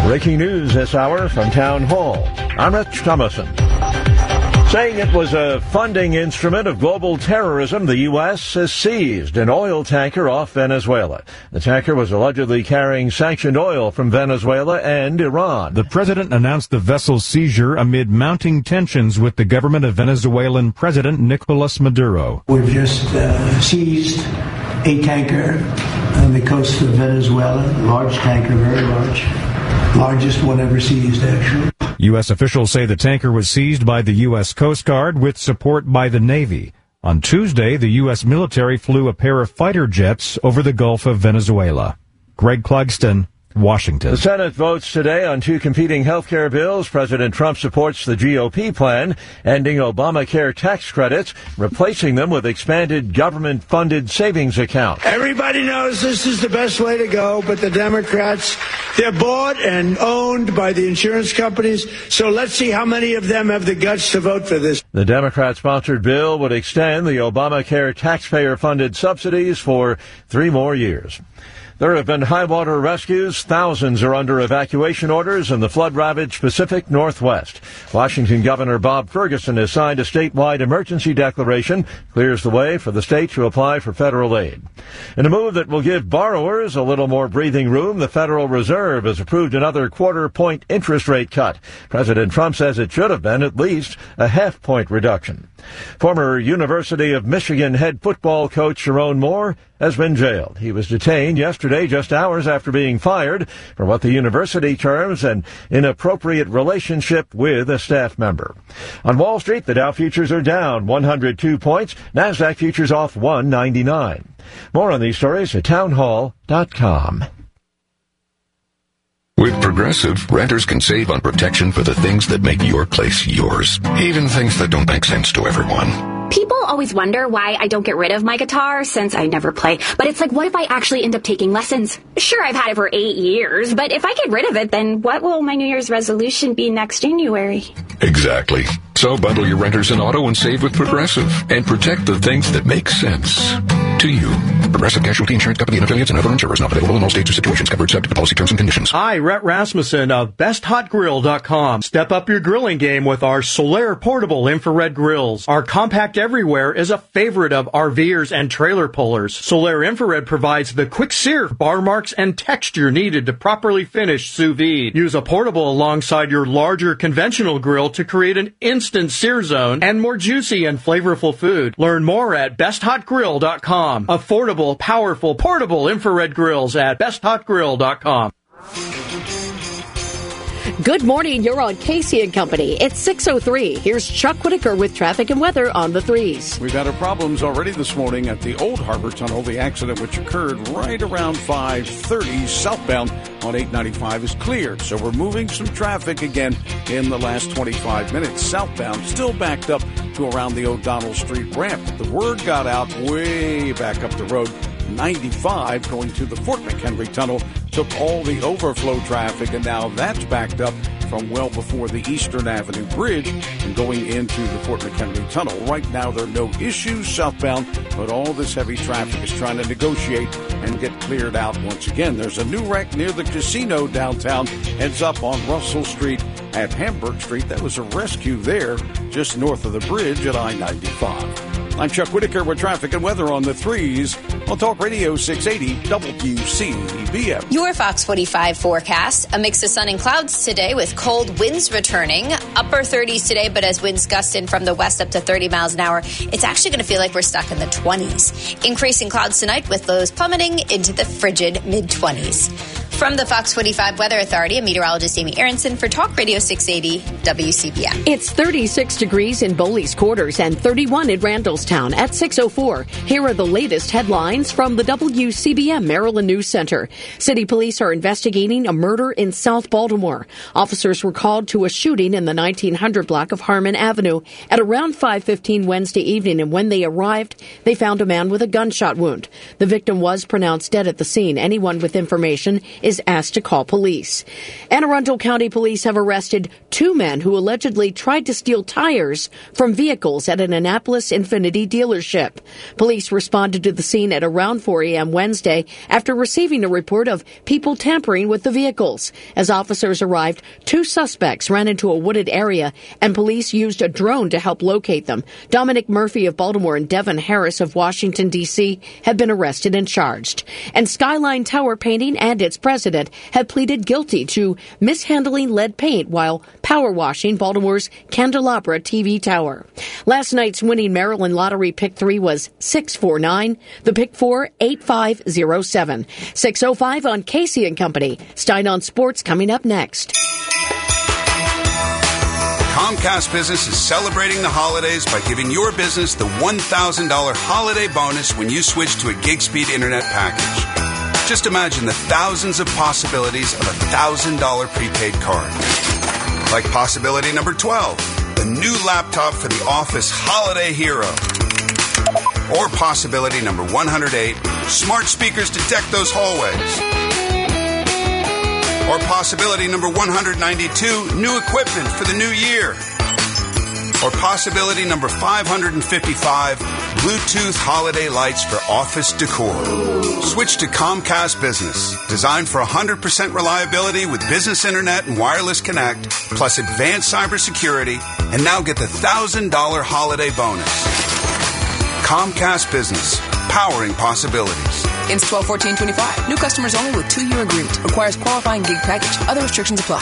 Breaking news this hour from Town Hall. I'm Rich Thomason. Saying it was a funding instrument of global terrorism, the U.S. has seized an oil tanker off Venezuela. The tanker was allegedly carrying sanctioned oil from Venezuela and Iran. The president announced the vessel's seizure amid mounting tensions with the government of Venezuelan President Nicolas Maduro. We've just seized a tanker on the coast of Venezuela, large tanker, very large. Largest one ever seized, actually. U.S. officials say the tanker was seized by the U.S. Coast Guard with support by the Navy. On Tuesday, the U.S. military flew a pair of fighter jets over the Gulf of Venezuela. Greg Clugston, Washington. The Senate votes today on two competing health care bills. President Trump supports the GOP plan, ending Obamacare tax credits, replacing them with expanded government-funded savings accounts. Everybody knows this is the best way to go, but the Democrats, they're bought and owned by the insurance companies, so let's see how many of them have the guts to vote for this. The Democrat-sponsored bill would extend the Obamacare taxpayer-funded subsidies for 3 more years. There have been high water rescues. Thousands are under evacuation orders in the flood-ravaged Pacific Northwest. Washington Governor Bob Ferguson has signed a statewide emergency declaration, clears the way for the state to apply for federal aid. In a move that will give borrowers a little more breathing room, the Federal Reserve has approved another quarter-point interest rate cut. President Trump says it should have been at least a half-point reduction. Former University of Michigan head football coach Sharon Moore has been jailed. He was detained yesterday just hours after being fired for what the university terms an inappropriate relationship with a staff member. On Wall Street, the Dow futures are down 102 points. NASDAQ futures off 199. More on these stories at townhall.com. With Progressive, renters can save on protection for the things that make your place yours, even things that don't make sense to everyone. People always wonder why I don't get rid of my guitar since I never play. But it's like, what if I actually end up taking lessons? Sure, I've had it for 8 years, but if I get rid of it, then what will my New Year's resolution be next January? Exactly. So bundle your renters in auto and save with Progressive and protect the things that make sense to you. Progressive Casualty Insurance Company and affiliates and other insurers not available in all states or situations covered subject to policy terms and conditions. Hi, Rhett Rasmussen of BestHotGrill.com. Step up your grilling game with our Solaire portable infrared grills. Our compact everywhere is a favorite of RVers and trailer pullers. Solaire infrared provides the quick sear, bar marks, and texture needed to properly finish sous vide. Use a portable alongside your larger conventional grill to create an instant sear zone and more juicy and flavorful food. Learn more at BestHotGrill.com. Affordable, powerful, portable infrared grills at BestHotGrill.com. Good morning. You're on Casey and Company. It's 6:03. Here's Chuck Whitaker with traffic and weather on the 3s. We've had our problems already this morning at the Old Harbor Tunnel. The accident which occurred right around 5:30 southbound on 895 is cleared. So we're moving some traffic again in the last 25 minutes. Southbound still backed up to around the O'Donnell Street ramp. The word got out way back up the road. 95 going to the Fort McHenry Tunnel took all the overflow traffic, and now that's backed up from well before the Eastern Avenue Bridge and going into the Fort McHenry Tunnel. Right now there are no issues southbound, but all this heavy traffic is trying to negotiate and get cleared out once again. There's a new wreck near the casino downtown, heads up on Russell Street at Hamburg Street. That was a rescue there just north of the bridge at I-95. I'm Chuck Whitaker with traffic and weather on the 3s on Talk Radio 680 WCBM. Your Fox 45 forecast, a mix of sun and clouds today with cold winds returning. Upper 30s today, but as winds gust in from the west up to 30 miles an hour, it's actually going to feel like we're stuck in the 20s. Increasing clouds tonight with lows plummeting into the frigid mid-20s. From the Fox 45 Weather Authority, I'm meteorologist Amy Aronson for Talk Radio 680 WCBM. It's 36 degrees in Bowley's Quarters and 31 in Randallstown at 6:04. Here are the latest headlines from the WCBM Maryland News Center. City police are investigating a murder in South Baltimore. Officers were called to a shooting in the 1900 block of Harmon Avenue at around 5:15 Wednesday evening, and when they arrived, they found a man with a gunshot wound. The victim was pronounced dead at the scene. Anyone with information is asked to call police. Anne Arundel County Police have arrested 2 men who allegedly tried to steal tires from vehicles at an Annapolis Infiniti dealership. Police responded to the scene at around 4 a.m. Wednesday after receiving a report of people tampering with the vehicles. As officers arrived, 2 suspects ran into a wooded area, and police used a drone to help locate them. Dominic Murphy of Baltimore and Devin Harris of Washington, D.C. have been arrested and charged. And Skyline Tower Painting and its president have pleaded guilty to mishandling lead paint while power washing Baltimore's Candelabra TV tower. Last night's winning Maryland Lottery Pick 3 was 649. The Pick 4, 8507. 6:05 on Casey and Company. Stein on Sports coming up next. Comcast Business is celebrating the holidays by giving your business the $1,000 holiday bonus when you switch to a gig speed internet package. Just imagine the thousands of possibilities of a $1,000 prepaid card. Like possibility number 12, a new laptop for the office holiday hero. Or possibility number 108, smart speakers to deck those hallways. Or possibility number 192, new equipment for the new year. Or possibility number 555, Bluetooth holiday lights for office decor. Switch to Comcast Business, designed for 100% reliability with business internet and wireless connect, plus advanced cybersecurity, and now get the $1,000 holiday bonus. Comcast Business, powering possibilities. Ends 12/14/25. New customers only with 2-year agreement. Requires qualifying gig package. Other restrictions apply.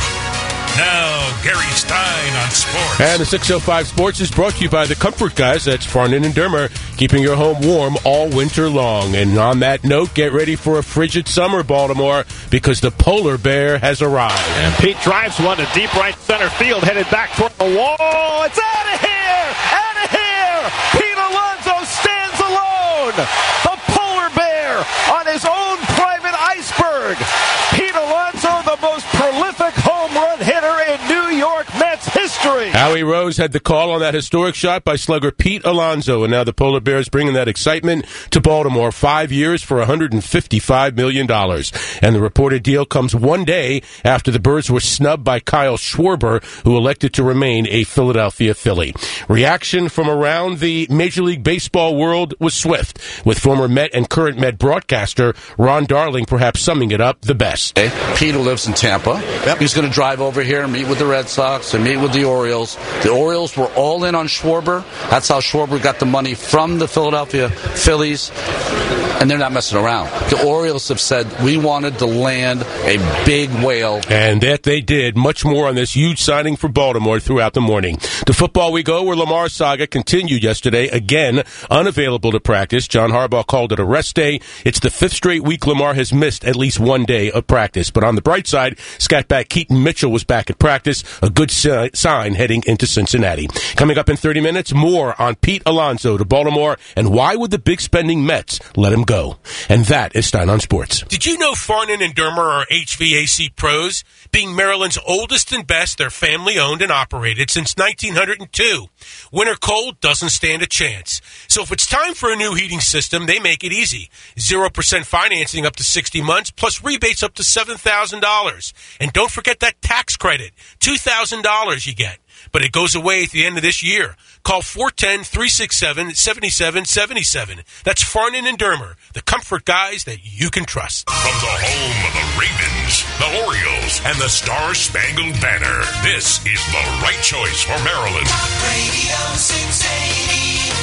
Now, Gary Stein on sports. And the 605 Sports is brought to you by the Comfort Guys. That's Farnan and Dermer, keeping your home warm all winter long. And on that note, get ready for a frigid summer, Baltimore, because the polar bear has arrived. And Pete drives one to deep right center field, headed back toward the wall. It's out of here! Out of here! Pete Alonso stands alone! The polar bear on his own private iceberg. Pete Alonso, the most prolific home run hitter in New York Mets history. Howie Rose had the call on that historic shot by slugger Pete Alonso, and now the Polar Bears bringing that excitement to Baltimore. 5 years for $155 million. And the reported deal comes one day after the Birds were snubbed by Kyle Schwarber, who elected to remain a Philadelphia Philly. Reaction from around the Major League Baseball world was swift, with former Met and current Met broadcaster Ron Darling perhaps summing it up the best. Peter lives in Tampa. Yep. He's going to drive over here and meet with the Red Sox and meet with the Orioles. The Orioles were all in on Schwarber. That's how Schwarber got the money from the Philadelphia Phillies, and they're not messing around. The Orioles have said, we wanted to land a big whale. And that they did. Much more on this huge signing for Baltimore throughout the morning. To football we go, where Lamar's saga continued yesterday. Again, unavailable to practice. John Harbaugh called it a rest day. It's the 5th straight week Lamar has missed at least one day of practice. But on the bright side, Scatback Keaton Mitchell was back at practice. A good sign heading into Cincinnati. Coming up in 30 minutes, more on Pete Alonso to Baltimore and why would the big spending Mets let him go. And that is Stein on Sports. Did you know Farnan and Dermer are HVAC pros? Being Maryland's oldest and best, they're family-owned and operated since 1902. Winter cold doesn't stand a chance. So if it's time for a new heating system, they make it easy. 0% financing up to 60 months, plus rebates up to $7,000. And don't forget that tax credit, $2,000 you get. But it goes away at the end of this year. Call 410-367-7777. That's Farnan and Dermer, the comfort guys that you can trust. From the home of the Ravens, the Orioles, and the Star-Spangled Banner, this is the right choice for Maryland. Radio 680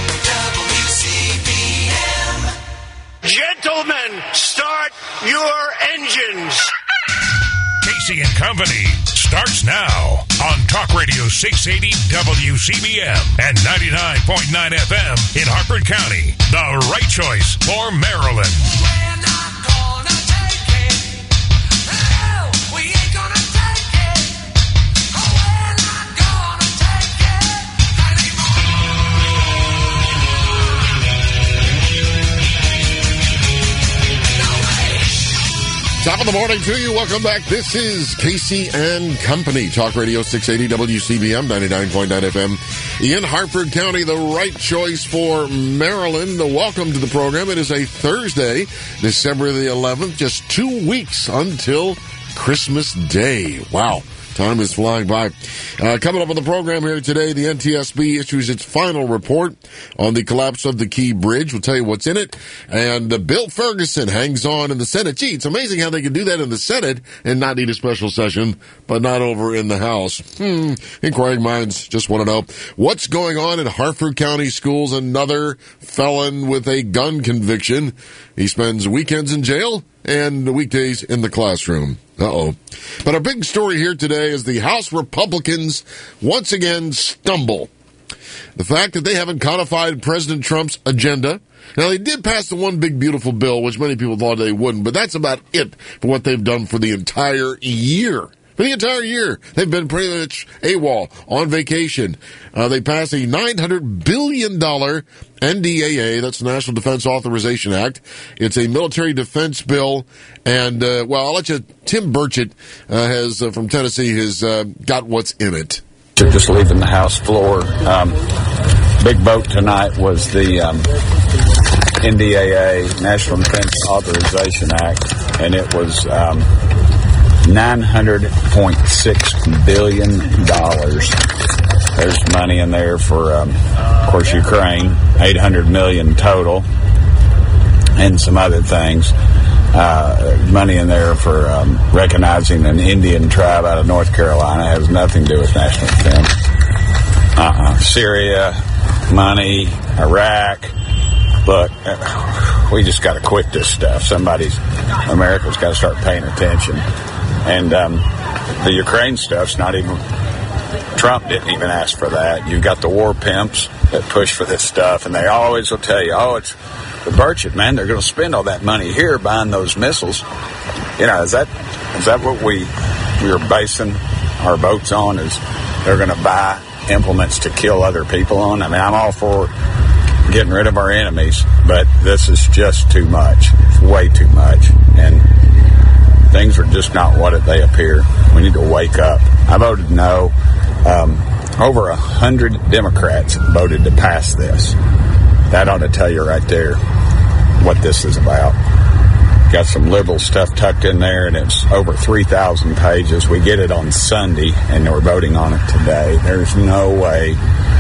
WCBM. Gentlemen, start your engines. Casey and Company starts now on Talk Radio 680 WCBM and 99.9 FM in Harford County. The right choice for Maryland. We're not gonna take it. No, we ain't gonna take it. Oh, we're not gonna take it anymore. No way. Top of the morning to you. Welcome back. This is Casey and Company. Talk Radio 680 WCBM 99.9 FM. In Hartford County, the right choice for Maryland. Welcome to the program. It is a Thursday, December the 11th. Just 2 weeks until Christmas Day. Wow. Time is flying by. Coming up on the program here today, the NTSB issues its final report on the collapse of the Key Bridge. We'll tell you what's in it. And Bill Ferguson hangs on in the Senate. Gee, it's amazing how they can do that in the Senate and not need a special session, but not over in the House. Inquiring minds just want to know what's going on in Hartford County schools. Another felon with a gun conviction. He spends weekends in jail and weekdays in the classroom. Uh-oh. But our big story here today is the House Republicans once again stumble. The fact that they haven't codified President Trump's agenda. Now, they did pass the one big beautiful bill, which many people thought they wouldn't, but that's about it for what they've done for the entire year. For the entire year, they've been pretty much AWOL, on vacation. They passed a $900 billion NDAA, that's the National Defense Authorization Act. It's a military defense bill, and, I'll let you, Tim Burchett has from Tennessee has got what's in it. Just leaving the House floor. Big vote tonight was the NDAA, National Defense Authorization Act, and it was $900.6 billion. There's money in there for, of course, Ukraine, $800 million total, and some other things. Money in there for recognizing an Indian tribe out of North Carolina. It has nothing to do with national defense. Syria, money, Iraq. Look, we just got to quit this stuff. America's got to start paying attention. And the Ukraine stuff's not even, Trump didn't even ask for that. You've got the war pimps that push for this stuff, and they always will tell you, it's the Burchett, man, they're going to spend all that money here buying those missiles. You know, is that what we are basing our votes on, is they're going to buy implements to kill other people on? I mean, I'm all for getting rid of our enemies, but this is just too much. It's way too much. And things are just not what they appear. We need to wake up. I voted no. Over 100 Democrats voted to pass this. That ought to tell you right there what this is about. Got some liberal stuff tucked in there, and it's over 3,000 pages. We get it on Sunday, and we're voting on it today. There's no way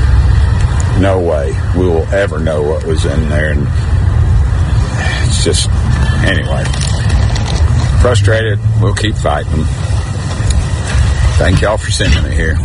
we will ever know what was in there. And it's just, anyway. Frustrated. We'll keep fighting. Thank y'all for sending me here.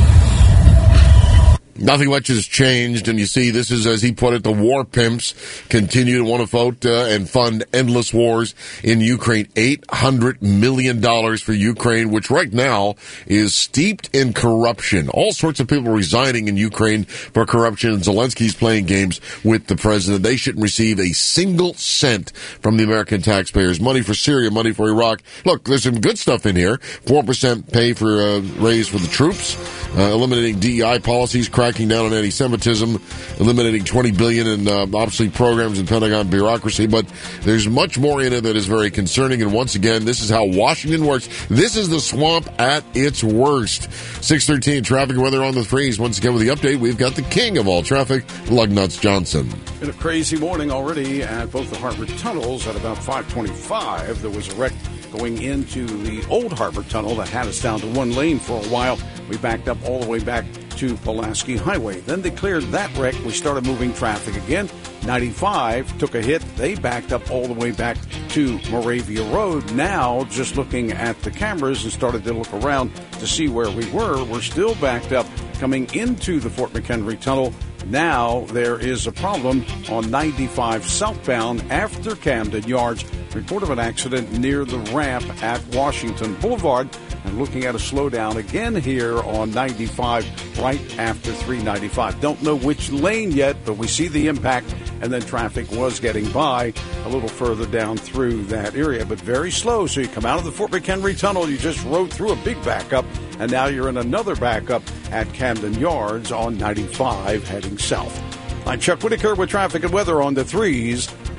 Nothing much has changed, and you see, this is, as he put it, the war pimps continue to want to vote and fund endless wars in Ukraine. $800 million for Ukraine, which right now is steeped in corruption. All sorts of people resigning in Ukraine for corruption, and Zelensky's playing games with the president. They shouldn't receive a single cent from the American taxpayers. Money for Syria, money for Iraq. Look, there's some good stuff in here. 4% pay for raise for the troops, eliminating DEI policies, cracking down on anti-Semitism, eliminating $20 billion in obsolete programs and Pentagon bureaucracy. But there's much more in it that is very concerning. And once again, this is how Washington works. This is the swamp at its worst. 6:13 traffic and weather on the threes. Once again with the update, we've got the king of all traffic, Lugnuts Johnson. Been a crazy morning already at both the Hartford tunnels. At about 5:25, there was a wreck going into the old Hartford tunnel that had us down to one lane for a while. We backed up all the way back to Pulaski Highway. Then they cleared that wreck. We started moving traffic again. 95 took a hit. They backed up all the way back to Moravia Road. Now, just looking at the cameras and started to look around to see where we were, we're still backed up coming into the Fort McHenry Tunnel. Now there is a problem on 95 southbound after Camden Yards. Report of an accident near the ramp at Washington Boulevard. And looking at a slowdown again here on 95 right after 395. Don't know which lane yet, but we see the impact, and then traffic was getting by a little further down through that area, but very slow. So you come out of the Fort McHenry Tunnel, you just rode through a big backup, and now you're in another backup at Camden Yards on 95 heading south. I'm Chuck Whitaker with traffic and weather on the threes.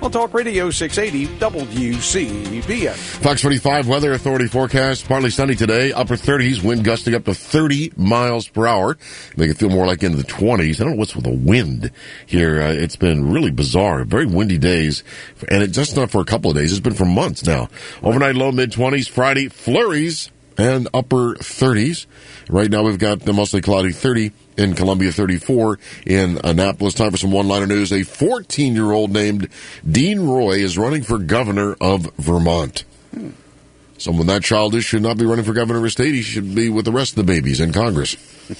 on Talk Radio 680 WCBM. Fox 45 Weather Authority forecast. Partly sunny today. Upper 30s. Wind gusting up to 30 miles per hour. Make it feel more like into the 20s. I don't know what's with the wind here. It's been really bizarre. Very windy days. And it's just not for a couple of days. It's been for months now. Overnight low mid-20s. Friday, flurries and upper 30s. Right now we've got the mostly cloudy 30 in Columbia, 34 in Annapolis. Time for some one-liner news. A 14-year-old named Dean Roy is running for governor of Vermont. Someone that childish should not be running for governor of a state. He should be with the rest of the babies in Congress.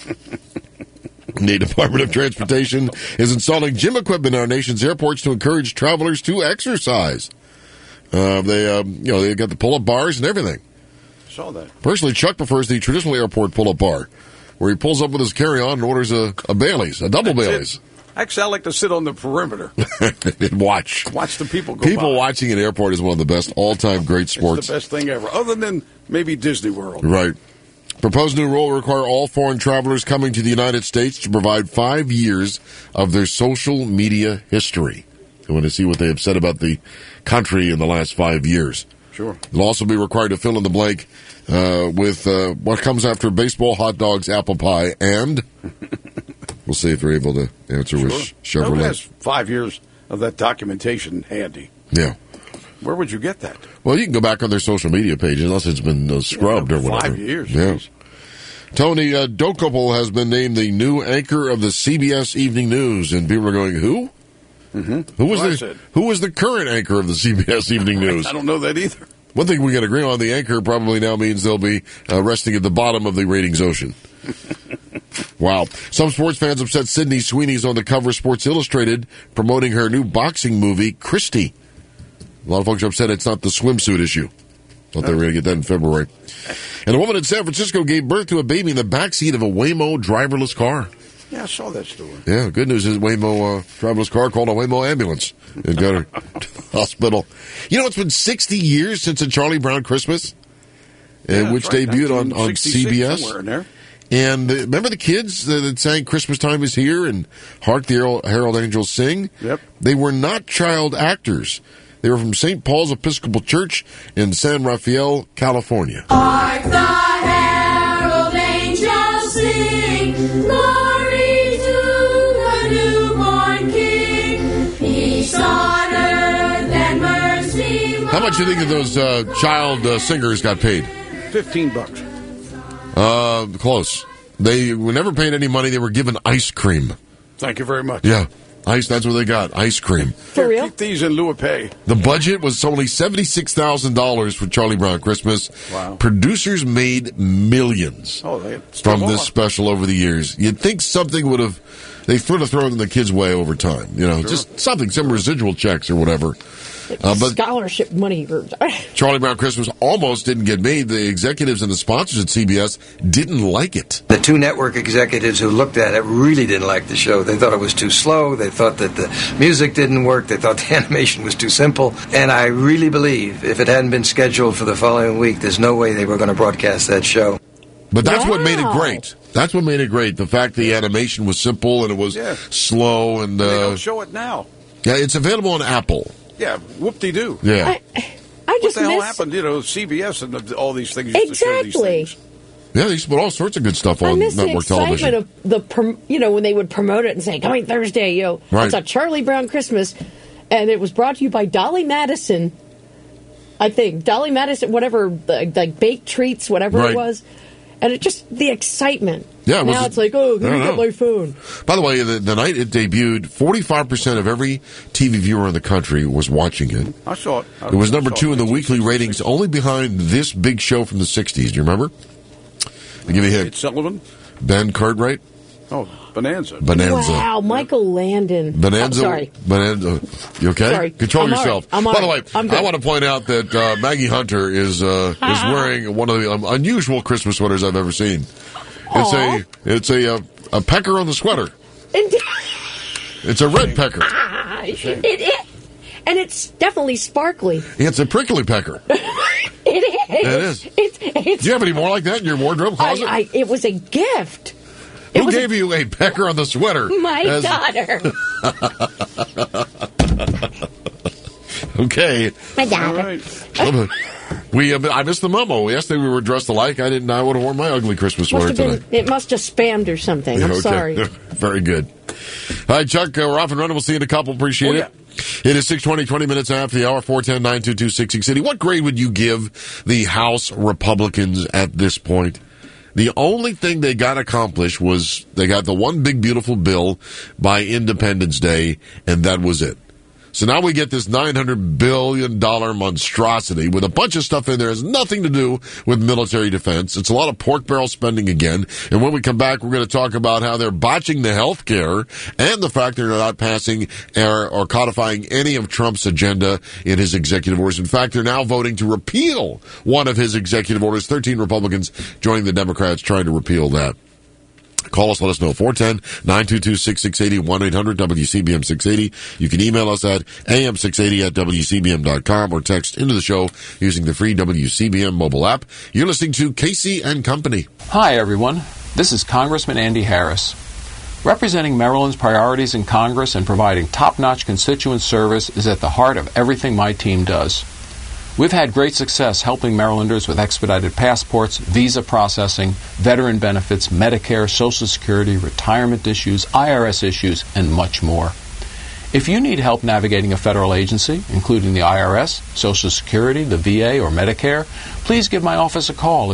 The Department of Transportation is installing gym equipment in our nation's airports to encourage travelers to exercise. They got the pull-up bars and everything. Saw that. Personally, Chuck prefers the traditional airport pull-up bar, where he pulls up with his carry-on and orders a Bailey's, a double Bailey's. Actually, I like to sit on the perimeter. And watch the people go People by. watching an airport is one of the best all-time great sports. It's the best thing ever, other than maybe Disney World. Right. Proposed new rule will require all foreign travelers coming to the United States to provide 5 years of their social media history. I want to see what they have said about the country in the last 5 years. Sure. They'll also be required to fill in the blank with what comes after baseball, hot dogs, apple pie, and we'll see if they're able to answer with Chevrolet. Nobody has 5 years of that documentation handy. Yeah. Where would you get that? Well, you can go back on their social media page unless it's been scrubbed or whatever. 5 years. Yeah. Tony Dokopel has been named the new anchor of the CBS Evening News, and people are going, who? Mm-hmm. Who was the current anchor of the CBS Evening News? I don't know that either. One thing we can agree on, the anchor probably now means they'll be resting at the bottom of the ratings ocean. Wow. Some sports fans upset Sydney Sweeney's on the cover of Sports Illustrated promoting her new boxing movie, Christy. A lot of folks are upset it's not the swimsuit issue. Thought they were going to get that in February. And a woman in San Francisco gave birth to a baby in the backseat of a Waymo driverless car. Yeah, I saw that story. Yeah, good news is Waymo driverless car called a Waymo ambulance and got her to the hospital. You know, it's been 60 years since a Charlie Brown Christmas, which debuted on CBS. Somewhere in there. And remember the kids that sang Christmas Time is Here and Hark the Herald Angels Sing? Yep. They were not child actors. They were from St. Paul's Episcopal Church in San Rafael, California. Hark the herald angels sing, glory to the newborn King, peace on earth and mercy. How much do you think of those child singers got paid? $15. Close. They were never paid any money. They were given ice cream. Thank you very much. Yeah. Ice, that's what they got. Ice cream. For real? Keep these in lieu of pay. The budget was only $76,000 for Charlie Brown Christmas. Wow. Producers made millions from this special over the years. You'd think something would have, they sort of thrown the kids' way over time. You know, just something, some residual checks or whatever. But scholarship money. Charlie Brown Christmas almost didn't get made. The executives and the sponsors at CBS didn't like it. The two network executives who looked at it really didn't like the show. They thought it was too slow. They thought that the music didn't work. They thought the animation was too simple. And I really believe if it hadn't been scheduled for the following week, there's no way they were going to broadcast that show. But that's what made it great. That's what made it great. The fact the animation was simple and it was slow. And they don't show it now. Yeah, it's available on Apple. Yeah, whoop-de-doo. Yeah. I just what the hell miss... happened? You know, CBS and all these things used to show Exactly. these things. Yeah, they used to put all sorts of good stuff I on miss the network excitement television. of when they would promote it and say, coming Thursday, Right. it's a Charlie Brown Christmas. And it was brought to you by Dolly Madison, I think. Dolly Madison, whatever, like baked treats, whatever Right. it was. And it just, the excitement. Yeah, now it's like, oh, let me get my phone. By the way, the night it debuted, 45% of every TV viewer in the country was watching it. I saw it. It was number 2 in the weekly ratings, only behind this big show from the 60s. Do you remember? I'll give you a hint. It's Sullivan? Ben Cartwright? Oh, Bonanza. Wow, Michael Landon. Bonanza. Oh, sorry. Bonanza. You okay? Sorry. Control I'm all yourself. right. I'm all By the way, right. I'm good. I want to point out that Maggie Hunter is wearing one of the unusual Christmas sweaters I've ever seen. It's a pecker on the sweater. It's a red pecker. And it's definitely sparkly. It's a prickly pecker. It is. Do you have any more like that in your wardrobe closet? It was a gift. Who gave you a pecker on the sweater? My daughter. Okay. Madonna. All right. I missed the memo. Yesterday we were dressed alike. I would have worn my ugly Christmas sweater today. It must have spammed or something. I'm sorry. Very good. All right, Chuck, we're off and running. We'll see you in a couple. Appreciate it. It is 6:20, 20 minutes after the hour, 410-922-6060. What grade would you give the House Republicans at this point? The only thing they got accomplished was they got the one big, beautiful bill by Independence Day, and that was it. So now we get this $900 billion monstrosity with a bunch of stuff in there that has nothing to do with military defense. It's a lot of pork barrel spending again. And when we come back, we're going to talk about how they're botching the health care and the fact they're not passing or codifying any of Trump's agenda in his executive orders. In fact, they're now voting to repeal one of his executive orders. 13 Republicans joining the Democrats trying to repeal that. Call us, let us know. 410-922-6680, 1-800-WCBM-680. You can email us at am680@WCBM.com or text into the show using the free WCBM mobile app. You're listening to Casey and Company. Hi, everyone. This is Congressman Andy Harris. Representing Maryland's priorities in Congress and providing top-notch constituent service is at the heart of everything my team does. We've had great success helping Marylanders with expedited passports, visa processing, veteran benefits, Medicare, Social Security, retirement issues, IRS issues, and much more. If you need help navigating a federal agency, including the IRS, Social Security, the VA, or Medicare, please give my office a call at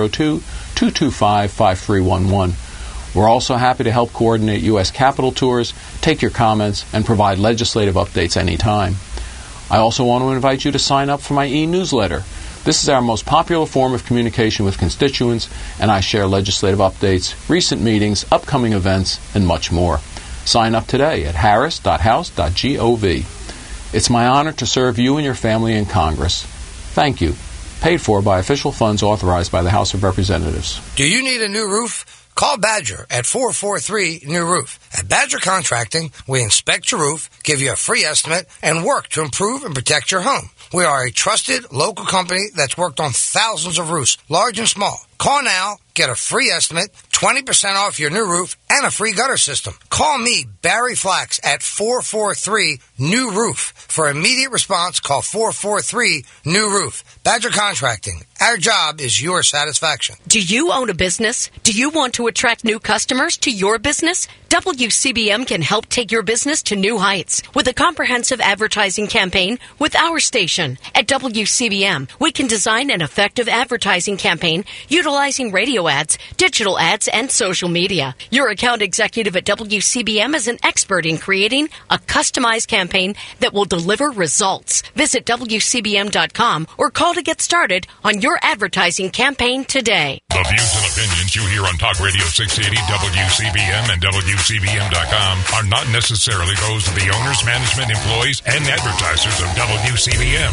202-225-5311. We're also happy to help coordinate U.S. Capitol tours, take your comments, and provide legislative updates anytime. I also want to invite you to sign up for my e-newsletter. This is our most popular form of communication with constituents, and I share legislative updates, recent meetings, upcoming events, and much more. Sign up today at harris.house.gov. It's my honor to serve you and your family in Congress. Thank you. Paid for by official funds authorized by the House of Representatives. Do you need a new roof? Call Badger at 443-NEW-ROOF. At Badger Contracting, we inspect your roof, give you a free estimate, and work to improve and protect your home. We are a trusted local company that's worked on thousands of roofs, large and small. Call now, get a free estimate, 20% off your new roof, and a free gutter system. Call me, Barry Flax, at 443-NEW-ROOF. For immediate response, call 443-NEW-ROOF. Badger Contracting. Our job is your satisfaction. Do you own a business? Do you want to attract new customers to your business? WCBM can help take your business to new heights with a comprehensive advertising campaign with our station. At WCBM, we can design an effective advertising campaign utilizing radio ads, digital ads, and social media. Your account executive at WCBM is an expert in creating a customized campaign that will deliver results. Visit WCBM.com or call to get started on your advertising campaign today. The views and opinions you hear on Talk Radio 680, WCBM, and WCBM.com are not necessarily those of the owners, management, employees, and advertisers of WCBM.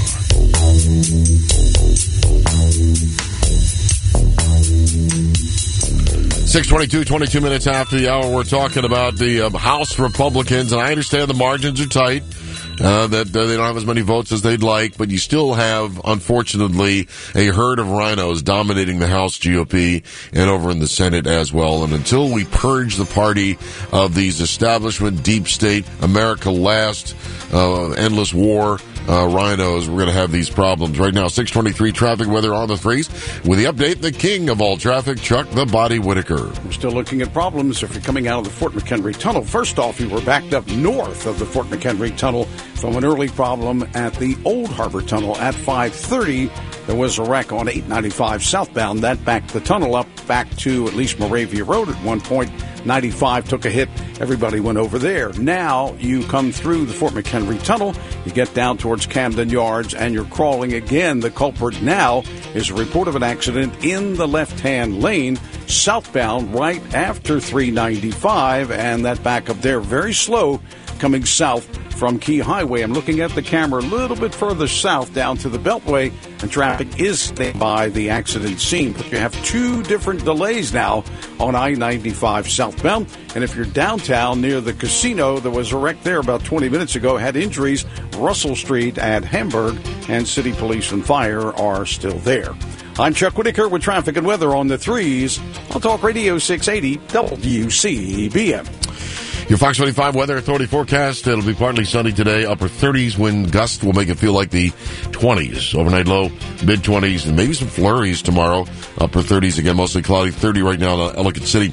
6:22, 22 minutes after the hour. We're talking about the House Republicans, and I understand the margins are tight. That they don't have as many votes as they'd like, but you still have, unfortunately, a herd of rhinos dominating the House GOP and over in the Senate as well. And until we purge the party of these establishment, deep state, America last, endless war rhinos, we're going to have these problems. Right now, 6:23 traffic weather on the threes. With the update, the king of all traffic, Chuck the Body Whitaker. We're still looking at problems if you're coming out of the Fort McHenry Tunnel. First off, you were backed up north of the Fort McHenry Tunnel from an early problem at the Old Harbor Tunnel at 5:30. There was a wreck on 895 southbound. That backed the tunnel up back to at least Moravia Road at one point. 95 took a hit. Everybody went over there. Now you come through the Fort McHenry Tunnel. You get down towards Camden Yards, and you're crawling again. The culprit now is a report of an accident in the left-hand lane, southbound, right after 395, and that back up there very slow coming south from Key Highway. I'm looking at the camera a little bit further south down to the Beltway, and traffic is staying by the accident scene. But you have two different delays now on I-95 southbound. And if you're downtown near the casino, there was a wreck there about 20 minutes ago, had injuries. Russell Street at Hamburg, and city police and fire are still there. I'm Chuck Whitaker with traffic and weather on the threes on Talk Radio 680 WCBM. Your Fox 25 Weather Authority forecast. It'll be partly sunny today. Upper 30s. Wind gust will make it feel like the 20s. Overnight low, mid-20s, and maybe some flurries tomorrow. Upper 30s again, mostly cloudy. 30 right now in Ellicott City.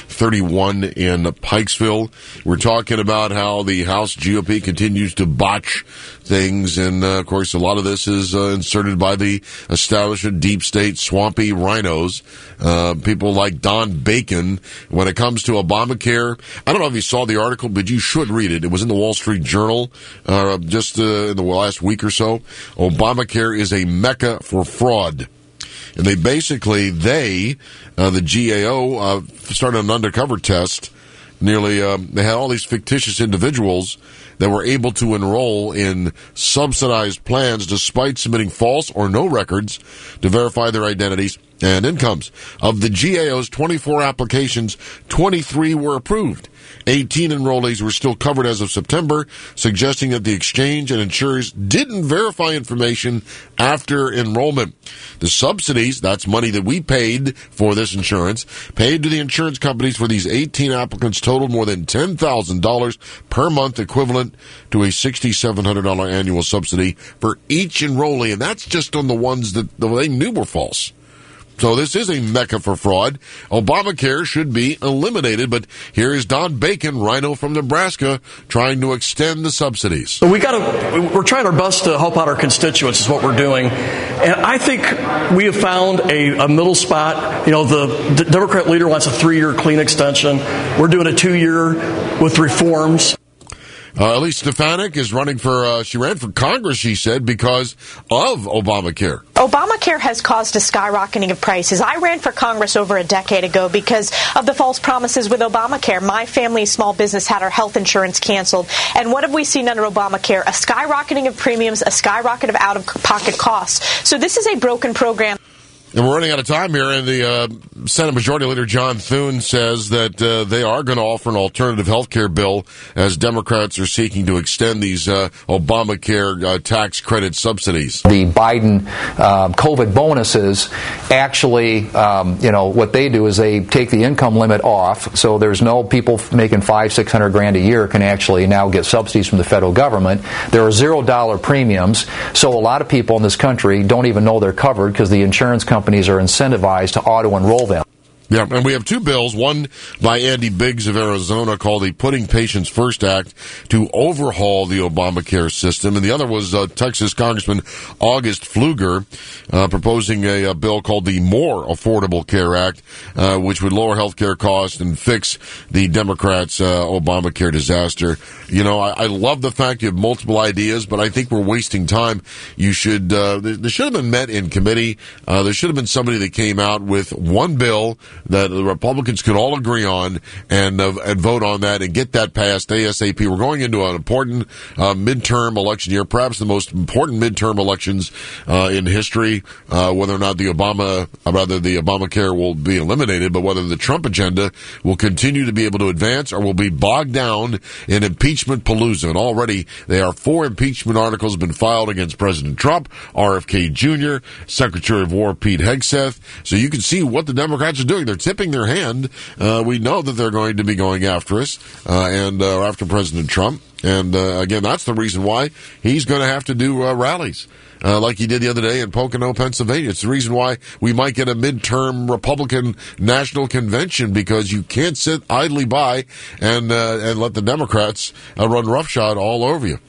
31 in Pikesville. We're talking about how the House GOP continues to botch things, and of course a lot of this is inserted by the establishment, deep state, swampy rhinos, people like Don Bacon. When it comes to Obamacare, I don't know if you saw the article, but you should read it. It was in the Wall Street Journal just in the last week or so. Obamacare is a mecca for fraud. And they basically, the GAO, started an undercover test. They had all these fictitious individuals that were able to enroll in subsidized plans despite submitting false or no records to verify their identities and incomes. Of the GAO's 24 applications, 23 were approved. 18 enrollees were still covered as of September, suggesting that the exchange and insurers didn't verify information after enrollment. The subsidies, that's money that we paid for this insurance, paid to the insurance companies for these 18 applicants totaled more than $10,000 per month, equivalent to a $6,700 annual subsidy for each enrollee, and that's just on the ones that they knew were false. So this is a mecca for fraud. Obamacare should be eliminated, but here is Don Bacon, rhino from Nebraska, trying to extend the subsidies. So we're trying our best to help out our constituents is what we're doing. And I think we have found a middle spot. You know, the Democrat leader wants a 3-year clean extension. We're doing a 2-year with reforms. Elise Stefanik is running she ran for Congress, she said, because of Obamacare. Obamacare has caused a skyrocketing of prices. I ran for Congress over a decade ago because of the false promises with Obamacare. My family's small business had our health insurance canceled. And what have we seen under Obamacare? A skyrocketing of premiums, a skyrocket of out-of-pocket costs. So this is a broken program. And we're running out of time here, and the Senate Majority Leader John Thune says that they are going to offer an alternative health care bill as Democrats are seeking to extend these Obamacare tax credit subsidies. The Biden COVID bonuses actually, what they do is they take the income limit off, so there's no people making $500,000-600,000 a year can actually now get subsidies from the federal government. There are $0 premiums, so a lot of people in this country don't even know they're covered because the insurance companies are incentivized to auto-enroll them. Yeah, and we have two bills, one by Andy Biggs of Arizona called the Putting Patients First Act to overhaul the Obamacare system, and the other was Texas Congressman August Pfluger proposing a bill called the More Affordable Care Act, which would lower health care costs and fix the Democrats' Obamacare disaster. You know, I love the fact you have multiple ideas, but I think we're wasting time. You should, they should have been met in committee. There should have been somebody that came out with one bill that the Republicans could all agree on and vote on that and get that passed ASAP. We're going into an important midterm election year, perhaps the most important midterm elections in history. Whether or not the Obamacare will be eliminated, but whether the Trump agenda will continue to be able to advance or will be bogged down in impeachment palooza. And already there are 4 impeachment articles have been filed against President Trump, RFK Jr., Secretary of War Pete Hegseth. So you can see what the Democrats are doing. They're tipping their hand. We know that they're going to be going after us and after President Trump. And again, that's the reason why he's going to have to do rallies like he did the other day in Pocono, Pennsylvania. It's the reason why we might get a midterm Republican national convention, because you can't sit idly by and let the Democrats run roughshod all over you.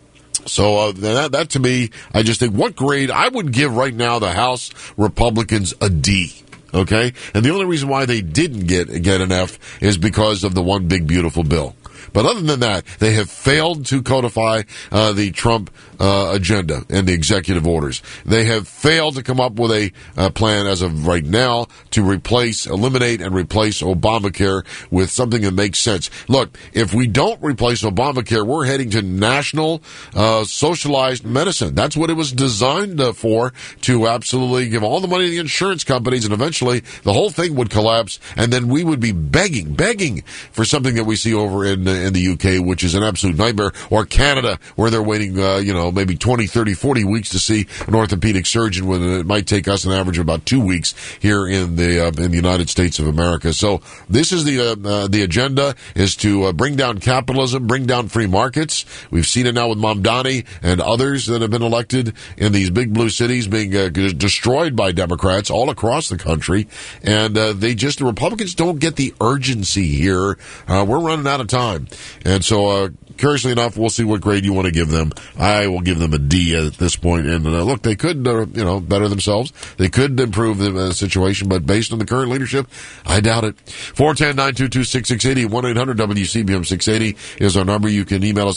So that to me, I just think, what grade I would give right now the House Republicans a D. Okay? And the only reason why they didn't get an F is because of the one big beautiful bill. But other than that, they have failed to codify the Trump agenda and the executive orders. They have failed to come up with a plan as of right now to eliminate and replace Obamacare with something that makes sense. Look, if we don't replace Obamacare, we're heading to national socialized medicine. That's what it was designed for, to absolutely give all the money to the insurance companies, and eventually the whole thing would collapse, and then we would be begging for something that we see over in the UK, which is an absolute nightmare, or Canada, where they're waiting, maybe 20, 30, 40 weeks to see an orthopedic surgeon, when it might take us an average of about 2 weeks here in the United States of America. So this is the agenda, is to bring down capitalism, bring down free markets. We've seen it now with Mamdani and others that have been elected in these big blue cities being destroyed by Democrats all across the country. And the Republicans don't get the urgency here. We're running out of time. And so, curiously enough, we'll see what grade you want to give them. I will give them a D at this point. And look, they could, better themselves. They could improve the situation, but based on the current leadership, I doubt it. 410-922-6680, 1-800-WCBM-680 is our number. You can email us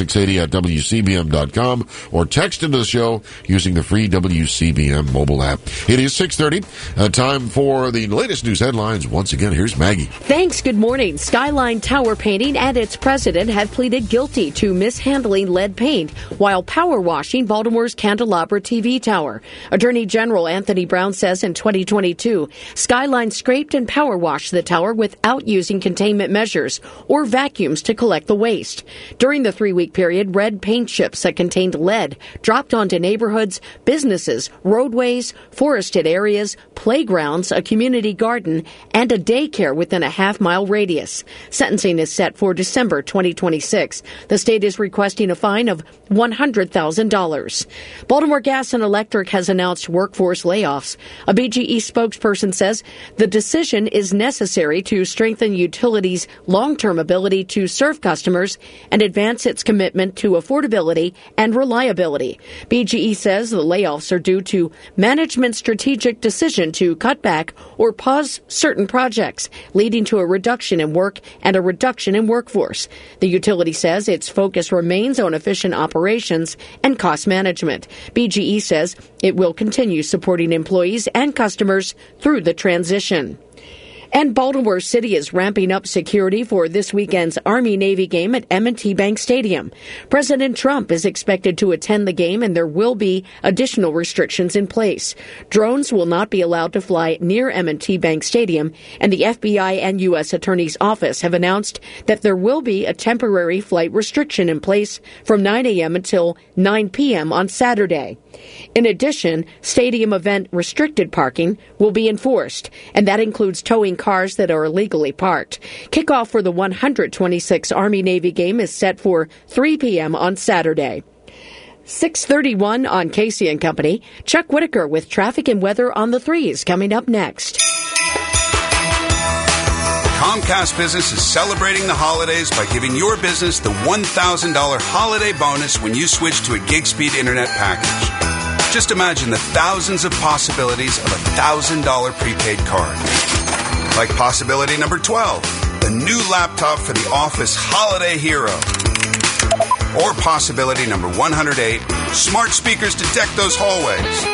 am680@WCBM.com or text into the show using the free WCBM mobile app. It is 6:30. Time for the latest news headlines. Once again, here's Maggie. Thanks. Good morning. Skyline Tower Painting and its president have pleaded guilty to mishandling lead paint while power washing Baltimore's Candelabra TV tower. Attorney General Anthony Brown says in 2022, Skyline scraped and power washed the tower without using containment measures or vacuums to collect the waste. During the 3-week period, red paint chips that contained lead dropped onto neighborhoods, businesses, roadways, forested areas, playgrounds, a community garden, and a daycare within a half-mile radius. Sentencing is set for December 2026. The state is requesting a fine of $100,000. Baltimore Gas and Electric has announced workforce layoffs. A BGE spokesperson says the decision is necessary to strengthen utilities' long-term ability to serve customers and advance its commitment to affordability and reliability. BGE says the layoffs are due to management's strategic decision to cut back or pause certain projects, leading to a reduction in work and a reduction in workforce. The utility says its focus remains on efficient operations and cost management. BGE says it will continue supporting employees and customers through the transition. And Baltimore City is ramping up security for this weekend's Army-Navy game at M&T Bank Stadium. President Trump is expected to attend the game, and there will be additional restrictions in place. Drones will not be allowed to fly near M&T Bank Stadium, and the FBI and U.S. Attorney's Office have announced that there will be a temporary flight restriction in place from 9 a.m. until 9 p.m. on Saturday. In addition, stadium event restricted parking will be enforced, and that includes towing cars that are illegally parked. Kickoff for the 126th Army-Navy game is set for 3 p.m. on Saturday. 6:31 on Casey and Company. Chuck Whitaker with traffic and weather on the 3s coming up next. Comcast Business is celebrating the holidays by giving your business the $1,000 holiday bonus when you switch to a gig speed internet package. Just imagine the thousands of possibilities of a $1,000 prepaid card. Like possibility number 12, the new laptop for the office holiday hero. Or possibility number 108, smart speakers to deck those hallways.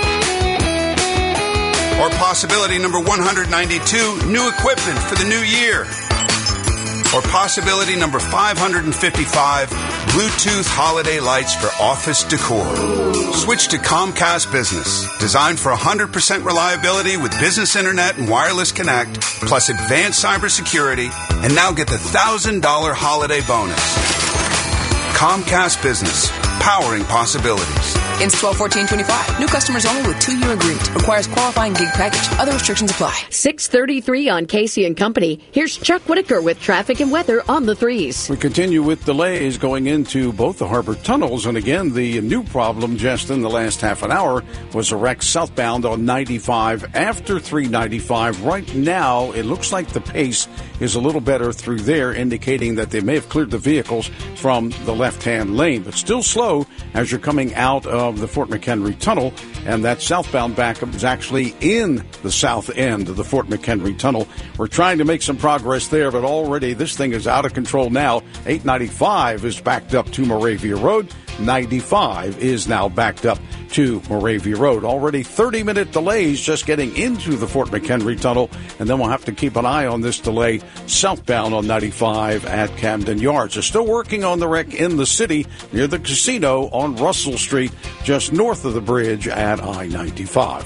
Or possibility number 192, new equipment for the new year. Or possibility number 555, Bluetooth holiday lights for office decor. Switch to Comcast Business, designed for 100% reliability with business internet and wireless connect, plus advanced cybersecurity, and now get the $1,000 holiday bonus. Comcast Business, powering possibilities. Ends 12/14/25. New customers only with 2-year agreement. Requires qualifying gig package. Other restrictions apply. 6:33 on Casey and Company. Here's Chuck Whitaker with traffic and weather on the 3s. We continue with delays going into both the harbor tunnels. And again, the new problem just in the last half an hour was a wreck southbound on 95 after 395. Right now, it looks like the pace is a little better through there, indicating that they may have cleared the vehicles from the left-hand lane, but still slow as you're coming out of the Fort McHenry Tunnel, and that southbound backup is actually in the south end of the Fort McHenry Tunnel. We're trying to make some progress there, but already this thing is out of control now. 895 is backed up to Moravia Road. 95 is now backed up to Moravia Road. Already 30-minute delays just getting into the Fort McHenry Tunnel, and then we'll have to keep an eye on this delay southbound on 95 at Camden Yards. They're still working on the wreck in the city near the casino on Russell Street, just north of the bridge at I-95.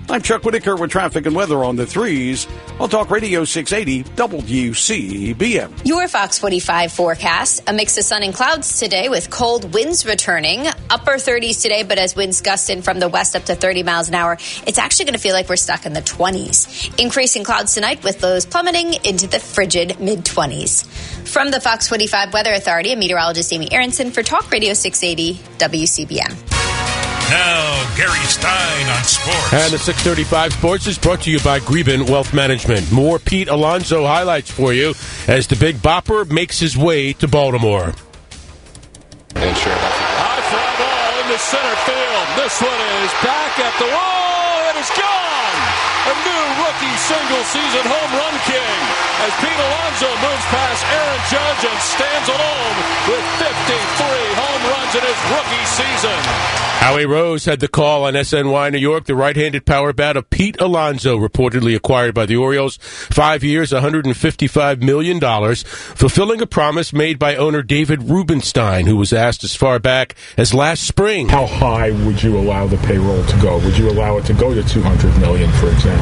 I'm Chuck Whitaker with traffic and weather on the 3s. I'll talk Radio 680 WCBM. Your Fox 45 forecast. A mix of sun and clouds today with cold winds returning. Upper 30s today, but as winds gust in from the west up to 30 miles an hour, it's actually going to feel like we're stuck in the 20s. Increasing clouds tonight with lows plummeting into the frigid mid-20s. From the Fox 45 Weather Authority, I'm meteorologist Amy Aronson for Talk Radio 680 WCBM. Now, Gary Stein on sports. And the 635 Sports is brought to you by Greben Wealth Management. More Pete Alonso highlights for you as the Big Bopper makes his way to Baltimore. High fly ball into center field. This one is back at the wall. It is gone. A new rookie single-season home run king as Pete Alonso moves past Aaron Judge and stands alone with 53 home runs in his rookie season. Howie Rose had the call on SNY New York. The right-handed power bat of Pete Alonso, reportedly acquired by the Orioles. 5 years, $155 million, fulfilling a promise made by owner David Rubenstein, who was asked as far back as last spring. How high would you allow the payroll to go? Would you allow it to go to $200 million, for example?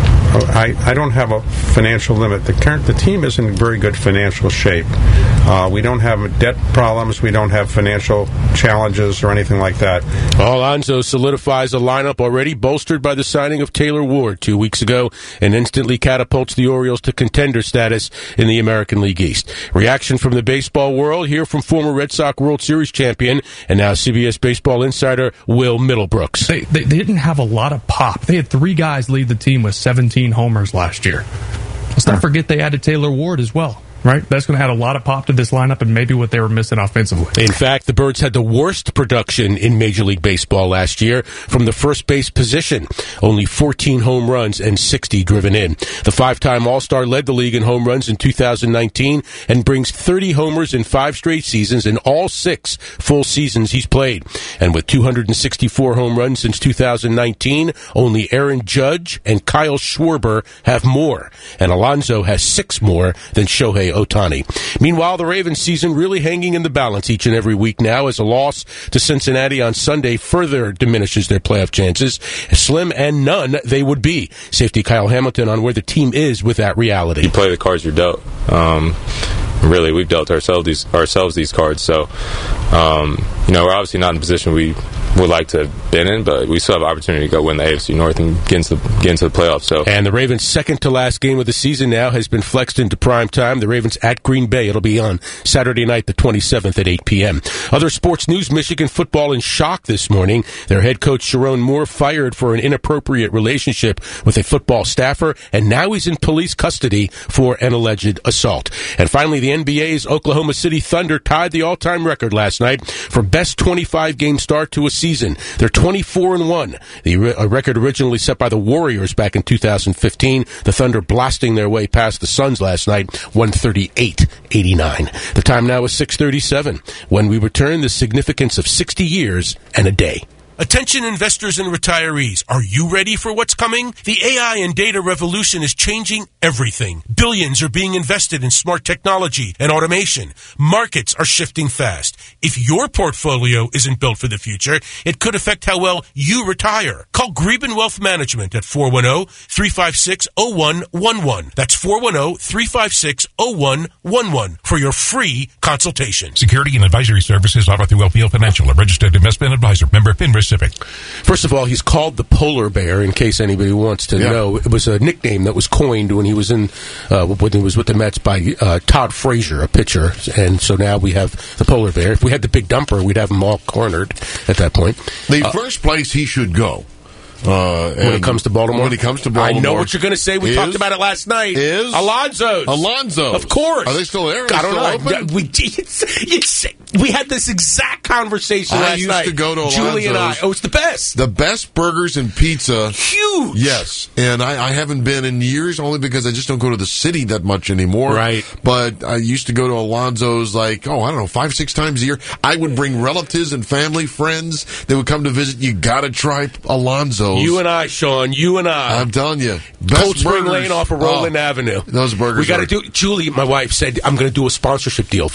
I don't have a financial limit. The team is in very good financial shape. We don't have debt problems. We don't have financial challenges or anything like that. Alonso solidifies a lineup already bolstered by the signing of Taylor Ward 2 weeks ago and instantly catapults the Orioles to contender status in the American League East. Reaction from the baseball world. Here from former Red Sox World Series champion and now CBS baseball insider Will Middlebrooks. They didn't have a lot of pop. They had 3 guys lead the team with 17 homers last year. Let's not forget they added Taylor Ward as well. Right? That's going to add a lot of pop to this lineup and maybe what they were missing offensively. In fact, the Birds had the worst production in Major League Baseball last year from the first base position. Only 14 home runs and 60 driven in. The 5-time All-Star led the league in home runs in 2019 and brings 30 homers in 5 straight seasons in all 6 full seasons he's played. And with 264 home runs since 2019, only Aaron Judge and Kyle Schwarber have more. And Alonso has 6 more than Shohei Ohtani. Meanwhile, the Ravens season really hanging in the balance each and every week now as a loss to Cincinnati on Sunday further diminishes their playoff chances. Slim and none they would be. Safety Kyle Hamilton on where the team is with that reality. You play the cards you're dealt. Really, we've dealt ourselves these cards. So, we're obviously not in the position we would like to have been in, but we still have an opportunity to go win the AFC North and get into the playoffs. So, and the Ravens' second to last game of the season now has been flexed into prime time. The Ravens at Green Bay. It'll be on Saturday night, the 27th at 8 p.m. Other sports news: Michigan football in shock this morning. Their head coach Sharon Moore fired for an inappropriate relationship with a football staffer, and now he's in police custody for an alleged assault. And finally, the NBA's Oklahoma City Thunder tied the all-time record last night for best 25-game start to a season. They're 24-1, the record originally set by the Warriors back in 2015. The Thunder blasting their way past the Suns last night, 138-89. The time now is 6:37. When we return, the significance of 60 years and a day. Attention investors and retirees, are you ready for what's coming? The AI and data revolution is changing everything. Billions are being invested in smart technology and automation. Markets are shifting fast. If your portfolio isn't built for the future, it could affect how well you retire. Call Greben Wealth Management at 410-356-0111. That's 410-356-0111 for your free consultation. Security and advisory services offered through LPL Financial, a registered investment advisor. Member FINRA Pacific. First of all, he's called the Polar Bear, in case anybody wants to know. It was a nickname that was coined when he was when he was with the Mets by Todd Frazier, a pitcher, and so now we have the Polar Bear. If we had the Big Dumper, we'd have them all cornered at that point. The first place he should go. When it comes to Baltimore? When it comes to Baltimore. I know what you're going to say. We talked about it last night. Alonzo's. Alonzo's. Of course. Are they still there? I don't know. We had this exact conversation last night. I used to go to Alonzo's. Julie and I. Oh, it's the best. The best burgers and pizza. Huge. Yes. And I haven't been in years only because I just don't go to the city that much anymore. Right. But I used to go to Alonzo's 5-6 times a year. I would bring relatives and family, friends. They would come to visit. You got to try Alonzo's. You and I, Sean. You and I. I'm telling you. Cold Spring Lane off of Roland Avenue. Those burgers. We got to do. Julie, my wife, said I'm going to do a sponsorship deal for him.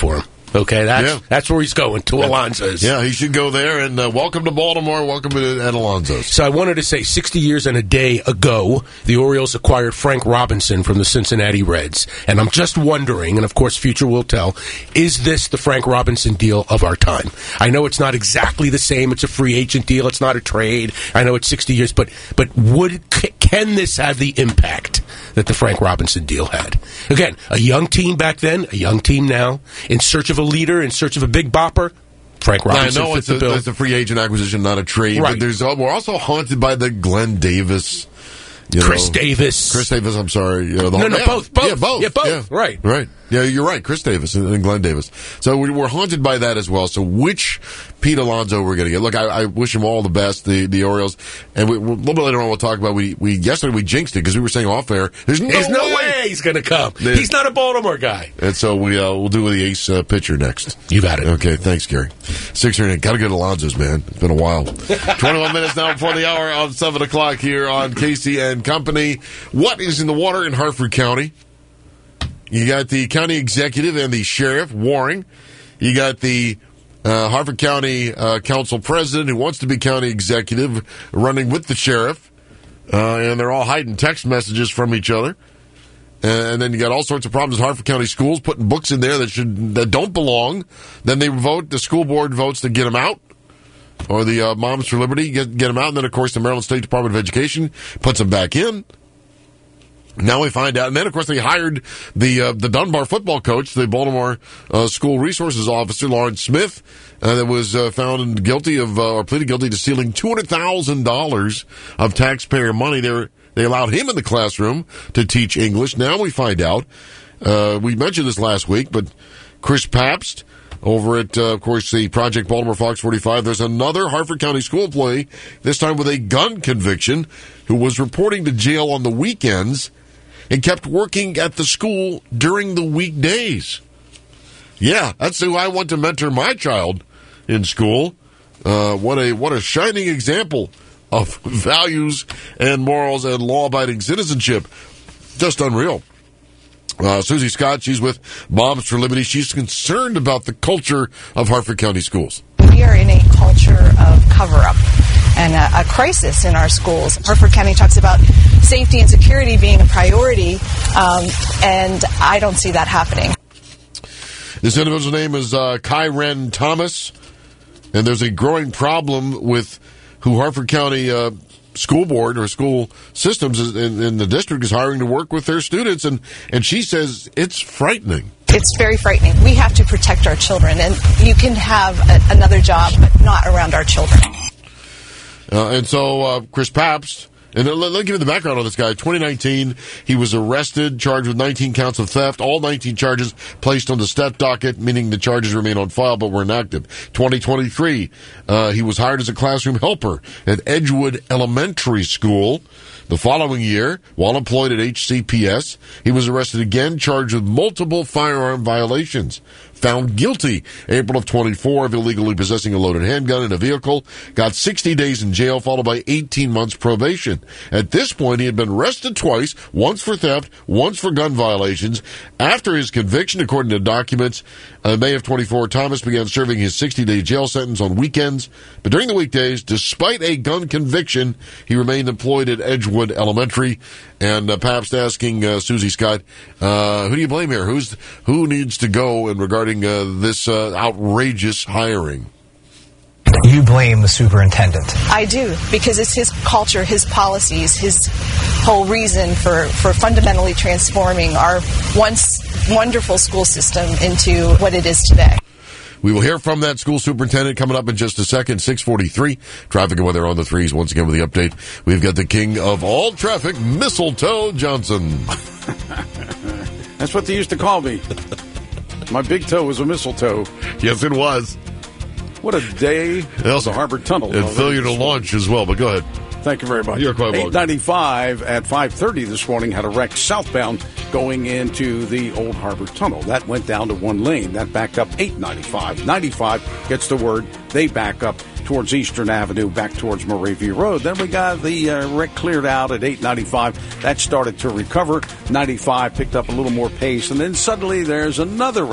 Okay, that's where he's going, to Alonzo's. Yeah, he should go there, and welcome to Baltimore, welcome at Alonzo's. So I wanted to say 60 years and a day ago, the Orioles acquired Frank Robinson from the Cincinnati Reds. And I'm just wondering, and of course future will tell, is this the Frank Robinson deal of our time? I know it's not exactly the same. It's a free agent deal. It's not a trade. I know it's 60 years, but can this have the impact that the Frank Robinson deal had? Again, a young team back then, a young team now, in search of a leader, in search of a big bopper. Frank Robinson. I know it's a free agent acquisition, not a trade. Right. But we're also haunted by the Glenn Davis. Chris Davis. I'm sorry. Both. Yeah, both. Yeah, both. Yeah. Right. Yeah, you're right. Chris Davis and Glenn Davis. So we're haunted by that as well. So which Pete Alonso we're going to get? Look, I wish him all the best, the Orioles. And a little bit later on, we'll talk about, yesterday we jinxed it because we were saying off air, there's no way he's going to come. He's not a Baltimore guy. And so we'll do the ace pitcher next. You got it. Okay, thanks, Gary. 6:08. Got to go to Alonzo's, man. It's been a while. 21 minutes now before the hour of 7 o'clock here on Casey and Company. What is in the water in Harford County? You got the county executive and the sheriff warring. You got the Harford County council president who wants to be county executive running with the sheriff. And they're all hiding text messages from each other. And then you got all sorts of problems in Harford County schools, putting books in there that don't belong. Then they vote, the school board votes to get them out. Or the Moms for Liberty get them out. And then, of course, the Maryland State Department of Education puts them back in. Now we find out. And then, of course, they hired the Dunbar football coach, the Baltimore School Resources Officer, Lawrence Smith, that was found guilty of, or pleaded guilty to stealing $200,000 of taxpayer money. They allowed him in the classroom to teach English. Now we find out, we mentioned this last week, but Chris Pabst over at, of course, the Project Baltimore Fox 45, there's another Harford County school employee, this time with a gun conviction, who was reporting to jail on the weekends and kept working at the school during the weekdays. Yeah, that's who I want to mentor my child in school. What a shining example of values and morals and law-abiding citizenship. Just unreal. Susie Scott, she's with Moms for Liberty. She's concerned about the culture of Harford County schools. We are in a culture of cover-up and a crisis in our schools. Harford County talks about safety and security being a priority, and I don't see that happening. This individual's name is Kyren Thomas, and there's a growing problem with who Harford County school board or school systems in the district is hiring to work with their students, and she says it's frightening. It's very frightening. We have to protect our children, and you can have another job, but not around our children. And so Chris Pabst, and let me give you the background on this guy. 2019, he was arrested, charged with 19 counts of theft. All 19 charges placed on the step docket, meaning the charges remain on file but were inactive. 2023, he was hired as a classroom helper at Edgewood Elementary School. The following year, while employed at HCPS, he was arrested again, charged with multiple firearm violations. Found guilty April of 24 of illegally possessing a loaded handgun in a vehicle. Got 60 days in jail, followed by 18 months probation. At this point, he had been arrested twice, once for theft, once for gun violations. After his conviction, according to documents, May of 24, Thomas began serving his 60-day jail sentence on weekends. But during the weekdays, despite a gun conviction, he remained employed at Edgewood Elementary. And Pabst asking Susie Scott, who do you blame here? Who needs to go in regarding this outrageous hiring? You blame the superintendent. I do, because it's his culture, his policies, his whole reason for fundamentally transforming our once wonderful school system into what it is today. We will hear from that school superintendent coming up in just a second. 6:43. Traffic and weather on the threes. Once again with the update, we've got the king of all traffic, Mistletoe Johnson. That's what they used to call me. My big toe was a mistletoe. Yes, it was. What a day. It the Harbor Tunnel. And failure to launch as well, but go ahead. Thank you very much. You're quite welcome. 895 at 5:30 this morning had a wreck southbound going into the Old Harbor Tunnel. That went down to one lane. That backed up 895. 95 gets the word. They back up towards Eastern Avenue, back towards Moravia Road. Then we got the wreck cleared out at 895. That started to recover. 95 picked up a little more pace. And then suddenly there's another wreck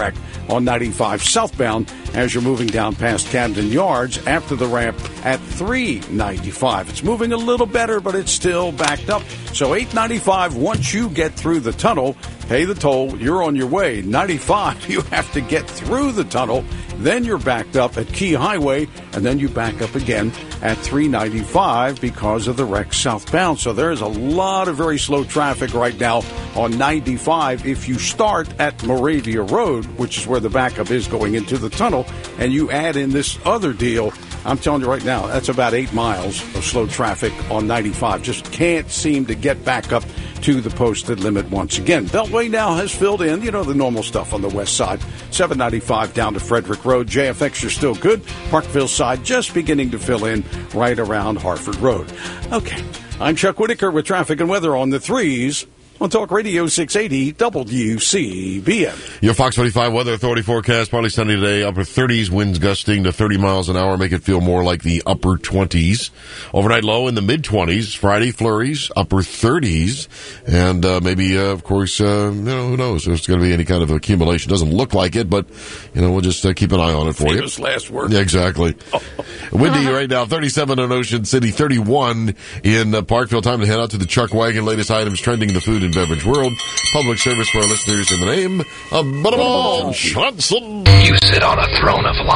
on 95 southbound as you're moving down past Camden Yards after the ramp at 395. It's moving a little better, but it's still backed up. So 895, once you get through the tunnel, pay the toll, you're on your way. 95, you have to get through the tunnel, then you're backed up at Key Highway, and then you back up again at 395 because of the wreck southbound. So there is a lot of very slow traffic right now on 95. If you start at Moravia Road, which is where the backup is going into the tunnel, and you add in this other deal, I'm telling you right now, that's about 8 miles of slow traffic on 95. Just can't seem to get back up to the posted limit once again. Beltway now has filled in, the normal stuff on the west side. 795 down to Frederick Road. JFX are still good. Parkville side just beginning to fill in right around Harford Road. Okay, I'm Chuck Whitaker with traffic and weather on the 3s. On Talk Radio 680 WCBM. Your Fox 25 Weather Authority forecast, partly sunny today, upper 30s, winds gusting to 30 miles an hour, make it feel more like the upper 20s. Overnight low in the mid-20s, Friday flurries, upper 30s, and maybe, of course, who knows if there's going to be any kind of accumulation. Doesn't look like it, but, we'll just keep an eye on it for you. Famous last word. Yeah, exactly. Windy right now, 37 in Ocean City, 31 in Parkville. Time to head out to the Chuck Wagon. Latest items trending in the food and beverage world. Public service for our listeners in the name of Butterball Johnson. You sit on a throne of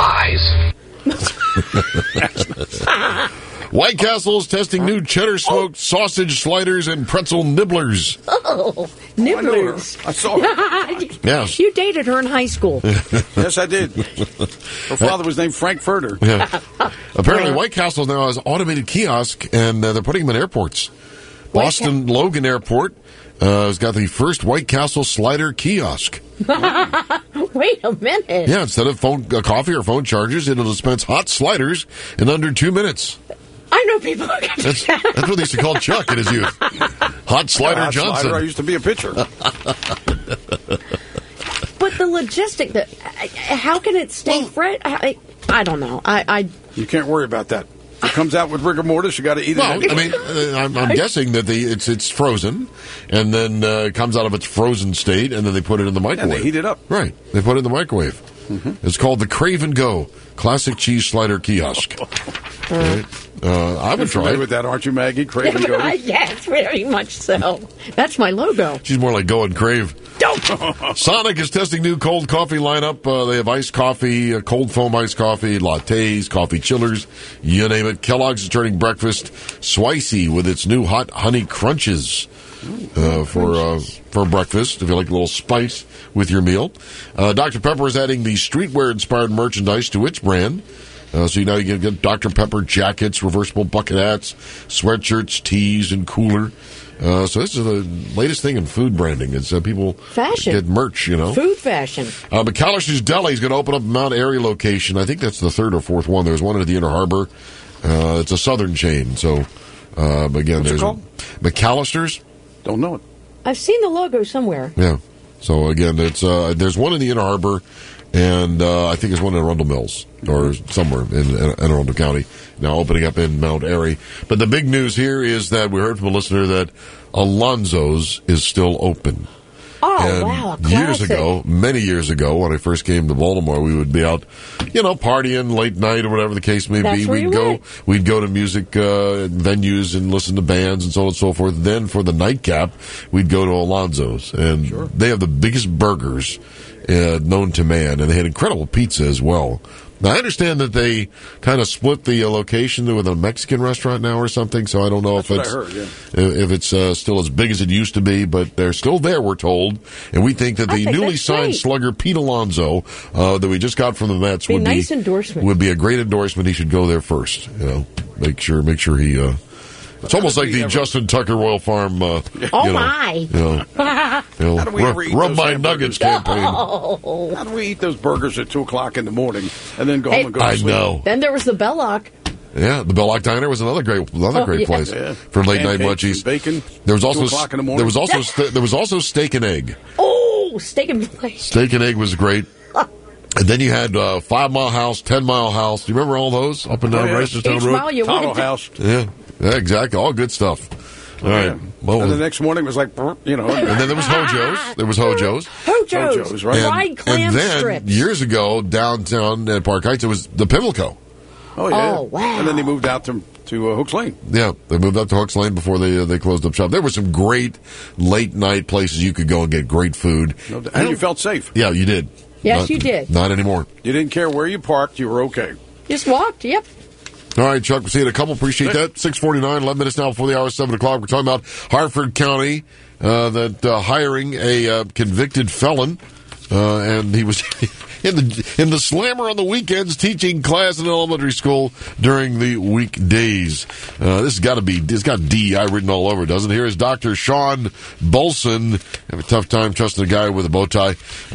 lies. White Castle's testing new cheddar smoked sausage sliders and pretzel nibblers. Oh, nibblers. I saw her. Yes. You dated her in high school. Yes, I did. Her father was named Frank Furter. Yeah. Apparently, White Castle now has automated kiosk, and they're putting them in airports. Boston Logan Airport has got the first White Castle slider kiosk. Wait a minute. Yeah, instead of coffee or phone charges, it'll dispense hot sliders in under 2 minutes. I know people who can do that. That's what they used to call Chuck in his youth. Hot Slider Hot Johnson. Slider, I used to be a pitcher. But the logistic, how can it stay fresh? I don't know. You can't worry about that. If it comes out with rigor mortis, you got to eat it. Well, I mean, I'm guessing that it's frozen, and then it comes out of its frozen state, and then they put it in the microwave. And they heat it up. Right. They put it in the microwave. Mm-hmm. It's called the Crave and Go Classic Cheese Slider Kiosk. Right. I would try it. With that, aren't you, Maggie? Crave and Go? Yes, very much so. That's my logo. She's more like Go and Crave. Sonic is testing new cold coffee lineup. They have iced coffee, cold foam iced coffee, lattes, coffee chillers, you name it. Kellogg's is turning breakfast spicy with its new hot honey crunches for breakfast, if you like a little spice with your meal. Dr. Pepper is adding the streetwear-inspired merchandise to its brand. So now you can get Dr. Pepper jackets, reversible bucket hats, sweatshirts, tees, and cooler. So this is the latest thing in food branding. It's people get merch, Food fashion. McAllister's Deli is going to open up a Mount Airy location. I think that's the third or fourth one. There's one at the Inner Harbor. It's a southern chain. So, again, What's there's it called? McAllister's. Don't know it. I've seen the logo somewhere. Yeah. So, again, it's there's one in the Inner Harbor, and I think there's one in Arundel Mills or somewhere in Anne Arundel County, now opening up in Mount Airy. But the big news here is that we heard from a listener that Alonzo's is still open. Oh, and wow. Many years ago, when I first came to Baltimore, we would be out, partying late night or whatever the case may be. We'd go to music venues and listen to bands and so on and so forth. Then for the nightcap, we'd go to Alonzo's. And they have the biggest burgers known to man, and they had incredible pizza as well. Now, I understand that they kind of split the location with a Mexican restaurant now or something, so I don't know if it's still as big as it used to be, but they're still there, we're told. And we think that the newly signed slugger, Pete Alonso, that we just got from the Mets, would be a great endorsement. He should go there first. Make sure he... It's almost like the Justin Tucker Royal Farm, my! Rub My Nuggets campaign. Oh. How do we eat those burgers at 2 o'clock in the morning and then go home and go to sleep? I know. Then there was the Belloc. Yeah, the Belloc Diner was another great place for late night munchies. Bacon. There was also 2 o'clock in the morning. There was also steak and egg. Oh, steak and plate. Steak and egg was great. And then you had 5 Mile House, 10 Mile House. Do you remember all those up and down Reisterstown Road? Tunnel House. Yeah, exactly. All good stuff. All right. Well, and the next morning was like, And then there was Hojo's. JoJo's, right? Fried clam and then, strips. Years ago, downtown at Park Heights, it was the Pimlico. Oh, yeah. Oh, wow. And then they moved out to Hooks Lane. Yeah, they moved up to Hooks Lane before they closed up shop. There were some great late-night places you could go and get great food. And you felt safe. Yeah, you did. Yes, you did. Not anymore. You didn't care where you parked. You were okay. Just walked, yep. All right, Chuck, we'll see you in a couple. Appreciate that. 6:49, 11 minutes now before the hour, 7 o'clock. We're talking about Harford County hiring a convicted felon, and he was in the slammer on the weekends, teaching class in an elementary school during the weekdays. This has got DEI written all over it, doesn't it? Here is Dr. Sean Bolson. Have a tough time trusting a guy with a bow tie,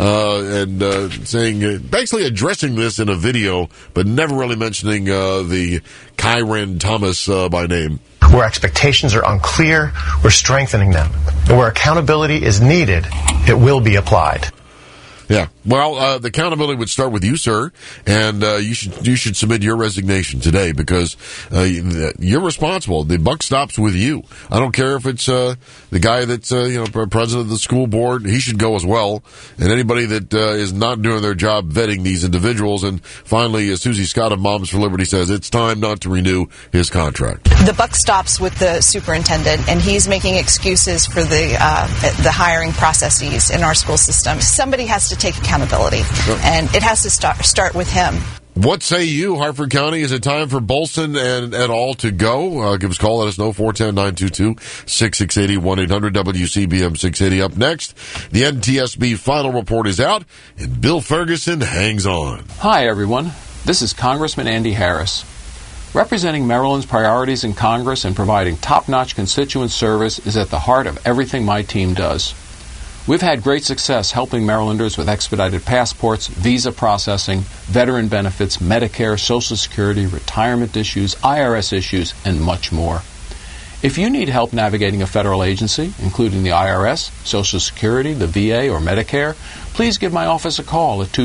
and saying, basically addressing this in a video, but never really mentioning the Kyran Thomas by name. Where expectations are unclear, we're strengthening them. And where accountability is needed, it will be applied. Yeah. Well, the accountability would start with you, sir, and you should submit your resignation today because you're responsible. The buck stops with you. I don't care if it's the guy that's president of the school board. He should go as well. And anybody that is not doing their job vetting these individuals. And finally, Susie Scott of Moms for Liberty says it's time not to renew his contract. The buck stops with the superintendent, and he's making excuses for the hiring processes in our school system. Somebody has to take accountability, and it has to start with him. What say you, Harford County? Is it time for Bolson and et al. To go? Give us a call. Let us know, 410-922-6680, 1-800-WCBM 680. Up next, the NTSB final report is out, and Bill Ferguson hangs on. Hi, everyone. This is Congressman Andy Harris. Representing Maryland's priorities in Congress and providing top-notch constituent service is at the heart of everything my team does. We've had great success helping Marylanders with expedited passports, visa processing, veteran benefits, Medicare, Social Security, retirement issues, IRS issues, and much more. If you need help navigating a federal agency, including the IRS, Social Security, the VA, or Medicare, please give my office a call at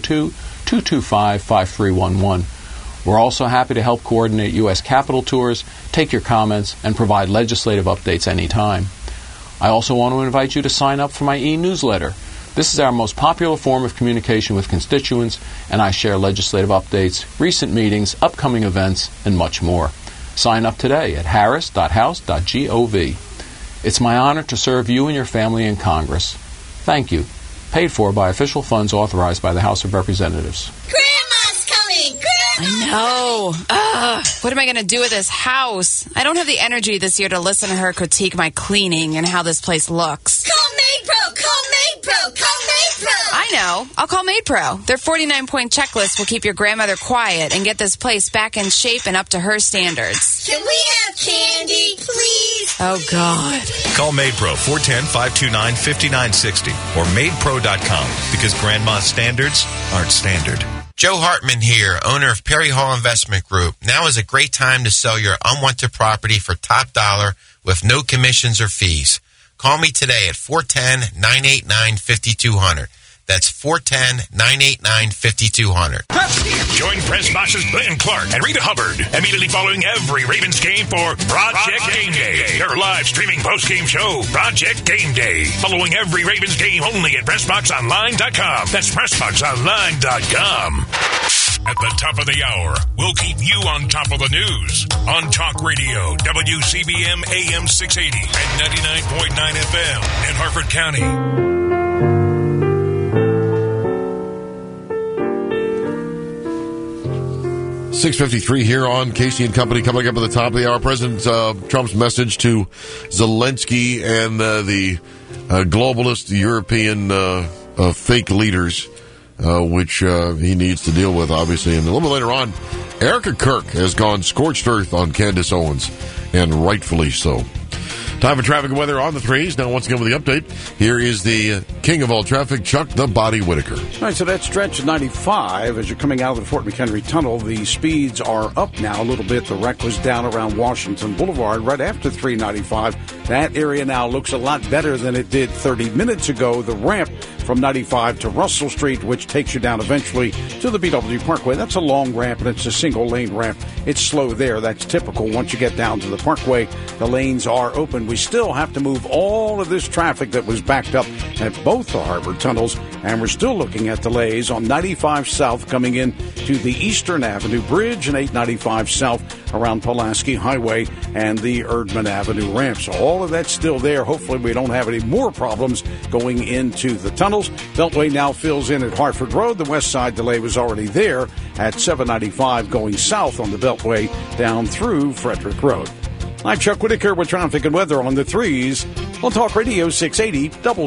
202-225-5311. We're also happy to help coordinate U.S. Capitol tours, take your comments, and provide legislative updates anytime. I also want to invite you to sign up for my e-newsletter. This is our most popular form of communication with constituents, and I share legislative updates, recent meetings, upcoming events, and much more. Sign up today at harris.house.gov. It's my honor to serve you and your family in Congress. Thank you. Paid for by official funds authorized by the House of Representatives. Grandma's coming! I know. What am I going to do with this house? I don't have the energy this year to listen to her critique my cleaning and how this place looks. Call MaidPro! Call MaidPro! Call MaidPro! I know. I'll call MaidPro. Their 49-point checklist will keep your grandmother quiet and get this place back in shape and up to her standards. Can we have candy, please? Oh, God. Call MaidPro, 410-529-5960 or MaidPro.com because grandma's standards aren't standard. Joe Hartman here, owner of Perry Hall Investment Group. Now is a great time to sell your unwanted property for top dollar with no commissions or fees. Call me today at 410-989-5200. That's 410-989-5200. Join Press Boxes Glenn Clark and Rita Hubbard immediately following every Ravens game for Project Game Day, their live streaming post-game show, Project Game Day. Following every Ravens game only at PressBoxOnline.com. That's PressBoxOnline.com. At the top of the hour, we'll keep you on top of the news on Talk Radio, WCBM AM 680 and 99.9 FM in Harford County. 6:53 here on Casey and Company. Coming up at the top of the hour, President Trump's message to Zelensky and the globalist European fake leaders, which he needs to deal with, obviously. And a little bit later on, Erica Kirk has gone scorched earth on Candace Owens, and rightfully so. Time for traffic and weather on the threes. Now, once again, with the update, here is the king of all traffic, Chuck the Body Whitaker. All right, so that stretch 95, as you're coming out of the Fort McHenry Tunnel, the speeds are up now a little bit. The wreck was down around Washington Boulevard right after 395. That area now looks a lot better than it did 30 minutes ago. The ramp from 95 to Russell Street, which takes you down eventually to the BW Parkway. That's a long ramp, and it's a single-lane ramp. It's slow there. That's typical. Once you get down to the Parkway, the lanes are open. We still have to move all of this traffic that was backed up at both the harbor tunnels, and we're still looking at delays on 95 South coming in to the Eastern Avenue Bridge and 895 South around Pulaski Highway and the Erdman Avenue ramp. So all of that's still there. Hopefully we don't have any more problems going into the tunnels. Beltway now fills in at Hartford Road. The west side delay was already there at 795 going south on the Beltway down through Frederick Road. I'm Chuck Whitaker with traffic and weather on the 3s on Talk Radio 680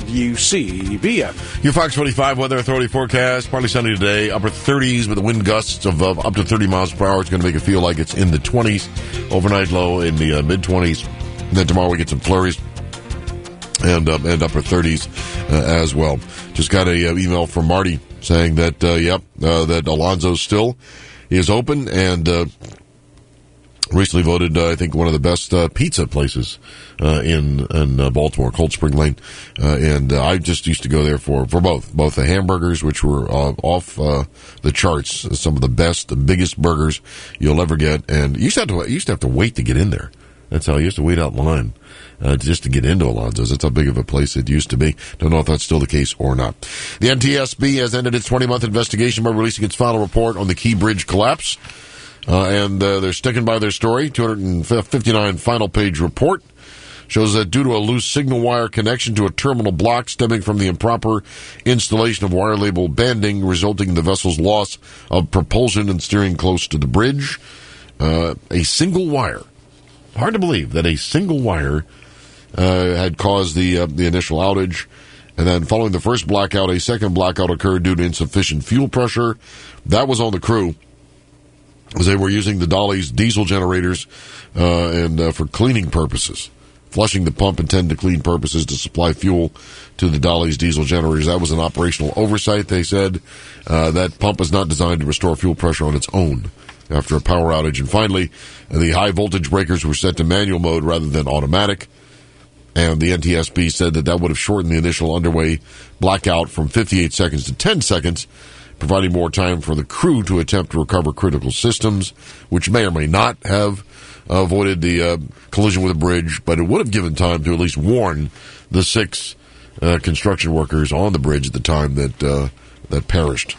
WCBM. Your Fox 25 Weather Authority forecast. Partly sunny today. Upper 30s with the wind gusts of up to 30 miles per hour. It's going to make it feel like it's in the 20s. Overnight low in the mid-20s. And then tomorrow we get some flurries and upper 30s as well. Just got a email from Marty saying that, that Alonzo's still is open and recently voted, I think, one of the best pizza places in Baltimore, Cold Spring Lane. And I just used to go there for both the hamburgers, which were off the charts, some of the best, the biggest burgers you'll ever get. And you used to have to wait to get in there. That's how you used to wait out in line just to get into Alonzo's. That's how big of a place it used to be. Don't know if that's still the case or not. The NTSB has ended its 20-month investigation by releasing its final report on the Key Bridge collapse. And they're sticking by their story. 259 final page report shows that due to a loose signal wire connection to a terminal block stemming from the improper installation of wire label banding, resulting in the vessel's loss of propulsion and steering close to the bridge. A single wire. Hard to believe that a single wire had caused the initial outage. And then following the first blackout, a second blackout occurred due to insufficient fuel pressure. That was on the crew, as they were using the Dolly's diesel generators for cleaning purposes. Flushing the pump intended to clean purposes to supply fuel to the Dolly's diesel generators. That was an operational oversight, they said. That pump is not designed to restore fuel pressure on its own after a power outage. And finally, the high voltage breakers were set to manual mode rather than automatic. And the NTSB said that would have shortened the initial underway blackout from 58 seconds to 10 seconds, providing more time for the crew to attempt to recover critical systems, which may or may not have avoided the collision with the bridge, but it would have given time to at least warn the 6 construction workers on the bridge at the time that perished.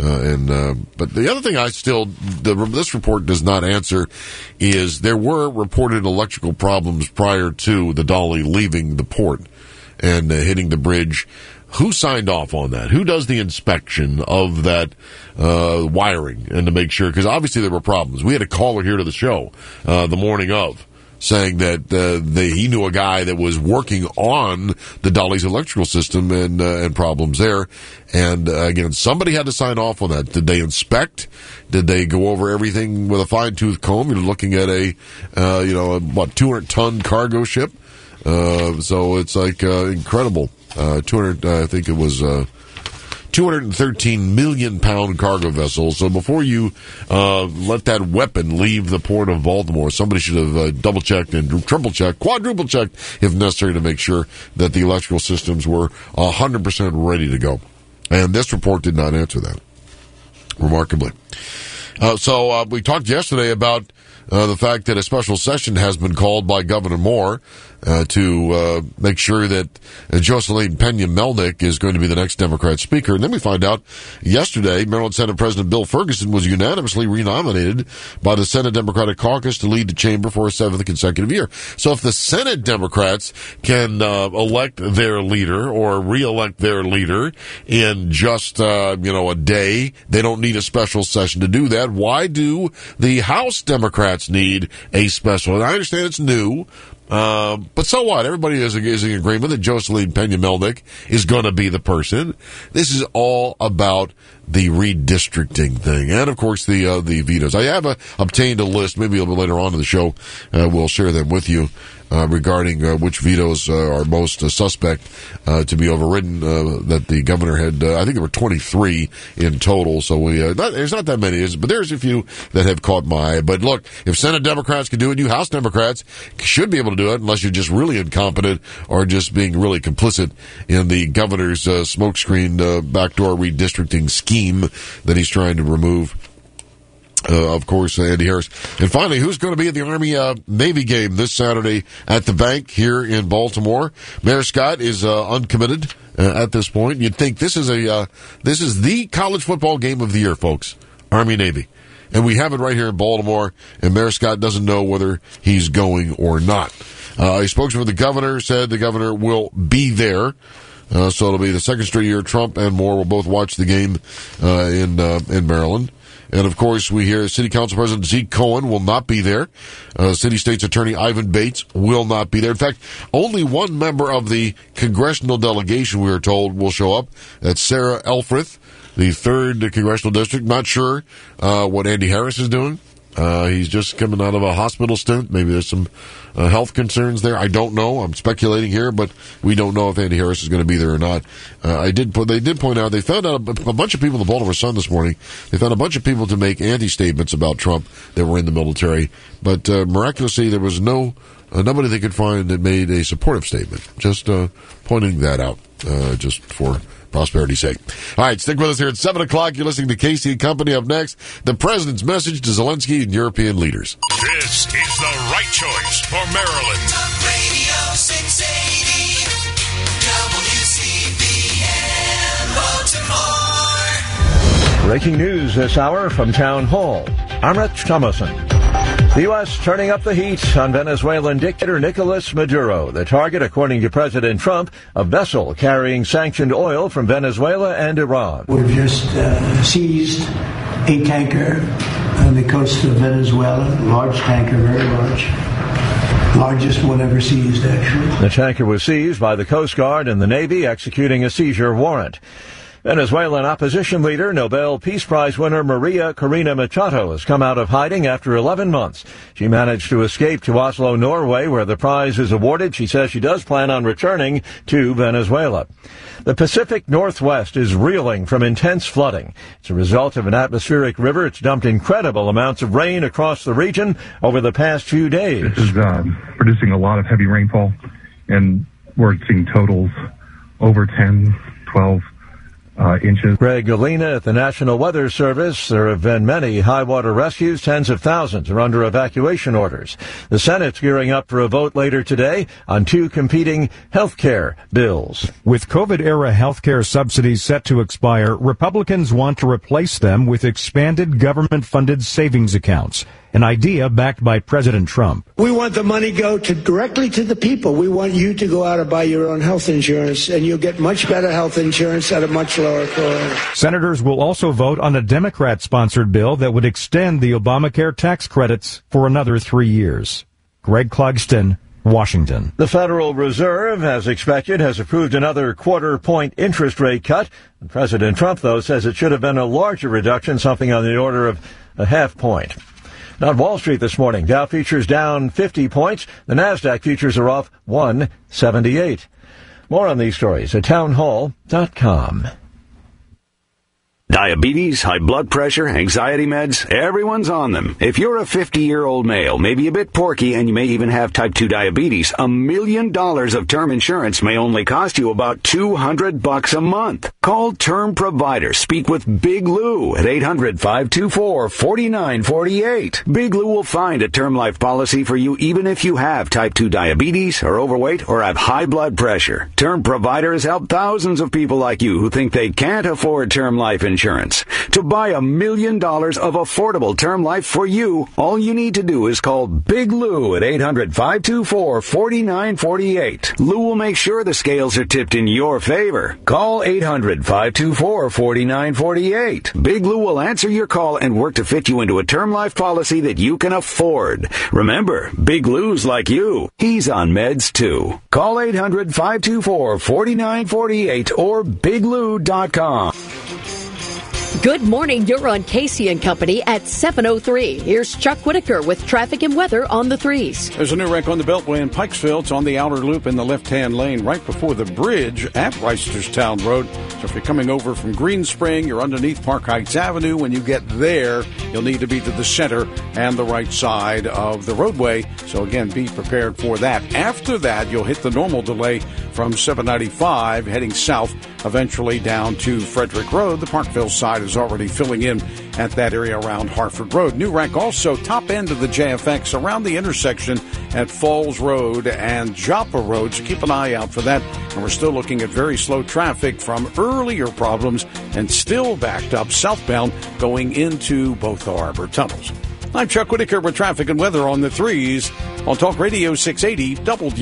But the other thing this report does not answer is there were reported electrical problems prior to the Dolly leaving the port and hitting the bridge. Who signed off on that? Who does the inspection of that wiring and to make sure? Because obviously there were problems. We had a caller here to the show the morning of saying that he knew a guy that was working on the Dolly's electrical system and problems there. And again, somebody had to sign off on that. Did they inspect? Did they go over everything with a fine-tooth comb? You're looking at a 200-ton cargo ship. So it's like incredible. I think it was 213 million pound cargo vessel. So before you let that weapon leave the port of Baltimore, somebody should have double checked and triple checked, quadruple checked if necessary to make sure that the electrical systems were 100% ready to go. And this report did not answer that, remarkably. So we talked yesterday about the fact that a special session has been called by Governor Moore to make sure that Jocelyn Pena-Melnick is going to be the next Democrat speaker. And then we find out yesterday, Maryland Senate President Bill Ferguson was unanimously renominated by the Senate Democratic Caucus to lead the chamber for a 7th consecutive year. So if the Senate Democrats can elect their leader or re-elect their leader in just a day, they don't need a special session to do that. Why do the House Democrats need a special? And I understand it's new. But so what? Everybody is in agreement that Jocelyn Pena-Melnick is going to be the person. This is all about the redistricting thing. And, of course, the vetoes. I have obtained a list. Maybe a little bit later on in the show we'll share them with you regarding which vetoes are most suspect to be overridden. That the governor had, I think there were 23 in total. So there's not that many, but there's a few that have caught my eye. But look, if Senate Democrats can do it, you House Democrats should be able to do it, unless you're just really incompetent or just being really complicit in the governor's smokescreen backdoor redistricting scheme that he's trying to remove. Of course, Andy Harris. And finally, who's going to be at the Army-Navy game this Saturday at the Bank here in Baltimore? Mayor Scott is uncommitted at this point. You'd think this is the college football game of the year, folks. Army-Navy. And we have it right here in Baltimore, and Mayor Scott doesn't know whether he's going or not. A spokesman for the governor said the governor will be there. So it'll be the second straight year Trump and Moore will both watch the game in Maryland. And, of course, we hear City Council President Zeke Cohen will not be there. City State's Attorney Ivan Bates will not be there. In fact, only one member of the congressional delegation, we are told, will show up. That's Sarah Elfreth, the 3rd Congressional District. Not sure what Andy Harris is doing. He's just coming out of a hospital stint. Maybe there's some health concerns there. I don't know. I'm speculating here, but we don't know if Andy Harris is going to be there or not. They did point out, they found out a bunch of people in the Baltimore Sun this morning. They found a bunch of people to make anti-statements about Trump that were in the military. But miraculously, there was nobody they could find that made a supportive statement. Just pointing that out, just for prosperity's sake. All right, stick with us here at 7 o'clock. You're listening to Casey and Company. Up next, the president's message to Zelensky and European leaders. This is the right choice for Maryland. Talk Radio 680 WCBN Baltimore. Breaking news this hour from Town Hall. I'm Rich Thomason. The U.S. turning up the heat on Venezuelan dictator Nicolas Maduro, the target, according to President Trump, a vessel carrying sanctioned oil from Venezuela and Iran. We've just seized a tanker on the coast of Venezuela, large tanker, very large. Largest one ever seized, actually. The tanker was seized by the Coast Guard and the Navy, executing a seizure warrant. Venezuelan opposition leader, Nobel Peace Prize winner Maria Corina Machado has come out of hiding after 11 months. She managed to escape to Oslo, Norway, where the prize is awarded. She says she does plan on returning to Venezuela. The Pacific Northwest is reeling from intense flooding. It's a result of an atmospheric river. It's dumped incredible amounts of rain across the region over the past few days. This is producing a lot of heavy rainfall, and we're seeing totals over 10, 12 inches. Greg Galena at the National Weather Service. There have been many high water rescues. Tens of thousands are under evacuation orders. The Senate's gearing up for a vote later today on 2 competing health care bills. With COVID-era health care subsidies set to expire, Republicans want to replace them with expanded government-funded savings accounts, an idea backed by President Trump. We want the money go directly to the people. We want you to go out and buy your own health insurance, and you'll get much better health insurance at a much lower cost. Senators will also vote on a Democrat-sponsored bill that would extend the Obamacare tax credits for another 3 years. Greg Clugston, Washington. The Federal Reserve, as expected, has approved another quarter-point interest rate cut. President Trump, though, says it should have been a larger reduction, something on the order of a half point. On Wall Street this morning, Dow futures down 50 points. The NASDAQ futures are off 178. More on these stories at townhall.com. Diabetes, high blood pressure, anxiety meds, everyone's on them. If you're a 50-year-old male, maybe a bit porky, and you may even have type 2 diabetes, $1 million of term insurance may only cost you about $200 a month. Call Term Provider. Speak with Big Lou at 800-524-4948. Big Lou will find a term life policy for you even if you have type 2 diabetes, are overweight, or have high blood pressure. Term Provider has helped thousands of people like you who think they can't afford term life insurance. To buy $1 million of affordable term life for you, all you need to do is call Big Lou at 800-524-4948. Lou will make sure the scales are tipped in your favor. Call 800-524-4948. Big Lou will answer your call and work to fit you into a term life policy that you can afford. Remember, Big Lou's like you. He's on meds too. Call 800-524-4948 or biglou.com. Good morning. You're on Casey and Company at 7:03. Here's Chuck Whitaker with traffic and weather on the 3s. There's a new wreck on the Beltway in Pikesville. It's on the outer loop in the left-hand lane right before the bridge at Reisterstown Road. So if you're coming over from Green Spring, you're underneath Park Heights Avenue. When you get there, you'll need to be to the center and the right side of the roadway. So again, be prepared for that. After that, you'll hit the normal delay from 795 heading south, eventually down to Frederick Road. The Parkville side is already filling in at that area around Harford Road. New wreck also top end of the JFX around the intersection at Falls Road and Joppa Road. So keep an eye out for that. And we're still looking at very slow traffic from earlier problems and still backed up southbound going into both the harbor tunnels. I'm Chuck Whitaker with traffic and weather on the 3s on Talk Radio 680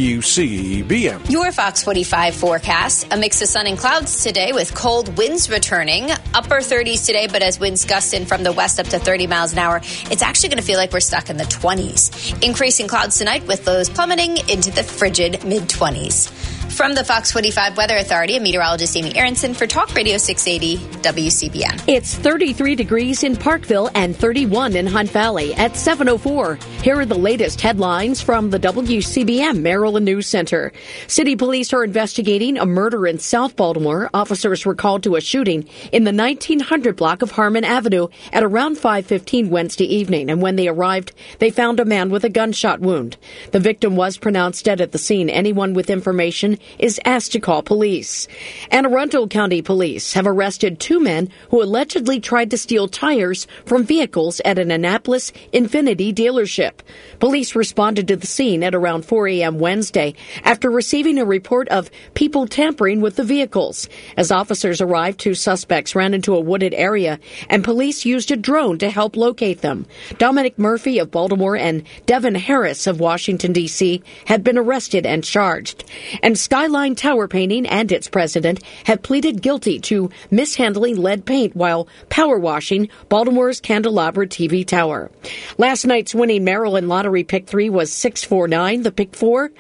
WCBM. Your Fox 45 forecast. A mix of sun and clouds today with cold winds returning. Upper 30s today, but as winds gust in from the west up to 30 miles an hour, it's actually going to feel like we're stuck in the 20s. Increasing clouds tonight with lows plummeting into the frigid mid-20s. From the Fox 45 Weather Authority, I'm meteorologist Amy Aronson for Talk Radio 680 WCBM. It's 33 degrees in Parkville and 31 in Hunt Valley at 7:04. Here are the latest headlines from the WCBM Maryland News Center. City police are investigating a murder in South Baltimore. Officers were called to a shooting in the 1900 block of Harmon Avenue at around 5:15 Wednesday evening. And when they arrived, they found a man with a gunshot wound. The victim was pronounced dead at the scene. Anyone with information is asked to call police. Anne Arundel County Police have arrested 2 men who allegedly tried to steal tires from vehicles at an Annapolis Infiniti dealership. Police responded to the scene at around 4 a.m. Wednesday after receiving a report of people tampering with the vehicles. As officers arrived, 2 suspects ran into a wooded area, and police used a drone to help locate them. Dominic Murphy of Baltimore and Devin Harris of Washington, D.C. had been arrested and charged. And Skyline Tower Painting and its president have pleaded guilty to mishandling lead paint while power washing Baltimore's Candelabra TV tower. Last night's winning Maryland Lottery Pick 3 was 649. The Pick 4,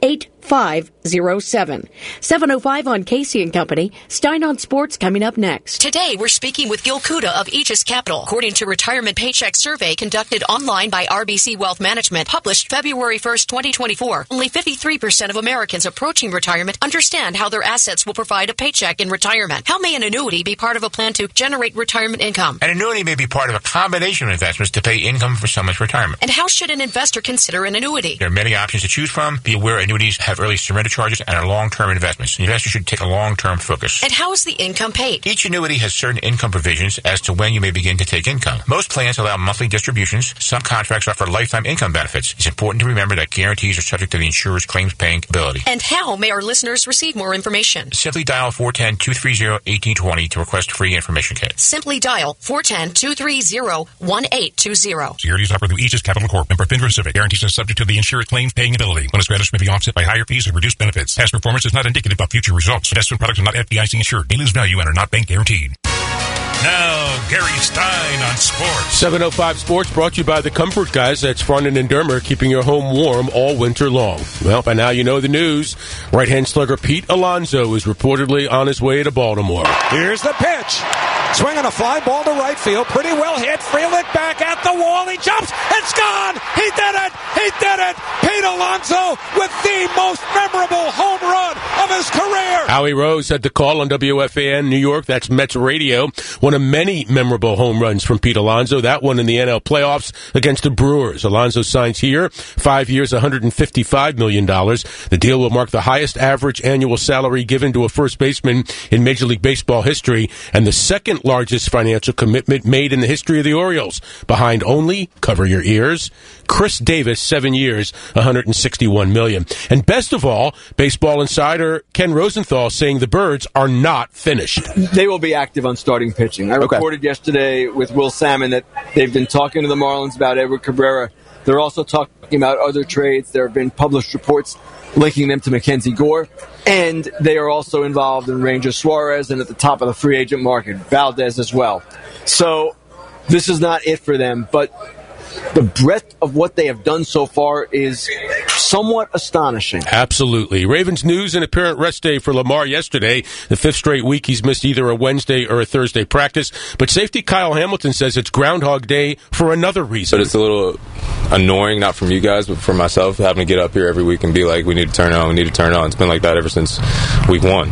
8507. 7:05 on Casey and Company. Stein on Sports coming up next. Today, we're speaking with Gil Kuda of Aegis Capital. According to Retirement Paycheck Survey conducted online by RBC Wealth Management, published February 1st, 2024, only 53% of Americans approaching retirement understand how their assets will provide a paycheck in retirement. How may an annuity be part of a plan to generate retirement income? An annuity may be part of a combination of investments to pay income for someone's retirement. And how should an investor consider an annuity? There are many options to choose from. Be aware annuities have early surrender charges and are long-term investments. The investor should take a long-term focus. And how is the income paid? Each annuity has certain income provisions as to when you may begin to take income. Most plans allow monthly distributions. Some contracts offer lifetime income benefits. It's important to remember that guarantees are subject to the insurer's claims paying ability. And how may our listeners receive more information? Simply dial 410-230-1820 to request a free information kit. Simply dial 410-230-1820. Securities offered through Aegis Capital Corp. Member FINRA SIPC. Guarantees are subject to the insurer's claims paying ability. Bonus credits may be offset by higher fees and reduced benefits. Past performance is not indicative of future results. Investment products are not FDIC insured. May lose value and are not bank guaranteed. Now, Gary Stein on sports. 7:05 Sports brought to you by the Comfort Guys. That's Farnan and Dermer, keeping your home warm all winter long. Well, by now you know the news. Right-hand slugger Pete Alonso is reportedly on his way to Baltimore. Here's the pitch. Swinging a fly ball to right field. Pretty well hit. Freeland back at the wall. He jumps. It's gone. He did it. He did it. Pete Alonso with the most memorable home run of his career. Howie Rose had the call on WFAN New York. That's Mets radio. One of many memorable home runs from Pete Alonso. That one in the NL playoffs against the Brewers. Alonso signs here. 5 years, $155 million. The deal will mark the highest average annual salary given to a first baseman in Major League Baseball history and the second largest financial commitment made in the history of the Orioles, behind only, cover your ears, Chris Davis, 7 years, $161 million. And best of all, Baseball Insider Ken Rosenthal saying the Birds are not finished. They will be active on starting pitching. I reported yesterday with Will Salmon that they've been talking to the Marlins about Edward Cabrera. They're also talking about other trades. There have been published reports linking them to Mackenzie Gore, and they are also involved in Ranger Suarez and at the top of the free agent market, Valdez as well. So this is not it for them, but the breadth of what they have done so far is somewhat astonishing. Absolutely. Ravens news: an apparent rest day for Lamar yesterday. The 5th straight week he's missed either a Wednesday or a Thursday practice. But safety Kyle Hamilton says it's Groundhog Day for another reason. But it's a little annoying, not from you guys, but for myself, having to get up here every week and be like, we need to turn on. It's been like that ever since week 1.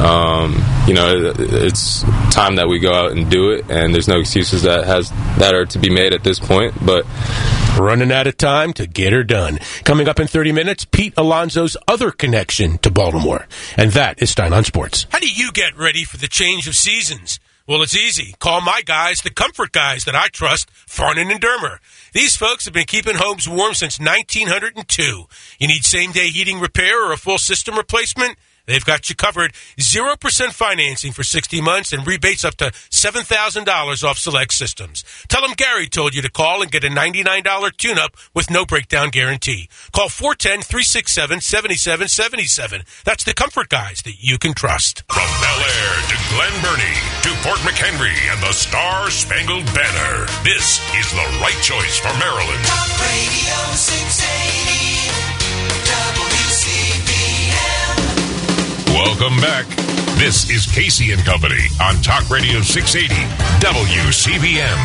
It's time that we go out and do it, and there's no excuses that are to be made at this point. But running out of time to get her done. Coming up in 30 minutes, Pete Alonso's other connection to Baltimore. And that is Stein on Sports. How do you get ready for the change of seasons? Well, it's easy. Call my guys, the comfort guys that I trust, Farnan and Dermer. These folks have been keeping homes warm since 1902. You need same-day heating repair or a full system replacement? They've got you covered. 0% financing for 60 months and rebates up to $7,000 off select systems. Tell them Gary told you to call and get a $99 tune-up with no breakdown guarantee. Call 410-367-7777. That's the comfort guys that you can trust. From Bel Air to Glen Burnie to Fort McHenry and the Star-Spangled Banner, this is the right choice for Maryland. Talk Radio 680 WCBM. Welcome back. This is Casey and Company on Talk Radio 680 WCBM.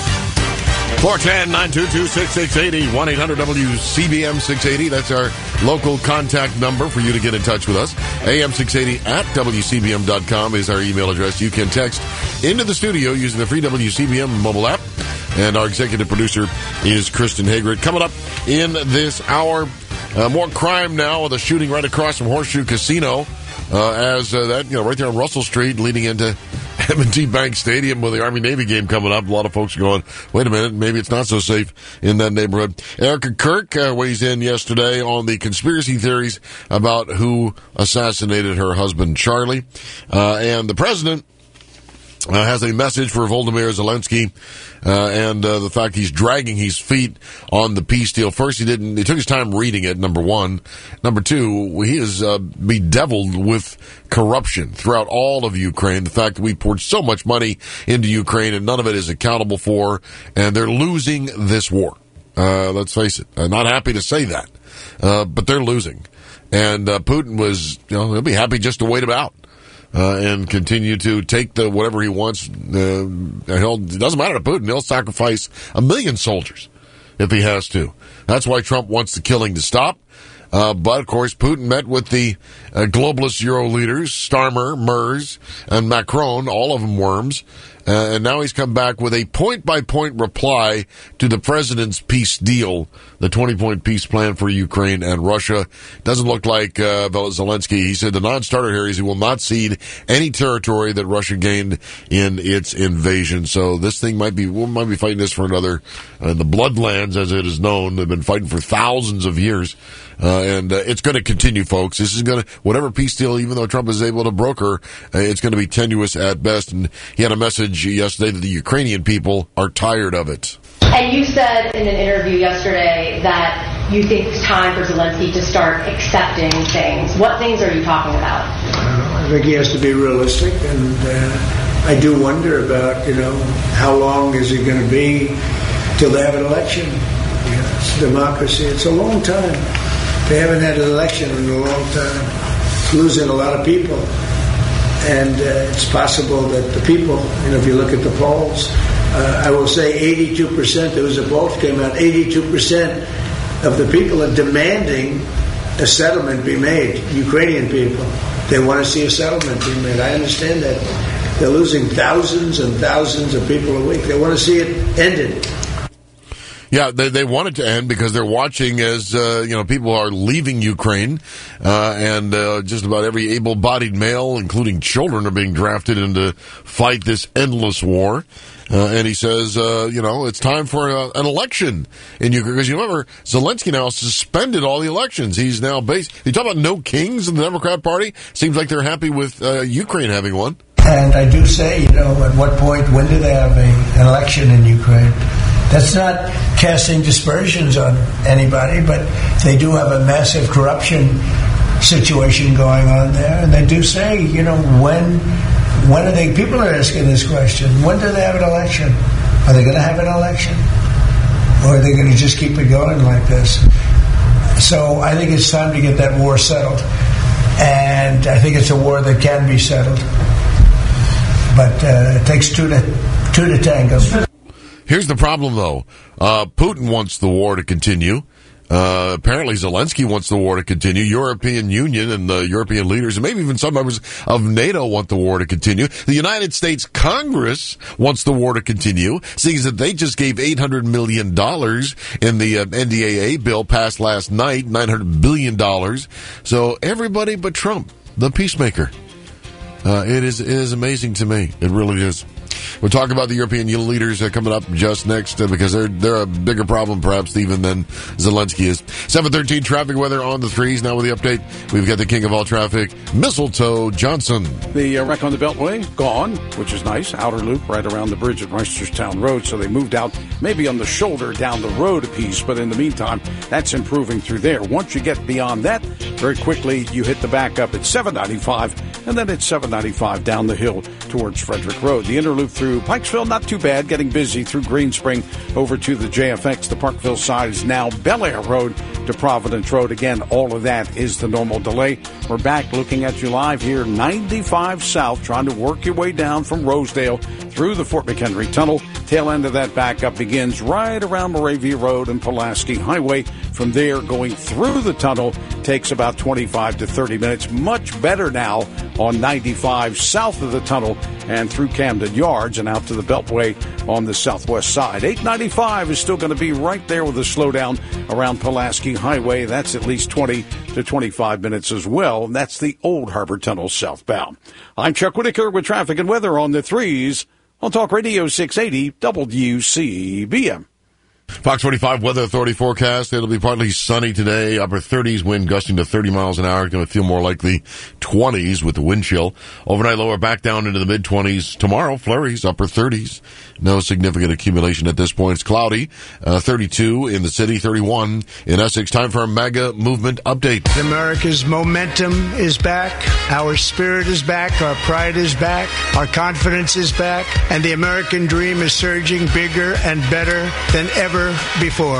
410-922-6680, 1-800-WCBM-680. That's our local contact number for you to get in touch with us. AM680 at WCBM.com is our email address. You can text into the studio using the free WCBM mobile app. And our executive producer is Kristen Hagerett. Coming up in this hour, more crime now with a shooting right across from Horseshoe Casino. Right there on Russell Street, leading into M&T Bank Stadium with the Army-Navy game coming up. A lot of folks are going, wait a minute, maybe it's not so safe in that neighborhood. Erica Kirk weighs in yesterday on the conspiracy theories about who assassinated her husband, Charlie. And the president has a message for Volodymyr Zelensky and the fact he's dragging his feet on the peace deal. First, he took his time reading it, number one. Number two, he is bedeviled with corruption throughout all of Ukraine. The fact that we poured so much money into Ukraine and none of it is accountable for, and they're losing this war. Let's face it. Not happy to say that, but they're losing. And Putin was, he'll be happy just to wait it out. And continue to take whatever he wants. It doesn't matter to Putin. He'll sacrifice 1 million soldiers if he has to. That's why Trump wants the killing to stop. But, of course, Putin met with the globalist Euro leaders, Starmer, Merz, and Macron, all of them worms. And now he's come back with a point-by-point reply to the president's peace deal, the 20-point peace plan for Ukraine and Russia. Doesn't look like Zelensky. He said the non-starter here is he will not cede any territory that Russia gained in its invasion. So this thing we might be fighting this for another, the Bloodlands, as it is known. They've been fighting for thousands of years. And it's going to continue, folks. This is whatever peace deal, even though Trump is able to broker, it's going to be tenuous at best. And he had a message yesterday that the Ukrainian people are tired of it. And you said in an interview yesterday that you think it's time for Zelensky to start accepting things. What things are you talking about? I think he has to be realistic, and I do wonder about, how long is it going to be till they have an election? It's democracy. It's a long time. They haven't had an election in a long time. It's losing a lot of people. And it's possible that the people, if you look at the polls, I will say 82%, there was a poll that came out, 82% of the people are demanding a settlement be made, Ukrainian people. They want to see a settlement be made. I understand that. They're losing thousands and thousands of people a week. They want to see it ended. Yeah, they want it to end because they're watching as, people are leaving Ukraine, and just about every able-bodied male, including children, are being drafted in to fight this endless war. And he says, it's time for an election in Ukraine. Because you remember, Zelensky now suspended all the elections. He's now you talk about no kings in the Democrat Party? Seems like they're happy with Ukraine having one. And I do say, at what point, when do they have an election in Ukraine? That's not casting dispersions on anybody, but they do have a massive corruption situation going on there. And they do say, when are they, people are asking this question, when do they have an election? Are they going to have an election? Or are they going to just keep it going like this? So I think it's time to get that war settled. And I think it's a war that can be settled. But it takes two to tango. Here's the problem, though. Putin wants the war to continue. Apparently Zelensky wants the war to continue. European Union and the European leaders, and maybe even some members of NATO want the war to continue. The United States Congress wants the war to continue, seeing that they just gave $800 million in the NDAA bill passed last night, $900 billion. So everybody but Trump, the peacemaker. It is amazing to me. It really is. We'll talk about the European leaders coming up just next because they're a bigger problem perhaps even than Zelensky is. 7:13 traffic weather on the threes. Now with the update, we've got the king of all traffic, Mistletoe Johnson. The wreck on the Beltway, gone, which is nice. Outer loop right around the bridge at Reisterstown Road, so they moved out maybe on the shoulder down the road a piece, but in the meantime, that's improving through there. Once you get beyond that, very quickly you hit the backup at 795, and then it's 795 down the hill towards Frederick Road. The inner loop through Pikesville, not too bad, getting busy through Greenspring over to the JFX. The Parkville side is now Bel Air Road to Providence Road. Again, all of that is the normal delay. We're back looking at you live here, 95 South, trying to work your way down from Rosedale through the Fort McHenry Tunnel. Tail end of that backup begins right around Moravia Road and Pulaski Highway. From there, going through the tunnel takes about 25 to 30 minutes. Much better now on 95 south of the tunnel and through Camden Yards and out to the Beltway on the southwest side. 895 is still going to be right there with a slowdown around Pulaski Highway. That's at least 20 to 25 minutes as well. That's the Old Harbor Tunnel southbound. I'm Chuck Whitaker with traffic and weather on the threes on Talk Radio 680 WCBM. Fox 45 Weather Authority forecast. It'll be partly sunny today. Upper 30s, wind gusting to 30 miles an hour. It's going to feel more like the 20s with the wind chill. Overnight lower back down into the mid-20s. Tomorrow, flurries, upper 30s. No significant accumulation at this point. It's cloudy. 32 in the city, 31 in Essex. Time for a mega movement update. America's momentum is back. Our spirit is back. Our pride is back. Our confidence is back. And the American dream is surging bigger and better than ever before.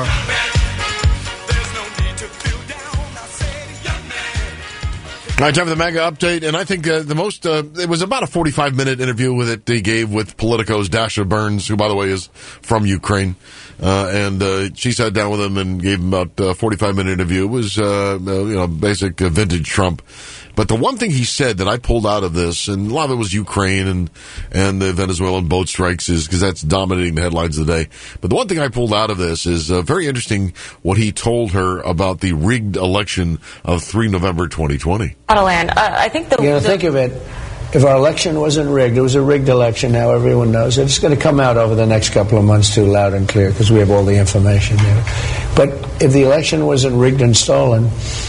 All right, time for the mega update, and I think it was about a 45-minute interview with it he gave with Politico's Dasha Burns, who, by the way, is from Ukraine, and she sat down with him and gave him about a 45-minute interview. It was, basic vintage Trump. But the one thing he said that I pulled out of this, and a lot of it was Ukraine and the Venezuelan boat strikes, is because that's dominating the headlines of the day. But the one thing I pulled out of this is very interesting what he told her about the rigged election of 3 November 2020. I think think of it. If our election wasn't rigged, it was a rigged election. Now everyone knows it. It's going to come out over the next couple of months too, loud and clear, because we have all the information there. But if the election wasn't rigged and stolen,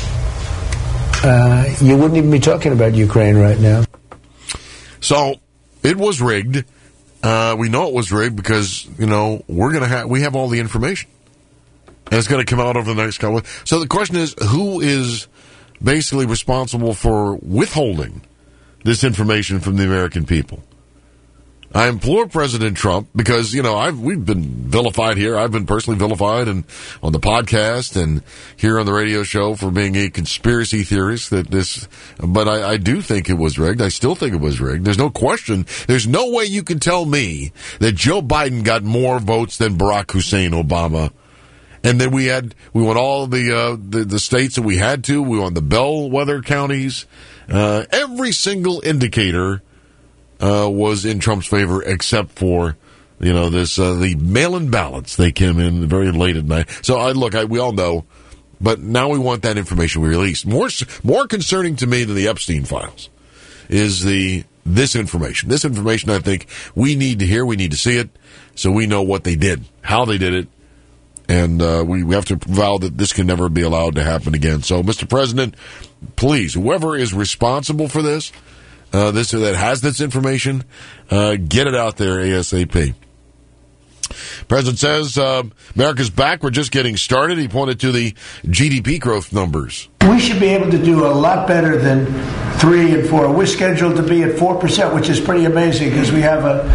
you wouldn't even be talking about Ukraine right now. So it was rigged. We know it was rigged because we have all the information, and it's going to come out over the next couple. So the question is, who is basically responsible for withholding this information from the American people? I implore President Trump, because, we've been vilified here. I've been personally vilified and on the podcast and here on the radio show for being a conspiracy theorist but I do think it was rigged. I still think it was rigged. There's no question. There's no way you can tell me that Joe Biden got more votes than Barack Hussein Obama. And then we won all the states that we had to. We won the bellwether counties. Every single indicator was in Trump's favor, except for the mail-in ballots. They came in very late at night. So we all know, but now we want that information released. More concerning to me than the Epstein files is this information. This information, I think we need to hear. We need to see it, so we know what they did, how they did it. And we have to vow that this can never be allowed to happen again. So, Mr. President, please, whoever is responsible for this that has this information, get it out there ASAP. President says America's back. We're just getting started. He pointed to the GDP growth numbers. We should be able to do a lot better than 3 and 4. We're scheduled to be at 4%, which is pretty amazing because we have a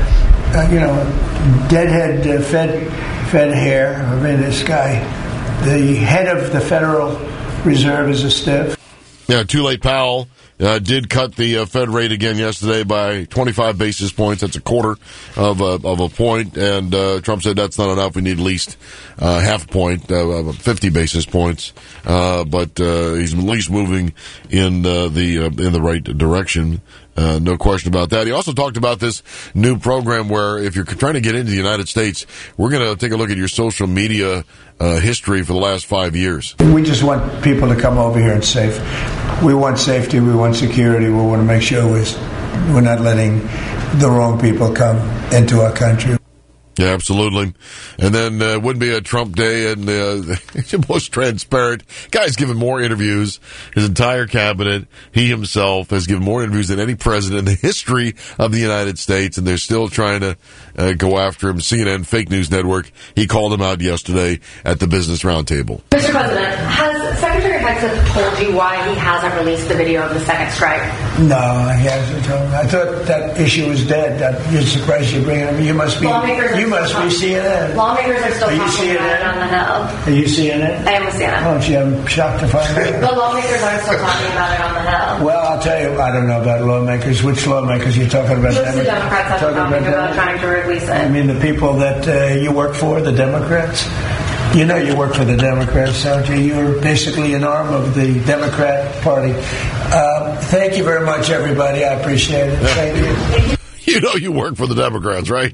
deadhead Fed hair. I mean, this guy, the head of the Federal reserve is a stiff. Yeah, too late. Powell did cut the Fed rate again yesterday by 25 basis points. That's a quarter of a point. And Trump said that's not enough. We need at least half a point, 50 basis points. But he's at least moving in the right direction. No question about that. He also talked about this new program where if you're trying to get into the United States, we're going to take a look at your social media history for the last 5 years. We just want people to come over here and safe. We want safety. We want security. We want to make sure we're not letting the wrong people come into our country. Yeah, absolutely. And then it wouldn't be a Trump day, and the most transparent guy's given more interviews. His entire cabinet, he himself has given more interviews than any president in the history of the United States, and they're still trying to go after him. CNN, fake news network, he called him out yesterday at the Business Roundtable. Mr. President, has Secretary Hegseth told you why he hasn't released the video of the second strike? No, he hasn't told me. I thought that issue was dead. You're surprised you're bringing it up. You must be CNN. Lawmakers are still talking about it on the Hill. Are you CNN? I am with CNN. Oh, gee, I'm shocked to find out. The lawmakers are still talking about it on the Hill. Well, I'll tell you, I don't know about lawmakers. Which lawmakers are you talking about? Most of the Democrats have been talking about trying to release it. I mean, the people that you work for, the Democrats? You know you work for the Democrats, don't you? You're basically an arm of the Democrat Party. Thank you very much, everybody. I appreciate it. Thank you. You know you work for the Democrats, right?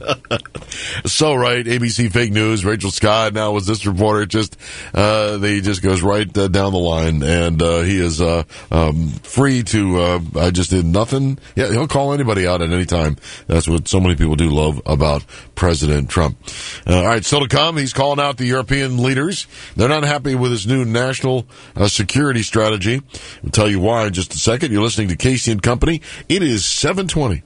So right. ABC Fake News, Rachel Scott now was this reporter. He just goes right down the line, and he is free to, I just did nothing. Yeah, he'll call anybody out at any time. That's what so many people do love about President Trump. All right, still to come, he's calling out the European leaders. They're not happy with his new national security strategy. I'll tell you why in just a second. You're listening to Casey and Company. It is 7:20.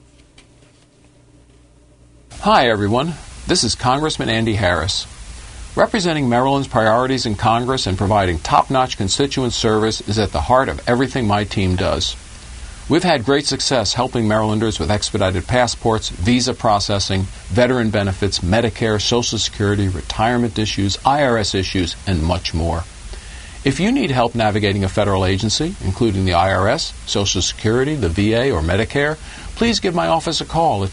Hi, everyone. This is Congressman Andy Harris. Representing Maryland's priorities in Congress and providing top-notch constituent service is at the heart of everything my team does. We've had great success helping Marylanders with expedited passports, visa processing, veteran benefits, Medicare, Social Security, retirement issues, IRS issues, and much more. If you need help navigating a federal agency, including the IRS, Social Security, the VA, or Medicare, please give my office a call at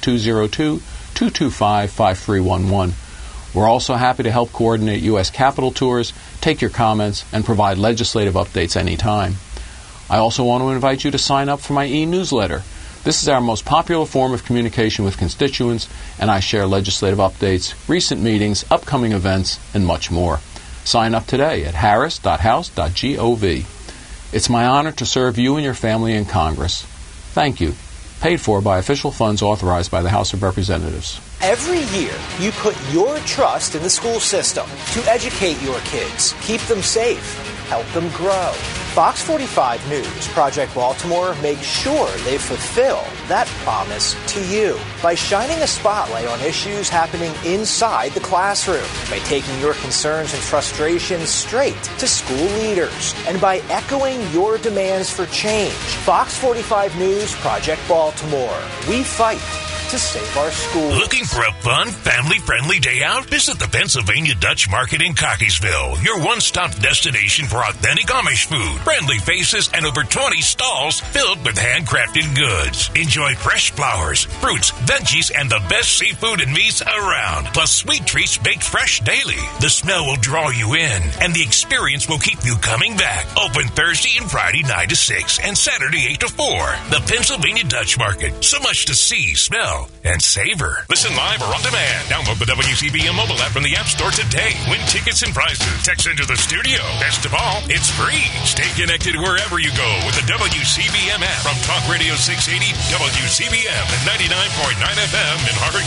202-225-5311. We're also happy to help coordinate U.S. Capitol tours, take your comments, and provide legislative updates anytime. I also want to invite you to sign up for my e-newsletter. This is our most popular form of communication with constituents, and I share legislative updates, recent meetings, upcoming events, and much more. Sign up today at harris.house.gov. It's my honor to serve you and your family in Congress. Thank you. Paid for by official funds authorized by the House of Representatives. Every year, you put your trust in the school system to educate your kids, keep them safe, help them grow. Fox 45 News, Project Baltimore makes sure they fulfill that promise to you by shining a spotlight on issues happening inside the classroom, by taking your concerns and frustrations straight to school leaders, and by echoing your demands for change. Fox 45 News, Project Baltimore. We fight to save our schools. Looking for a fun, family-friendly day out? Visit the Pennsylvania Dutch Market in Cockeysville, your one-stop destination for authentic Amish food, friendly faces, and over 20 stalls filled with handcrafted goods. Enjoy fresh flowers, fruits, veggies, and the best seafood and meats around, plus sweet treats baked fresh daily. The smell will draw you in, and the experience will keep you coming back. Open Thursday and Friday 9 to 6 and Saturday 8 to 4. The Pennsylvania Dutch Market. So much to see, smell, and savor. Listen live or on demand. Download the WCBM mobile app from the App Store today. Win tickets and prizes. Text into the studio. Best of all, it's free. Stay connected wherever you go with the WCBM app from Talk Radio 680, WCBM at 99.9 FM in Harford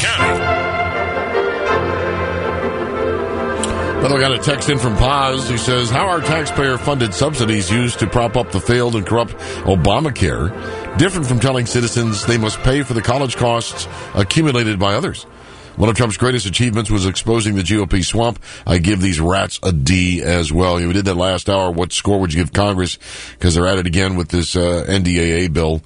County. Another got a text in from Paz. He says, how are taxpayer-funded subsidies used to prop up the failed and corrupt Obamacare different from telling citizens they must pay for the college costs accumulated by others? One of Trump's greatest achievements was exposing the GOP swamp. I give these rats a D as well. We did that last hour. What score would you give Congress? Because they're at it again with this NDAA bill.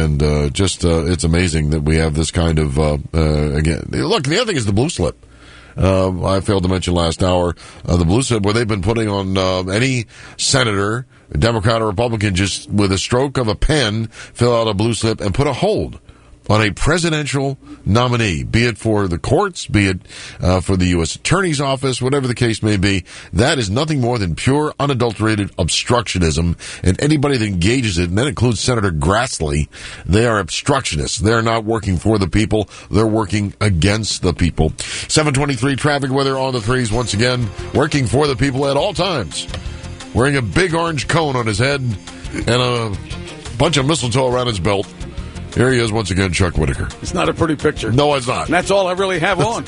It's amazing that we have this kind of, again. Look, the other thing is the blue slip. I failed to mention last hour, the blue slip, where they've been putting on any senator, Democrat or Republican, just with a stroke of a pen, fill out a blue slip and put a hold on a presidential nominee, be it for the courts, be it for the U.S. Attorney's Office, whatever the case may be. That is nothing more than pure, unadulterated obstructionism, and anybody that engages it, and that includes Senator Grassley, they are obstructionists. They're not working for the people. They're working against the people. 723 traffic weather on the threes once again, working for the people at all times. Wearing a big orange cone on his head and a bunch of mistletoe around his belt. Here he is once again, Chuck Whitaker. It's not a pretty picture. No, it's not. And that's all I really have on.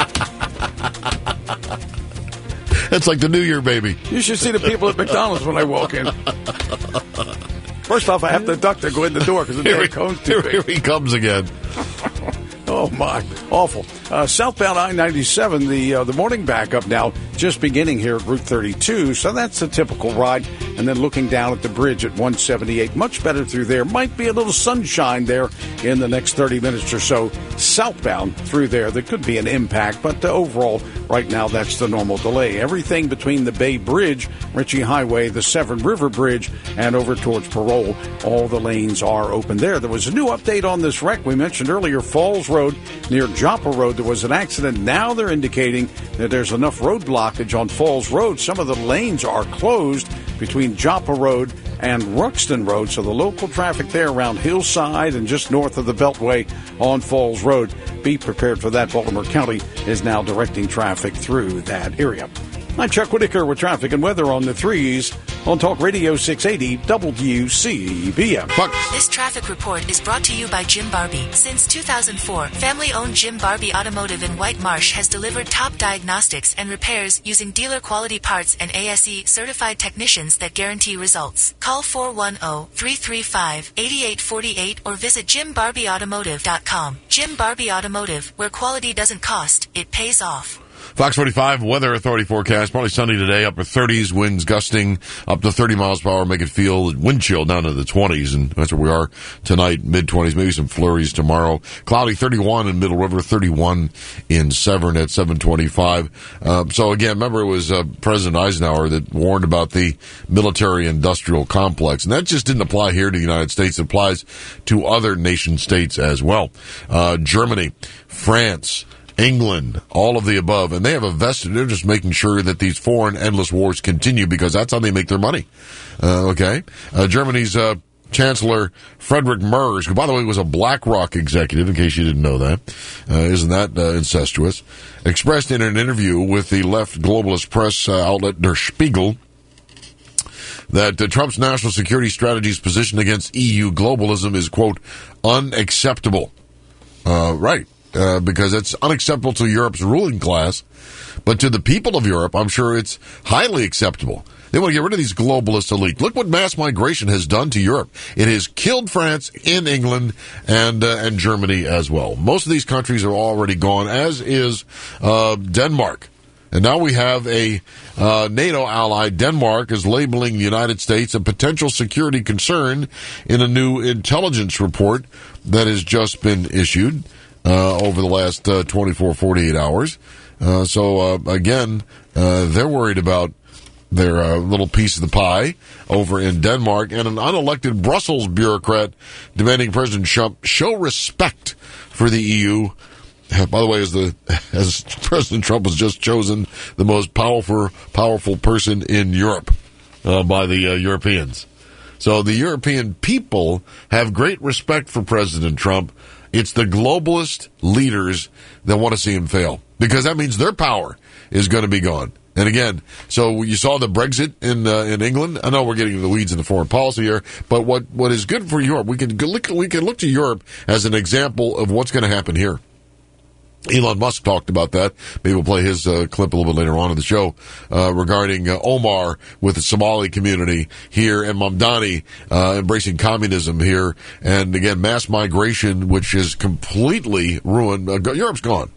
It's like the New Year, baby. You should see the people at McDonald's when I walk in. First off, I have to duck to go in the door because the damn cone's too big. Here he comes again. Oh, my. Awful. Southbound I-97, the morning backup now just beginning here at Route 32, so that's a typical ride. And then looking down at the bridge at 178, much better through there. Might be a little sunshine there in the next 30 minutes or so. Southbound through there could be an impact, but overall, right now, that's the normal delay. Everything between the Bay Bridge, Ritchie Highway, the Severn River Bridge, and over towards Parole, all the lanes are open there. There was a new update on this wreck we mentioned earlier, Falls Road near Joppa Road. There was an accident. Now they're indicating that there's enough road blockage on Falls Road. Some of the lanes are closed between Joppa Road and Ruxton Road, so the local traffic there around Hillside and just north of the Beltway on Falls Road. Be prepared for that. Baltimore County is now directing traffic through that area. I'm Chuck Whitaker with traffic and weather on the threes on Talk Radio 680 WCBM. This traffic report is brought to you by Jim Barbie. Since 2004, family-owned Jim Barbie Automotive in White Marsh has delivered top diagnostics and repairs using dealer-quality parts and ASE certified technicians that guarantee results. Call 410-335-8848 or visit JimBarbieAutomotive.com. Jim Barbie Automotive, where quality doesn't cost, it pays off. Fox 45 Weather Authority forecast. Probably sunny today, upper 30s, winds gusting up to 30 miles per hour, make it feel wind chill down to the 20s, and that's where we are tonight, mid-20s, maybe some flurries tomorrow. Cloudy 31 in Middle River, 31 in Severn at 725. So again, remember it was President Eisenhower that warned about the military-industrial complex, and that just didn't apply here to the United States. It applies to other nation states as well. Germany, France, England, all of the above, and they have a vested interest making sure that these foreign endless wars continue because that's how they make their money. Germany's Chancellor Friedrich Merz, who by the way was a BlackRock executive, in case you didn't know that, isn't that incestuous, expressed in an interview with the left globalist press outlet Der Spiegel that Trump's national security strategy's position against EU globalism is, quote, unacceptable. Right. Because it's unacceptable to Europe's ruling class, but to the people of Europe, I'm sure it's highly acceptable. They want to get rid of these globalist elite. Look what mass migration has done to Europe. It has killed France and England and Germany as well. Most of these countries are already gone, as is Denmark. And now we have a NATO ally. Denmark is labeling the United States a potential security concern in a new intelligence report that has just been issued over the last 24, 48 hours. Again, they're worried about their little piece of the pie over in Denmark, and an unelected Brussels bureaucrat demanding President Trump show respect for the EU. By the way, as President Trump was just chosen the most powerful person in Europe by the Europeans. So the European people have great respect for President Trump. It's the globalist leaders that want to see him fail, because that means their power is going to be gone. And again, so you saw the Brexit in England. I know we're getting the weeds in the foreign policy here, but what is good for Europe, we can look to Europe as an example of what's going to happen here. Elon Musk talked about that. Maybe we'll play his clip a little bit later on in the show regarding Omar with the Somali community here and Mamdani embracing communism here. And again, mass migration, which is completely ruined. Europe's gone.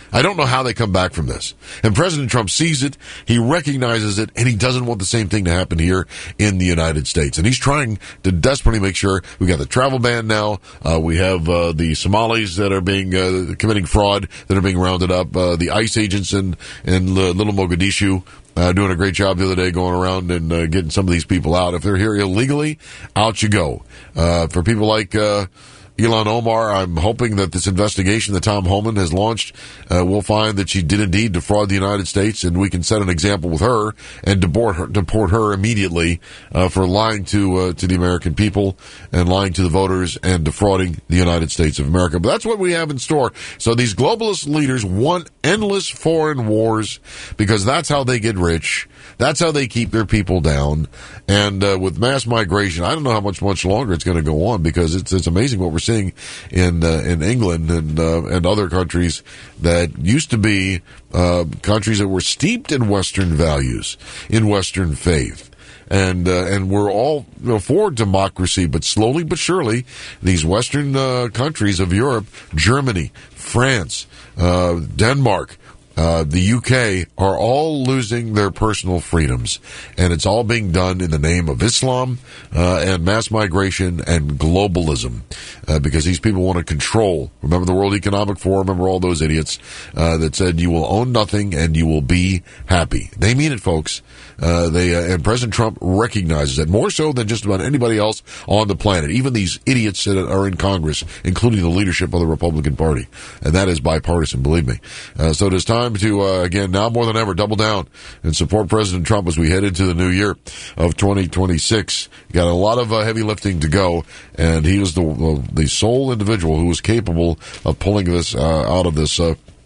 I don't know how they come back from this. And President Trump sees it, he recognizes it, and he doesn't want the same thing to happen here in the United States. And he's trying to desperately make sure we got the travel ban now. We have the Somalis that are being committing fraud that are being rounded up. The ICE agents in Little Mogadishu doing a great job the other day going around and getting some of these people out. If they're here illegally, out you go. For people like Ilhan Omar, I'm hoping that this investigation that Tom Homan has launched will find that she did indeed defraud the United States, and we can set an example with her and deport her immediately for lying to the American people and lying to the voters and defrauding the United States of America. But that's what we have in store. So these globalist leaders want endless foreign wars because that's how they get rich. That's how they keep their people down. And with mass migration, I don't know how much longer it's going to go on, because it's amazing what we're seeing in England and other countries that used to be countries that were steeped in Western values, in Western faith. And we're all for democracy, but slowly but surely, these Western countries of Europe, Germany, France, Denmark, the UK, are all losing their personal freedoms, and it's all being done in the name of Islam and mass migration and globalism, because these people want to control. Remember the World Economic Forum? Remember all those idiots that said you will own nothing and you will be happy? They mean it, folks. And President Trump recognizes it more so than just about anybody else on the planet. Even these idiots that are in Congress, including the leadership of the Republican Party, and that is bipartisan, believe me. So it is time to again, now more than ever, double down and support President Trump as we head into the new year of 2026. Got a lot of heavy lifting to go, and he was the sole individual who was capable of pulling this out of this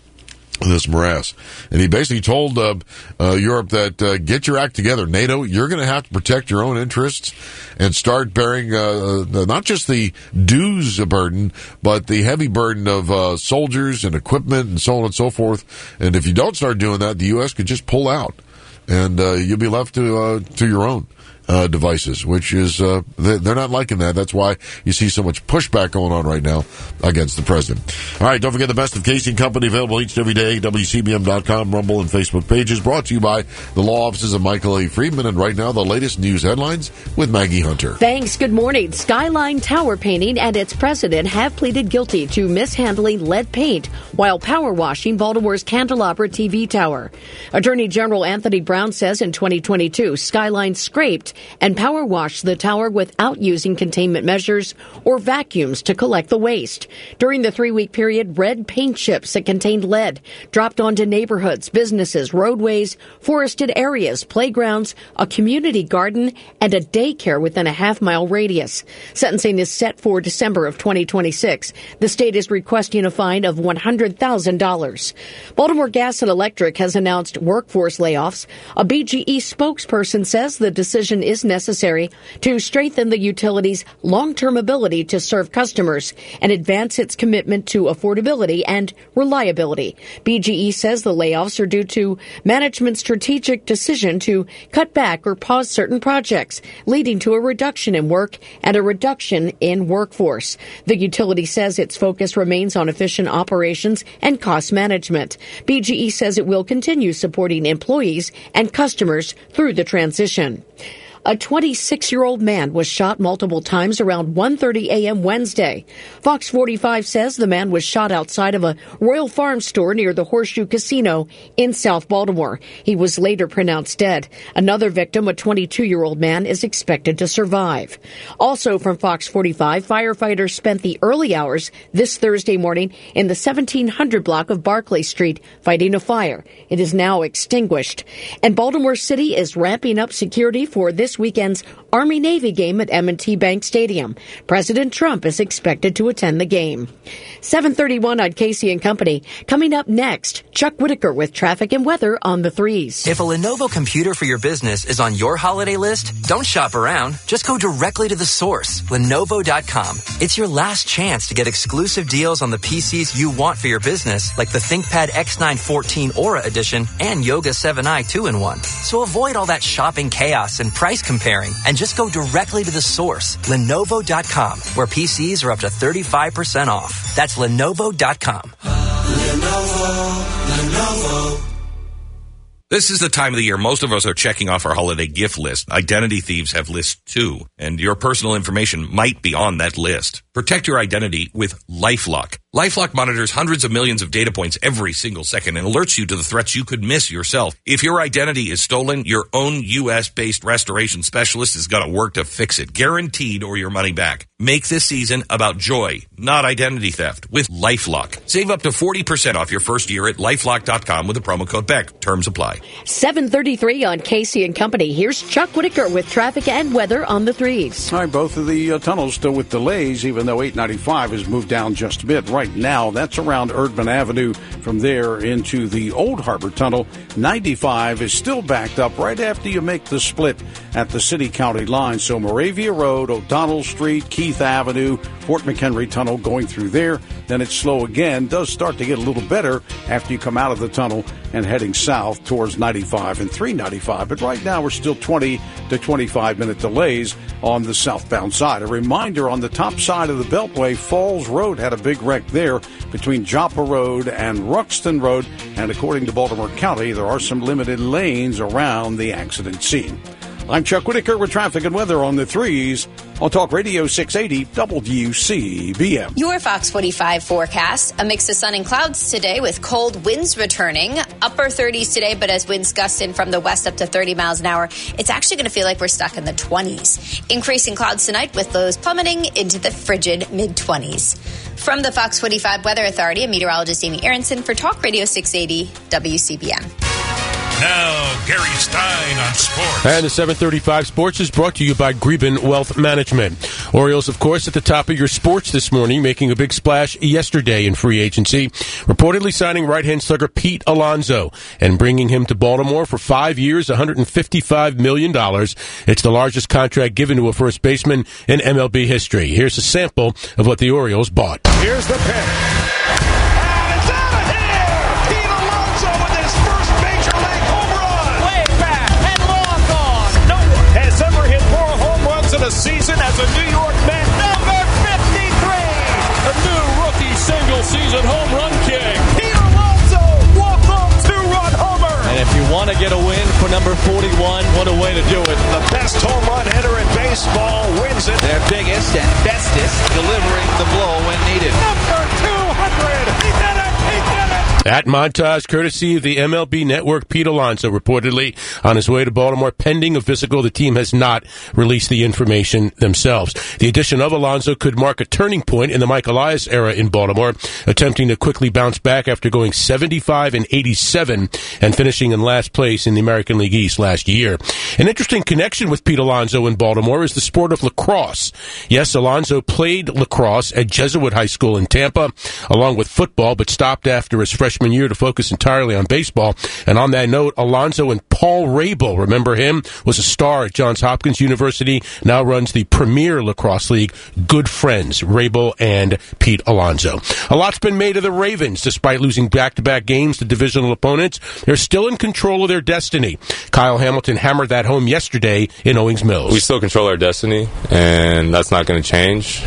morass. And he basically told Europe that get your act together. NATO, you're going to have to protect your own interests and start bearing not just the dues burden, but the heavy burden of soldiers and equipment and so on and so forth. And if you don't start doing that, the U.S. could just pull out, and you'll be left to your own devices, which is they're not liking that. That's why you see so much pushback going on right now against the president. All right, don't forget the best of Casey and Company, available each and every day, WCBM.com, Rumble, and Facebook pages, brought to you by the law offices of Michael A. Friedman. And right now, the latest news headlines with Maggie Hunter. Thanks. Good morning. Skyline Tower Painting and its president have pleaded guilty to mishandling lead paint while power washing Baltimore's Candelabra TV tower. Attorney General Anthony Brown says in 2022, Skyline scraped and power washed the tower without using containment measures or vacuums to collect the waste. During the 3-week period, red paint chips that contained lead dropped onto neighborhoods, businesses, roadways, forested areas, playgrounds, a community garden, and a daycare within a half-mile radius. Sentencing is set for December of 2026. The state is requesting a fine of $100,000. Baltimore Gas and Electric has announced workforce layoffs. A BGE spokesperson says the decision is necessary to strengthen the utility's long-term ability to serve customers and advance its commitment to affordability and reliability. BGE says the layoffs are due to management's strategic decision to cut back or pause certain projects, leading to a reduction in work and a reduction in workforce. The utility says its focus remains on efficient operations and cost management. BGE says it will continue supporting employees and customers through the transition. A 26-year-old man was shot multiple times around 1:30 a.m. Wednesday. Fox 45 says the man was shot outside of a Royal Farm store near the Horseshoe Casino in South Baltimore. He was later pronounced dead. Another victim, a 22-year-old man, is expected to survive. Also from Fox 45, firefighters spent the early hours this Thursday morning in the 1700 block of Barclay Street fighting a fire. It is now extinguished. And Baltimore City is ramping up security for this weekend's Army-Navy game at M&T Bank Stadium. President Trump is expected to attend the game. 7:31 on Casey and Company. Coming up next, Chuck Whitaker with traffic and weather on the 3s. If a Lenovo computer for your business is on your holiday list, don't shop around. Just go directly to the source, Lenovo.com. It's your last chance to get exclusive deals on the PCs you want for your business, like the ThinkPad X9 14 Aura Edition and Yoga 7i 2-in-1. So avoid all that shopping chaos and price comparing, and just go directly to the source, Lenovo.com, where PCs are up to 35% off. That's Lenovo.com. Lenovo. This is the time of the year most of us are checking off our holiday gift list. Identity thieves have lists too, and your personal information might be on that list. Protect your identity with LifeLock. LifeLock monitors hundreds of millions of data points every single second and alerts you to the threats you could miss yourself. If your identity is stolen, your own U.S.-based restoration specialist is going to work to fix it, guaranteed, or your money back. Make this season about joy, not identity theft, with LifeLock. Save up to 40% off your first year at LifeLock.com with the promo code BECK. Terms apply. 7:33 on Casey and Company. Here's Chuck Whitaker with traffic and weather on the 3s. All right, both of the tunnels still with delays, even though 895 has moved down just a bit. Right now, that's around Erdman Avenue from there into the Old Harbor Tunnel. 95 is still backed up right after you make the split at the city-county line. So Moravia Road, O'Donnell Street, Keith Avenue, Fort McHenry Tunnel going through there. Then it's slow again. Does start to get a little better after you come out of the tunnel and heading south towards 95 and 395. But right now we're still 20 to 25-minute delays on the southbound side. A reminder, on the top side of the Beltway, Falls Road had a big wreck there between Joppa Road and Ruxton Road. And according to Baltimore County, there are some limited lanes around the accident scene. I'm Chuck Whitaker with traffic and weather on the 3s on Talk Radio 680 WCBM. Your Fox 45 forecast. A mix of sun and clouds today with cold winds returning. Upper 30s today, but as winds gust in from the west up to 30 miles an hour, it's actually going to feel like we're stuck in the 20s. Increasing clouds tonight with lows plummeting into the frigid mid-20s. From the Fox 45 Weather Authority, meteorologist Amy Aronson for Talk Radio 680 WCBM. Now, Gary Stein on sports. And the 735 Sports is brought to you by Greben Wealth Management. Orioles, of course, at the top of your sports this morning, making a big splash yesterday in free agency, reportedly signing right-hand slugger Pete Alonso and bringing him to Baltimore for 5 years, $155 million. It's the largest contract given to a first baseman in MLB history. Here's a sample of what the Orioles bought. Here's the pitch. A season as a New York Met, number 53, a new rookie single-season home run king. Pete Alonso, walk-home two-run homer. And if you want to get a win for number 41, what a way to do it. The best home run hitter in baseball wins it. Their biggest and bestest, delivering the blow when needed. Number 200, he did it, he did it. That montage, courtesy of the MLB Network, Pete Alonso reportedly on his way to Baltimore pending a physical. The team has not released the information themselves. The addition of Alonso could mark a turning point in the Mike Elias era in Baltimore, attempting to quickly bounce back after going 75-87 and finishing in last place in the American League East last year. An interesting connection with Pete Alonso in Baltimore is the sport of lacrosse. Yes, Alonso played lacrosse at Jesuit High School in Tampa, along with football, but stopped after his freshman year to focus entirely on baseball. And on that note, Alonso and Paul Rabel, remember him, was a star at Johns Hopkins University, now runs the Premier Lacrosse League. Good friends, Rabel and Pete Alonso. A lot's been made of the Ravens. Despite losing back-to-back games to divisional opponents, they're still in control of their destiny. Kyle Hamilton hammered that home yesterday in Owings Mills. We still control our destiny, and that's not going to change.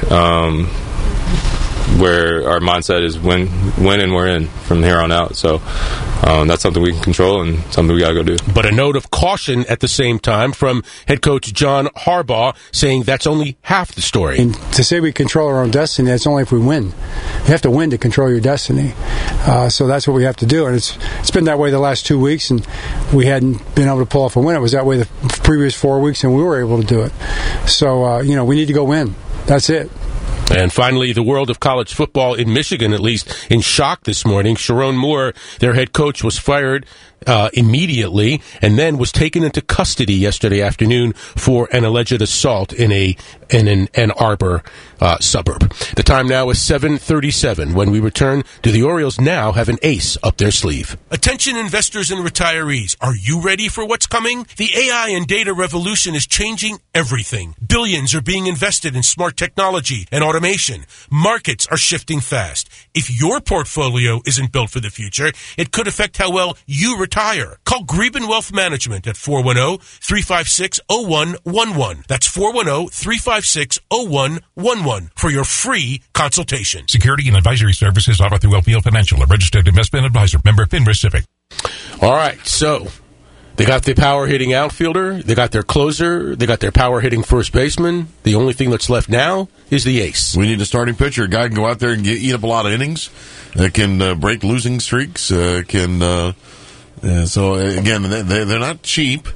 Where our mindset is win and we're in from here on out. So that's something we can control and something we got to go do. But a note of caution at the same time from head coach John Harbaugh, saying that's only half the story. And to say we control our own destiny, that's only if we win. You have to win to control your destiny. So that's what we have to do. And it's been that way the last 2 weeks, and we hadn't been able to pull off a win. It was that way the previous 4 weeks, and we were able to do it. So, we need to go win. That's it. And finally, the world of college football in Michigan, at least, in shock this morning. Sharon Moore, their head coach, was fired immediately and then was taken into custody yesterday afternoon for an alleged assault in an Ann Arbor suburb. The time now is 7:37. When we return, do the Orioles now have an ace up their sleeve? Attention investors and retirees, are you ready for what's coming? The AI and data revolution is changing everything. Billions are being invested in smart technology and automation. Markets are shifting fast. If your portfolio isn't built for the future, it could affect how well you retire retire. Call Greben Wealth Management at 410-356-0111. That's 410-356-0111 for your free consultation. Security and advisory services offered through LPL Financial, a registered investment advisor. Member FINRA Civic. All right, so they got the power hitting outfielder, they got their closer, they got their power hitting first baseman. The only thing that's left now is the ace. We need a starting pitcher, a guy can go out there and eat up a lot of innings, that can break losing streaks, so again, they're not cheap,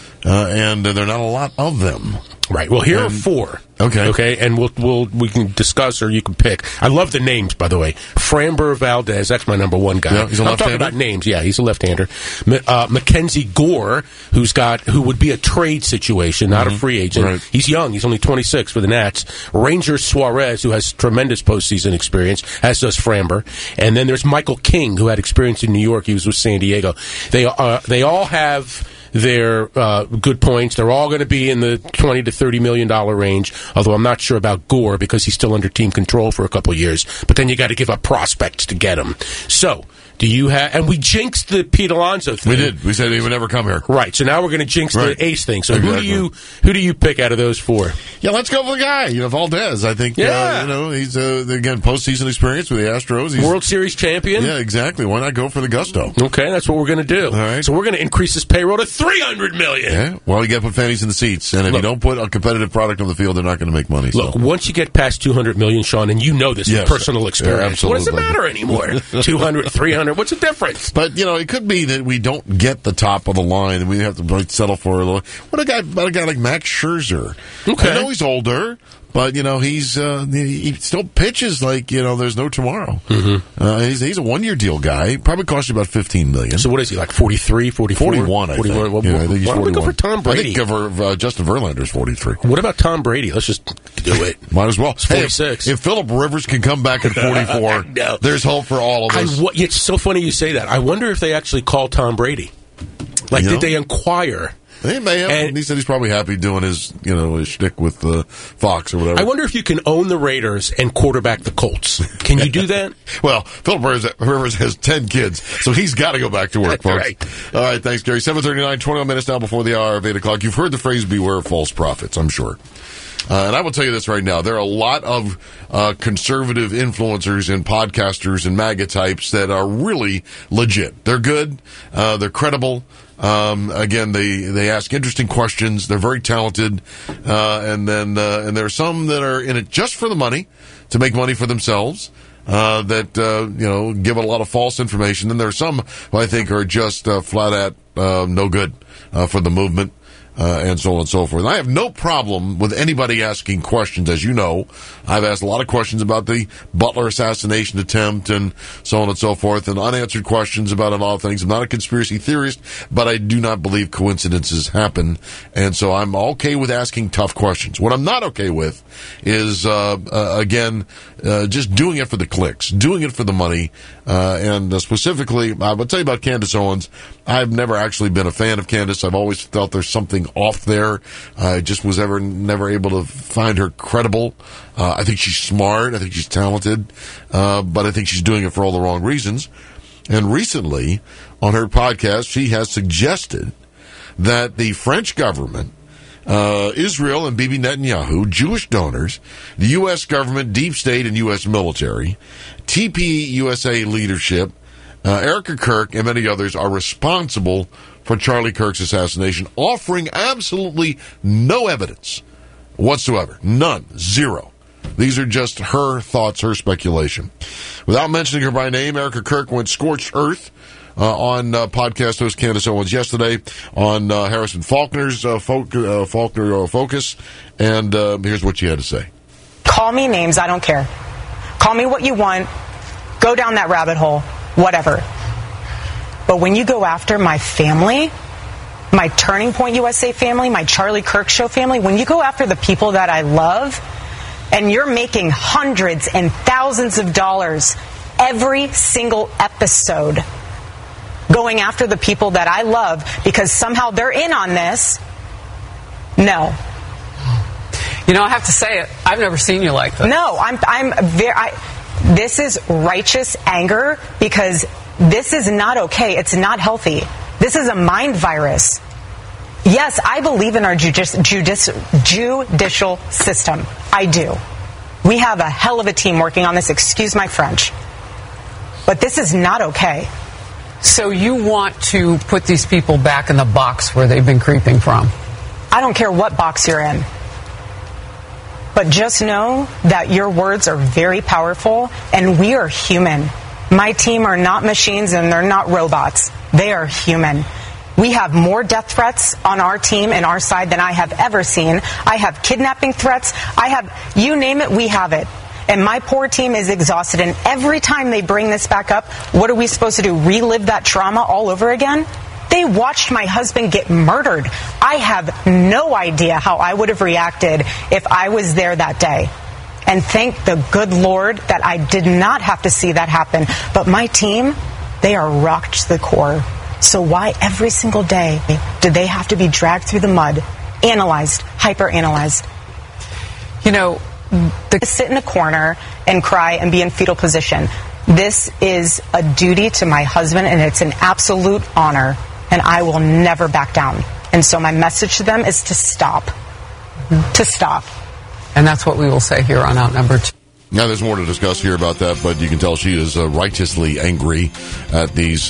and there are not a lot of them. Right. Well, here are four. Okay, and we can discuss, or you can pick. I love the names, by the way. Framber Valdez, that's my number one guy. Yeah, he's a I'm left-hander. talking about names. Yeah, he's a left-hander. Mackenzie Gore, who would be a trade situation, not a free agent. Right. He's young. He's only 26 for the Nats. Ranger Suarez, who has tremendous postseason experience, as does Framber. And then there's Michael King, who had experience in New York. He was with San Diego. They all have their good points. They're all going to be in the $20 to $30 million range, although I'm not sure about Gore because he's still under team control for a couple of years. But then you got to give up prospects to get him. So, do you have... And we jinxed the Pete Alonso thing. We did. We said he would never come here. Right. So now we're going to jinx the ace thing. So Exactly. who do you pick out of those four? Yeah, let's go for the guy. Valdez. I think. Yeah. He's again postseason experience with the Astros. He's World Series champion. Yeah, exactly. Why not go for the gusto? Okay, that's what we're going to do. All right. So we're going to increase his payroll to $300 million. Yeah. Well, you got to put fannies in the seats, and if you don't put a competitive product on the field, they're not going to make money. Look, once you get past $200 million, Sean, and you know this from personal experience, what does it matter anymore? 200, 300, what's the difference? But it could be that we don't get the top of the line, and we have to settle for a little. What about a guy like Max Scherzer? Okay. I know he's older, but he still pitches like there's no tomorrow. Mm-hmm. He's a 1-year deal guy. Probably cost you about $15 million. So what is he, like 43, 44? 41, I think. 41. I think he's Why don't we go for Tom Brady? I think Justin Verlander's 43. What about Tom Brady? Let's just do it. Might as well. It's 46. If Phillip Rivers can come back at 44, No. There's hope for all of us. It's so funny you say that. I wonder if they actually call Tom Brady. Did they inquire? They may have. And he said he's probably happy doing his shtick with Fox or whatever. I wonder if you can own the Raiders and quarterback the Colts. Can you do that? Well, Phillip Rivers has 10 kids, so he's got to go back to work, folks. Right. All right, thanks, Gary. 7:39, 21 minutes now before the hour of 8 o'clock. You've heard the phrase, beware of false prophets, I'm sure. And I will tell you this right now. There are a lot of conservative influencers and podcasters and MAGA types that are really legit. They're good. They're credible. Again, they ask interesting questions. They're very talented. And there are some that are in it just for the money, to make money for themselves. That give a lot of false information. Then there are some who I think are just flat out no good for the movement. And so on and so forth. I have no problem with anybody asking questions. As you know, I've asked a lot of questions about the Butler assassination attempt and so on and so forth, and unanswered questions about a lot of things. I'm not a conspiracy theorist, but I do not believe coincidences happen, and so I'm okay with asking tough questions. What I'm not okay with is, just doing it for the clicks, doing it for the money, and specifically, I would tell you about Candace Owens. I've never actually been a fan of Candace. I've always felt there's something off there. I just was never able to find her credible. I think she's smart. I think she's talented. But I think she's doing it for all the wrong reasons. And recently, on her podcast, she has suggested that the French government, Israel and Bibi Netanyahu, Jewish donors, the U.S. government, deep state, and U.S. military, TPUSA leadership, Erica Kirk, and many others are responsible for Charlie Kirk's assassination, offering absolutely no evidence whatsoever. None. Zero. These are just her thoughts, her speculation. Without mentioning her by name, Erica Kirk went scorched earth on podcast host Candace Owens yesterday on Harrison Faulkner's Faulkner Focus, and here's what she had to say. Call me names, I don't care. Call me what you want. Go down that rabbit hole. Whatever. But when you go after my family, my Turning Point USA family, my Charlie Kirk Show family, when you go after the people that I love, and you're making hundreds and thousands of dollars every single episode going after the people that I love because somehow they're in on this, no. I have to say it. I've never seen you like this. No, this is righteous anger because this is not okay. It's not healthy. This is a mind virus. Yes, I believe in our judicial system. I do. We have a hell of a team working on this, excuse my French. But this is not okay. So you want to put these people back in the box where they've been creeping from? I don't care what box you're in. But just know that your words are very powerful, and we are human. My team are not machines, and they're not robots. They are human. We have more death threats on our team and our side than I have ever seen. I have kidnapping threats. You name it, we have it. And my poor team is exhausted. And every time they bring this back up, what are we supposed to do? Relive that trauma all over again? They watched my husband get murdered. I have no idea how I would have reacted if I was there that day. And thank the good Lord that I did not have to see that happen. But my team, they are rocked to the core. So why every single day do they have to be dragged through the mud, analyzed, hyper-analyzed? You know, sit in a corner and cry and be in fetal position. This is a duty to my husband, and it's an absolute honor, and I will never back down. And so my message to them is to stop. To stop. And that's what we will say here on Outnumbered 2. Now, there's more to discuss here about that, but you can tell she is righteously angry at these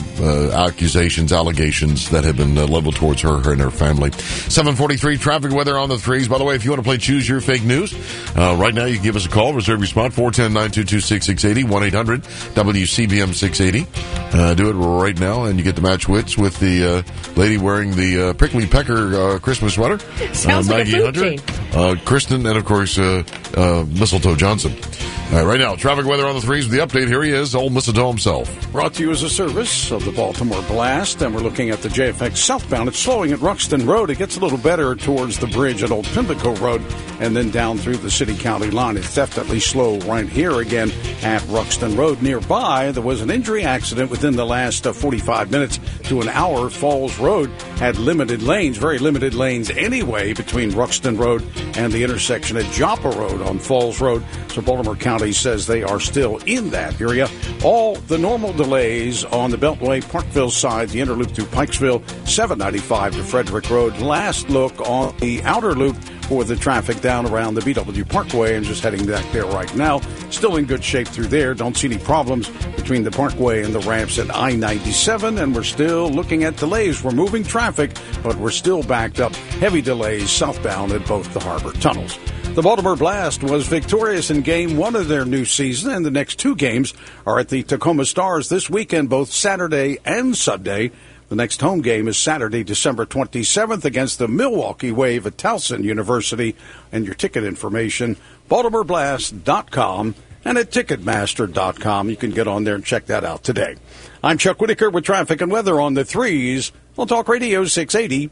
allegations that have been leveled towards her and her family. 7:43 traffic weather on the threes. By the way, if you want to play Choose Your Fake News, right now you can give us a call. Reserve your spot, 410-922-6680, 1-800-WCBM-680. Do it right now, and you get to match wits with the lady wearing the Prickly Pecker Christmas sweater. Sounds like Maggie a food Hunter, chain. Kristen, and, of course, Mistletoe Johnson. All right, right now, traffic weather on the threes with the update. Here he is, old Mistletoe himself. Brought to you as a service of the Baltimore Blast, and we're looking at the JFX southbound. It's slowing at Ruxton Road. It gets a little better towards the bridge at Old Pimlico Road, and then down through the city-county line. It's definitely slow right here again at Ruxton Road. Nearby, there was an injury accident within the last 45 minutes to an hour. Falls Road had limited lanes, very limited lanes anyway, between Ruxton Road and the intersection at Joppa Road on Falls Road. So Baltimore County says they are still in that area. All the normal delays on the Beltway Parkville side, the inner loop through Pikesville, 795 to Frederick Road. Last look on the outer loop for the traffic down around the BW Parkway, and just heading back there right now. Still in good shape through there. Don't see any problems between the Parkway and the ramps at I-97, and we're still looking at delays. We're moving traffic, but we're still backed up. Heavy delays southbound at both the harbor tunnels. The Baltimore Blast was victorious in Game 1 of their new season, and the next two games are at the Tacoma Stars this weekend, both Saturday and Sunday. The next home game is Saturday, December 27th against the Milwaukee Wave at Towson University. And your ticket information, BaltimoreBlast.com and at Ticketmaster.com. You can get on there and check that out today. I'm Chuck Whitaker with traffic and weather on the threes on Talk Radio 680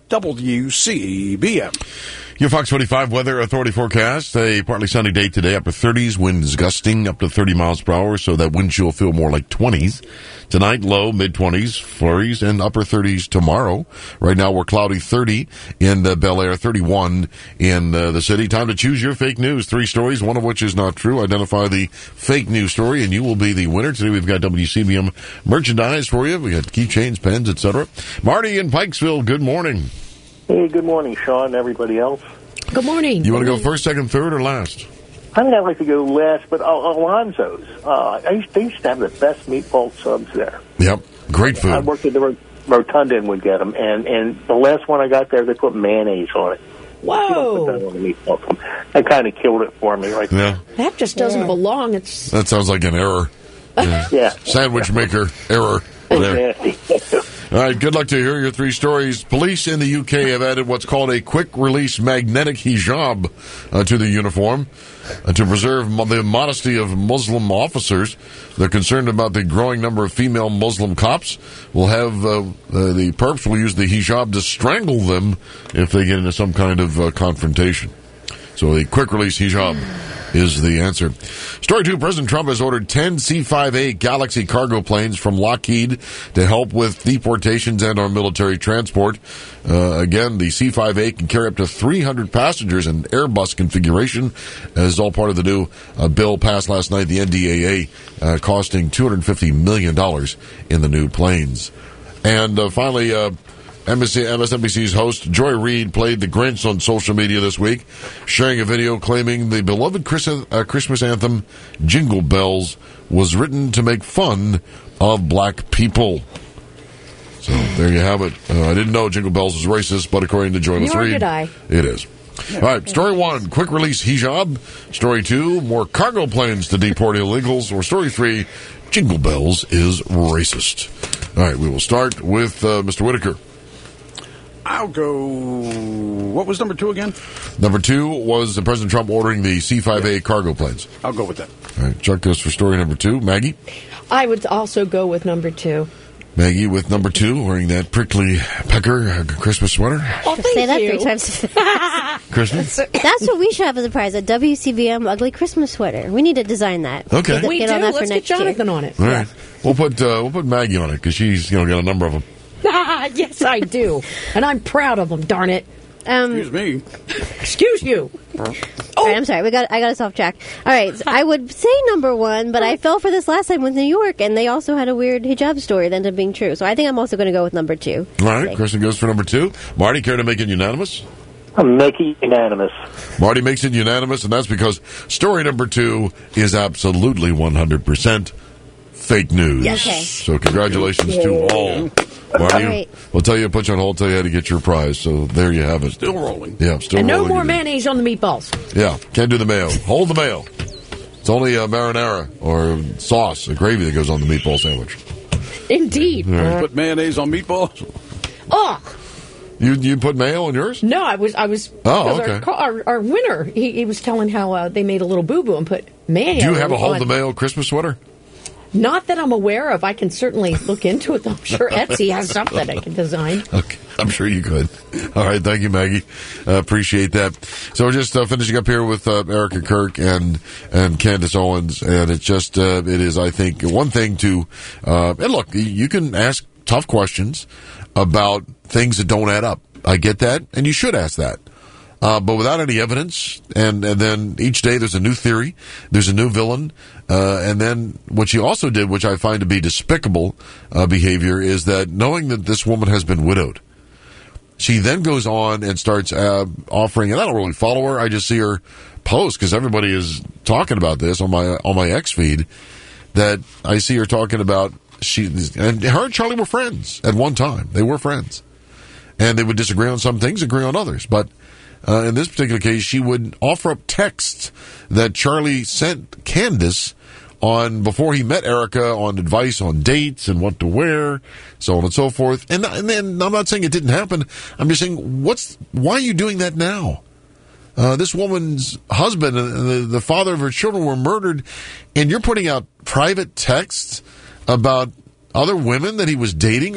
WCBM. Your Fox 45 Weather Authority forecast. A partly sunny day today, upper 30s, winds gusting up to 30 miles per hour, so that wind chill will feel more like 20s. Tonight, low, mid-20s, flurries, and upper 30s tomorrow. Right now, we're cloudy 30 in Bel Air, 31 in the city. Time to choose your fake news. 3 stories, one of which is not true. Identify the fake news story, and you will be the winner. Today, we've got WCBM merchandise for you. We got keychains, pens, etc. Marty in Pikesville, good morning. Hey, good morning, Sean, everybody else. Good morning. You want to go first, second, third, or last? I'm going to like to go last, but Alonzo's. They used to have the best meatball subs there. Yep, great food. I worked at the Rotunda and would get them, and the last one I got there, they put mayonnaise on it. Whoa. You don't put that on the meatball sub. That kind of killed it for me. Right yeah. That just doesn't belong. That sounds like an error. Yeah. Sandwich maker error. There. All right, good luck to hear your 3 stories. Police in the UK have added what's called a quick-release magnetic hijab to the uniform to preserve the modesty of Muslim officers. They're concerned about the growing number of female Muslim cops. We'll have the perps will use the hijab to strangle them if they get into some kind of confrontation. So the quick-release hijab is the answer. Story 2, President Trump has ordered 10 C-5A Galaxy cargo planes from Lockheed to help with deportations and our military transport. Again, the C-5A can carry up to 300 passengers in Airbus configuration, as all part of the new bill passed last night, the NDAA, costing $250 million in the new planes. And finally, MSNBC's host Joy Reid played the Grinch on social media this week, sharing a video claiming the beloved Christmas anthem Jingle Bells was written to make fun of black people. So there you have it. I didn't know Jingle Bells was racist, but according to Joyless Nor Reid, did I. it is. All right, story 1, quick release hijab. Story 2, more cargo planes to deport illegals. Or story 3, Jingle Bells is racist. All right, we will start with Mr. Whitaker. I'll go. What was number 2 again? Number 2 was President Trump ordering the C-5A cargo planes. I'll go with that. All right, Chuck goes for story number 2. Maggie? I would also go with number 2. Maggie with number 2, wearing that prickly pecker Christmas sweater. Oh, thank Say that you. 3 times. Kristen? That's what we should have as a prize, a WCBM ugly Christmas sweater. We need to design that. Okay. We do. Get on that for Let's get next year. Jonathan on it. All right. We'll put Maggie on it because she's got a number of them. Yes, I do. And I'm proud of them, darn it. Excuse me. Excuse you. All right, I'm sorry. I got us off track. All right, so I would say number 1, but I fell for this last time with New York, and they also had a weird hijab story that ended up being true. So I think I'm also going to go with number 2. All right, Kristen goes for number 2. Marty, care to make it unanimous? I'm making it unanimous. Marty makes it unanimous, and that's because story number 2 is absolutely 100% fake news. Yes. Okay. So congratulations to all. Marty, All right. we'll tell you, put you on hold, tell you how to get your prize. So there you have it. Still rolling. Yeah, still And no rolling. more mayonnaise on the meatballs. Yeah, can't do the mayo. Hold the mayo. It's only marinara or sauce, a gravy that goes on the meatball sandwich. Indeed. All right. Put mayonnaise on meatballs? Oh, You put mayo on yours? no, I was. Oh, because okay. Our winner, he was telling how they made a little boo-boo and put mayo. Do you have a hold on- the mayo Christmas sweater? Not that I'm aware of. I can certainly look into it. I'm sure Etsy has something I can design. Okay, I'm sure you could. All right, thank you, Maggie. Appreciate that. So we're just finishing up here with Erica Kirk and Candace Owens, and it's just it is, I think, one thing to and look, you can ask tough questions about things that don't add up. I get that, and you should ask that. But without any evidence, and then each day there's a new theory, there's a new villain, and then what she also did, which I find to be despicable behavior, is that knowing that this woman has been widowed, she then goes on and starts offering, and I don't really follow her, I just see her post, because everybody is talking about this on my X feed, that I see her talking about, and her and Charlie were friends at one time. They were friends. And they would disagree on some things, agree on others, but in this particular case, she would offer up texts that Charlie sent Candace on before he met Erica on advice on dates and what to wear, so on and so forth. And then I'm not saying it didn't happen. I'm just saying, why are you doing that now? This woman's husband and the father of her children were murdered, and you're putting out private texts about other women that he was dating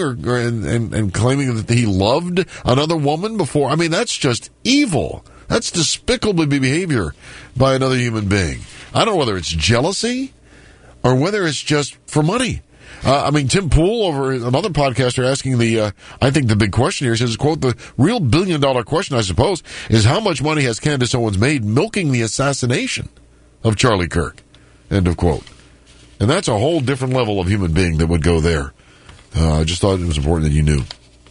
and claiming that he loved another woman before. I mean, that's just evil. That's despicable behavior by another human being. I don't know whether it's jealousy or whether it's just for money. I mean, Tim Pool, over another podcaster, asking I think the big question here, says, quote, the real billion-dollar question, I suppose, is how much money has Candace Owens made milking the assassination of Charlie Kirk? End of quote. And that's a whole different level of human being that would go there. I just thought it was important that you knew.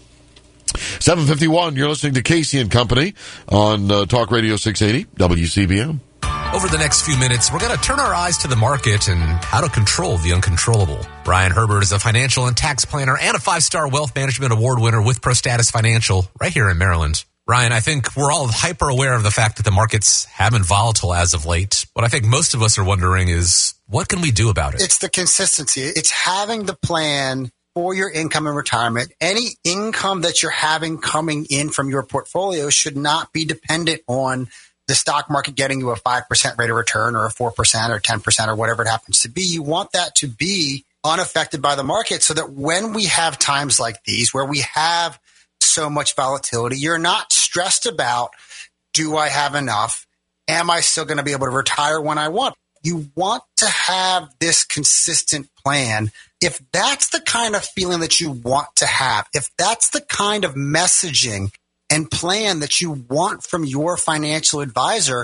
7:51, you're listening to Casey and Company on Talk Radio 680, WCBM. Over the next few minutes, we're going to turn our eyes to the market and how to control the uncontrollable. Brian Herbert is a financial and tax planner and a 5-star wealth management award winner with ProStatus Financial right here in Maryland. Ryan, I think we're all hyper aware of the fact that the markets have been volatile as of late. What I think most of us are wondering is, what can we do about it? It's the consistency. It's having the plan for your income and retirement. Any income that you're having coming in from your portfolio should not be dependent on the stock market getting you a 5% rate of return or a 4% or 10% or whatever it happens to be. You want that to be unaffected by the market so that when we have times like these where we have so much volatility, you're not stressed about, do I have enough? Am I still going to be able to retire when I want? You want to have this consistent plan. If that's the kind of feeling that you want to have, if that's the kind of messaging and plan that you want from your financial advisor,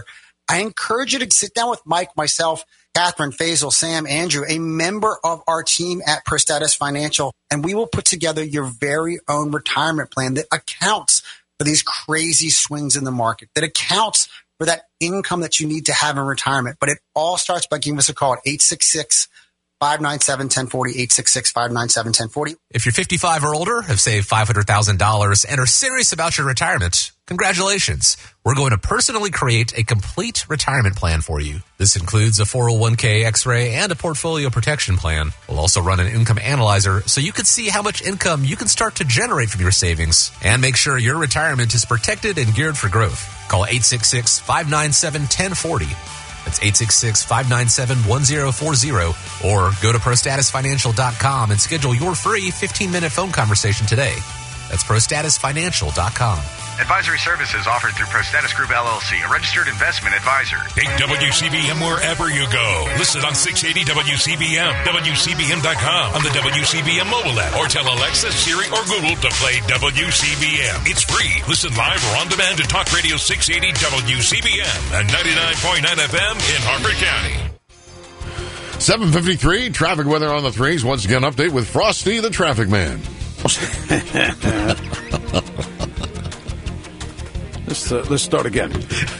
I encourage you to sit down with Mike, myself, Catherine, Faisal, Sam, Andrew, a member of our team at ProStatus Financial, and we will put together your very own retirement plan that accounts for these crazy swings in the market, that accounts for that income that you need to have in retirement. But it all starts by giving us a call at 866-597-1040, 866-597-1040. If you're 55 or older, have saved $500,000, and are serious about your retirement, congratulations. We're going to personally create a complete retirement plan for you. This includes a 401k, X-ray, and a portfolio protection plan. We'll also run an income analyzer so you can see how much income you can start to generate from your savings and make sure your retirement is protected and geared for growth. Call 866-597-1040. That's 866-597-1040, or go to ProStatusFinancial.com and schedule your free 15-minute phone conversation today. That's ProStatusFinancial.com. Advisory services offered through ProStatus Group, LLC, a registered investment advisor. Take WCBM wherever you go. Listen on 680 WCBM, WCBM.com, on the WCBM mobile app, or tell Alexa, Siri, or Google to play WCBM. It's free. Listen live or on demand to Talk Radio 680 WCBM and 99.9 FM in Harford County. 7:53, traffic weather on the threes. Once again, update with Frosty the Traffic Man. Let's start again.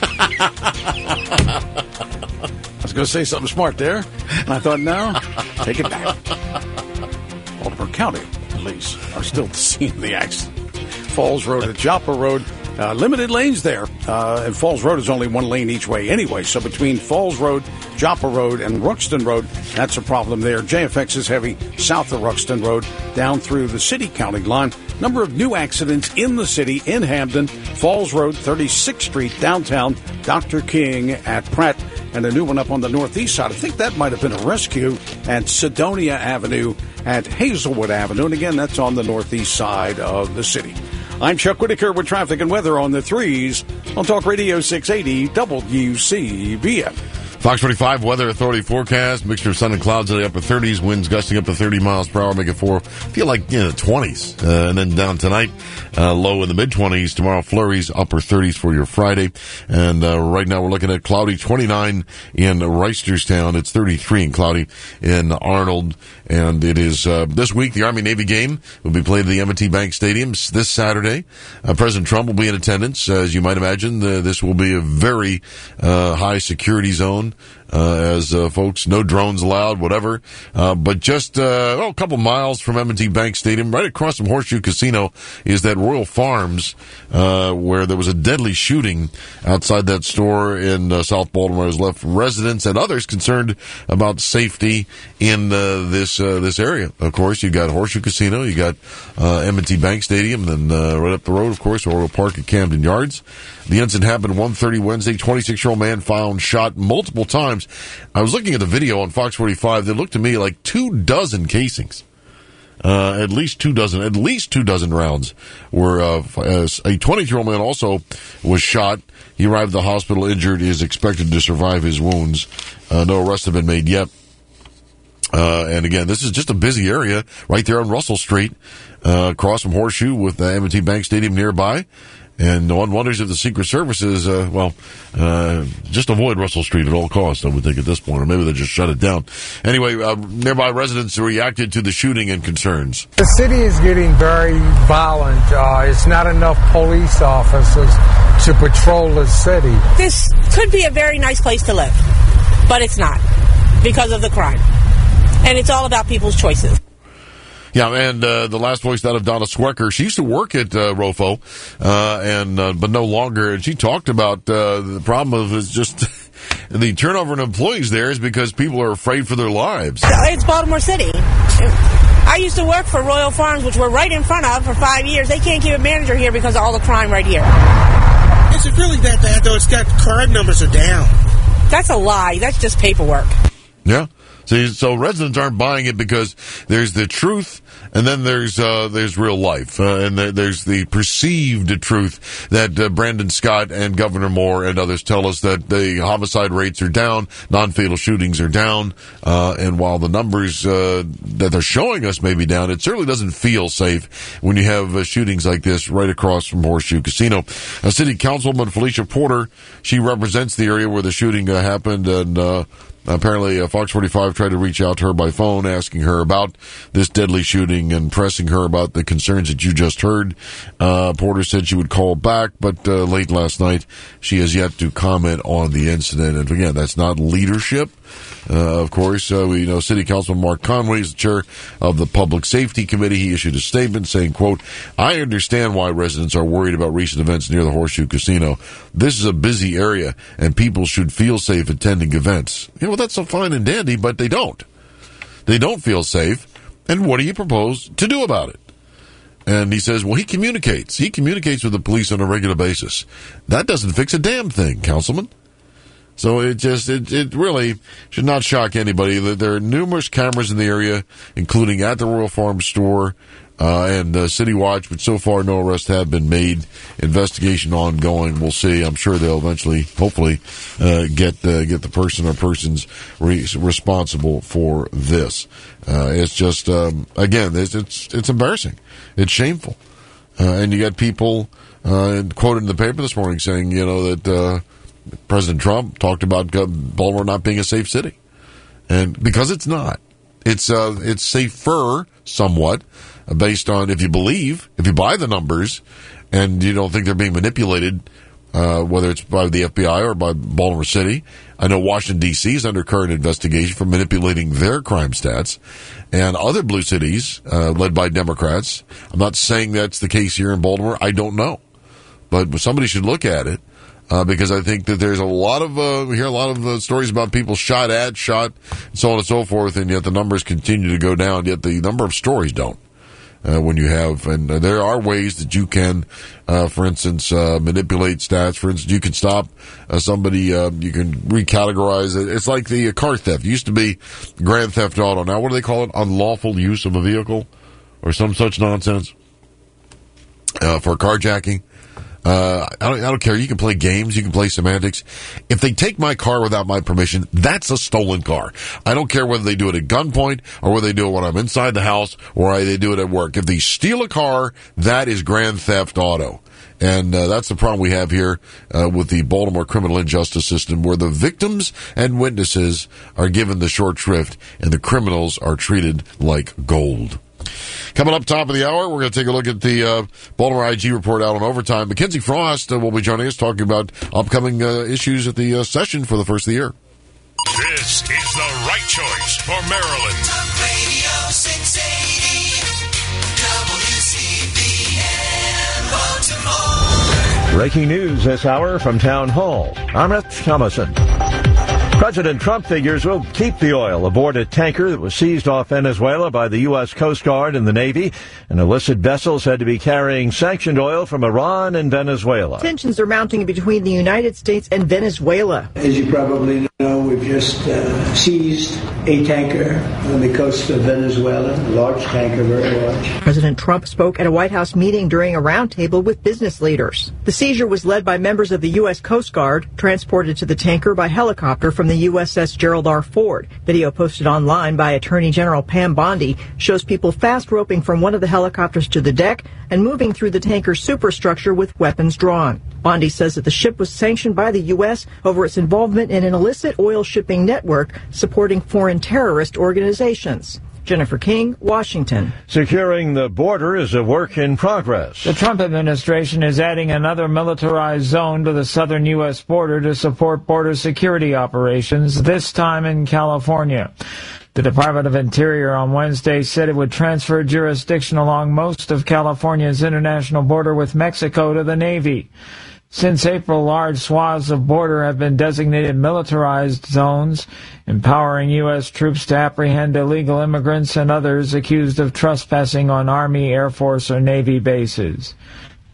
I was going to say something smart there, and I thought, no, take it back. Baltimore County police are still at the scene of the accident. Falls Road and Joppa Road, limited lanes there. And Falls Road is only one lane each way anyway. So between Falls Road, Joppa Road, and Ruxton Road, that's a problem there. JFX is heavy south of Ruxton Road down through the city-county line. Number of new accidents in the city, in Hampden, Falls Road, 36th Street, downtown, Dr. King at Pratt, and a new one up on the northeast side. I think that might have been a rescue at Sedonia Avenue at Hazelwood Avenue. And again, that's on the northeast side of the city. I'm Chuck Whitaker with traffic and weather on the threes on Talk Radio 680 WCBM. Fox 45 Weather Authority forecast. Mixture of sun and clouds in the upper 30s. Winds gusting up to 30 miles per hour. Make it feel like, the 20s. And then down tonight, low in the mid-20s. Tomorrow, flurries, upper 30s for your Friday. And right now, we're looking at cloudy 29 in Reisterstown. It's 33 and cloudy in Arnold. And it is this week, the Army-Navy game will be played at the M&T Bank Stadium this Saturday. President Trump will be in attendance. As you might imagine, this will be a very high security zone. As folks, no drones allowed, whatever. But just a couple miles from M&T Bank Stadium, right across from Horseshoe Casino, is that Royal Farms, where there was a deadly shooting outside that store in South Baltimore, has left residents and others concerned about safety in this area. Of course, you got Horseshoe Casino, you got M&T Bank Stadium, and then right up the road, of course, Oriole Park at Camden Yards. The incident happened 1:30 Wednesday. 26-year-old man found shot multiple times. I was looking at the video on Fox 45. They looked to me like 24 casings. At least 24 rounds were, a 20-year-old man also was shot. He arrived at the hospital injured, is expected to survive his wounds. No arrests have been made yet. And again, this is just a busy area right there on Russell Street, across from Horseshoe with the M&T Bank Stadium nearby. And one wonders if the Secret Service is, just avoid Russell Street at all costs, I would think, at this point. Or maybe they just shut it down. Anyway, nearby residents reacted to the shooting and concerns. The city is getting very violent. It's not enough police officers to patrol the city. This could be a very nice place to live, but it's not because of the crime. And it's all about people's choices. Yeah, and the last voice out of Donna Swecker, she used to work at ROFO, but no longer. And she talked about the problem of is just the turnover in employees there is because people are afraid for their lives. It's Baltimore City. I used to work for Royal Farms, which we're right in front of for 5 years. They can't keep a manager here because of all the crime right here. Is it really that bad, though? It's got crime numbers are down. That's a lie. That's just paperwork. Yeah. So residents aren't buying it because there's the truth, and then there's real life, and there's the perceived truth that Brandon Scott and Governor Moore and others tell us that the homicide rates are down, non-fatal shootings are down, and while the numbers that they're showing us may be down. It certainly doesn't feel safe when you have shootings like this right across from Horseshoe Casino. City Councilwoman Felicia Porter, she represents the area where the shooting happened, and apparently Fox 45 tried to reach out to her by phone, asking her about this deadly shooting and pressing her about the concerns that you just heard. Porter said she would call back, but late last night she has yet to comment on the incident. And again, that's not leadership. Of course, we know City Councilman Mark Conway is the chair of the Public Safety Committee. He issued a statement saying, quote, "I understand why residents are worried about recent events near the Horseshoe Casino. This is a busy area, and people should feel safe attending events." Well, that's so fine and dandy, but they don't. They don't feel safe, and what do you propose to do about it? And he says, well, he communicates. He communicates with the police on a regular basis. That doesn't fix a damn thing, Councilman. So it really should not shock anybody that there are numerous cameras in the area, including at the Royal Farm store and City Watch, but so far no arrests have been made. Investigation ongoing. We'll see. I'm sure they'll eventually, hopefully, get the person or persons responsible for this. It's just again, it's embarrassing. It's shameful, and you got people quoted in the paper this morning saying, that. President Trump talked about Baltimore not being a safe city, and because it's not, it's safer somewhat based on if you buy the numbers, and you don't think they're being manipulated, whether it's by the FBI or by Baltimore City. I know Washington D.C. is under current investigation for manipulating their crime stats, and other blue cities led by Democrats. I'm not saying that's the case here in Baltimore. I don't know, but somebody should look at it. Because I think that there's we hear a lot of stories about people shot, and so on and so forth, and yet the numbers continue to go down, yet the number of stories don't. When you have, and there are ways that you can, for instance, manipulate stats. For instance, you can stop somebody, you can recategorize it. It's like the car theft. It used to be grand theft auto. Now, what do they call it? Unlawful use of a vehicle or some such nonsense for carjacking. I don't care. You can play games. You can play semantics. If they take my car without my permission, that's a stolen car. I don't care whether they do it at gunpoint or whether they do it when I'm inside the house or they do it at work. If they steal a car, that is grand theft auto. And that's the problem we have here with the Baltimore criminal injustice system, where the victims and witnesses are given the short shrift and the criminals are treated like gold. Coming up top of the hour, we're going to take a look at the Baltimore IG report out on overtime. Mackenzie Frost will be joining us talking about upcoming issues at the session for the first of the year. This is the right choice for Maryland. Talk Radio 680 WCBN Baltimore. Breaking news this hour from Town Hall. I'm Rich Thomason. President Trump figures will keep the oil aboard a tanker that was seized off Venezuela by the U.S. Coast Guard and the Navy. An illicit vessel said to be carrying sanctioned oil from Iran and Venezuela. Tensions are mounting between the United States and Venezuela. As you probably know, we've just seized a tanker on the coast of Venezuela, a large tanker, very large. President Trump spoke at a White House meeting during a roundtable with business leaders. The seizure was led by members of the U.S. Coast Guard, transported to the tanker by helicopter from the USS Gerald R. Ford. Video posted online by Attorney General Pam Bondi shows people fast roping from one of the helicopters to the deck and moving through the tanker's superstructure with weapons drawn. Bondi says that the ship was sanctioned by the U.S. over its involvement in an illicit oil shipping network supporting foreign terrorist organizations. Jennifer King, Washington. Securing the border is a work in progress. The Trump administration is adding another militarized zone to the southern U.S. border to support border security operations, this time in California. The Department of Interior on Wednesday said it would transfer jurisdiction along most of California's international border with Mexico to the Navy. Since April, large swaths of border have been designated militarized zones, empowering U.S. troops to apprehend illegal immigrants and others accused of trespassing on Army, Air Force, or Navy bases.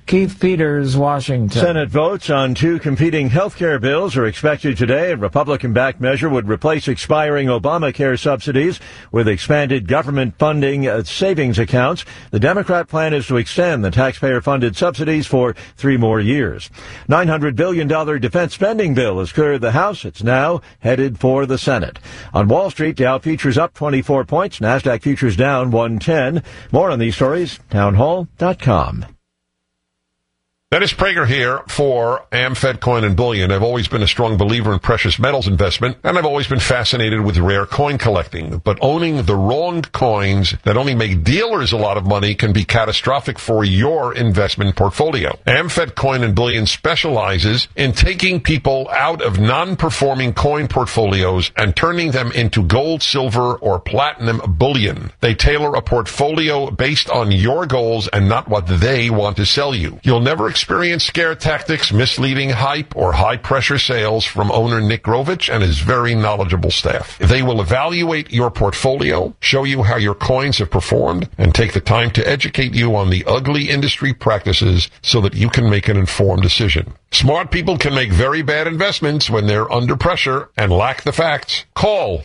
Keith Peters, Washington. Senate votes on two competing health care bills are expected today. A Republican-backed measure would replace expiring Obamacare subsidies with expanded government funding savings accounts. The Democrat plan is to extend the taxpayer-funded subsidies for 3 more years. $900 billion defense spending bill has cleared the House. It's now headed for the Senate. On Wall Street, Dow futures up 24 points. NASDAQ futures down 110. More on these stories, townhall.com. Dennis Prager here for AmFed Coin and Bullion. I've always been a strong believer in precious metals investment, and I've always been fascinated with rare coin collecting. But owning the wrong coins that only make dealers a lot of money can be catastrophic for your investment portfolio. AmFed Coin and Bullion specializes in taking people out of non-performing coin portfolios and turning them into gold, silver, or platinum bullion. They tailor a portfolio based on your goals and not what they want to sell you. You'll never experience scare tactics, misleading hype, or high-pressure sales from owner Nick Grovich and his very knowledgeable staff. They will evaluate your portfolio, show you how your coins have performed, and take the time to educate you on the ugly industry practices so that you can make an informed decision. Smart people can make very bad investments when they're under pressure and lack the facts. Call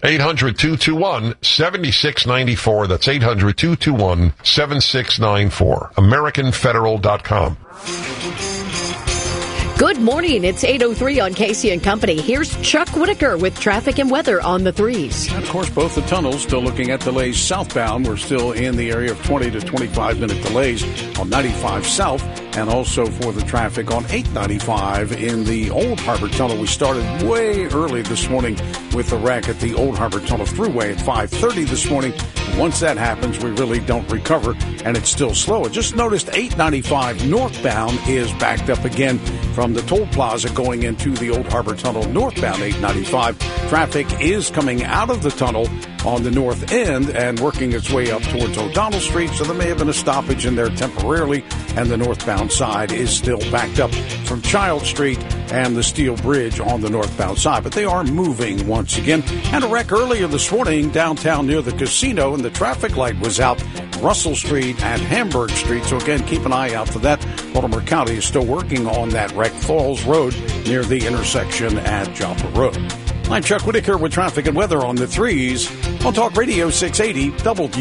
800-221-7694. That's 800-221-7694. AmericanFederal.com. Good morning. It's 8:03 on Casey and Company. Here's Chuck Whitaker with traffic and weather on the 3s. And of course, both the tunnels still looking at delays southbound. We're still in the area of 20 to 25-minute delays on 95 South, and also for the traffic on 895 in the Old Harbor Tunnel. We started way early this morning with the wreck at the Old Harbor Tunnel Thruway at 5:30 this morning. Once that happens, we really don't recover, and it's still slow. I just noticed 895 northbound is backed up again from the toll plaza going into the Old Harbor Tunnel northbound 895. Traffic is coming out of the tunnel on the north end and working its way up towards O'Donnell Street, so there may have been a stoppage in there temporarily, and the northbound side is still backed up from Child Street and the Steel Bridge on the northbound side, but they are moving once again. And a wreck earlier this morning downtown near the casino, and the traffic light was out Russell Street and Hamburg Street, so again, keep an eye out for that. Baltimore County is still working on that wreck, Falls Road near the intersection at Joppa Road. I'm Chuck Whitaker with traffic and weather on the 3s on Talk Radio 680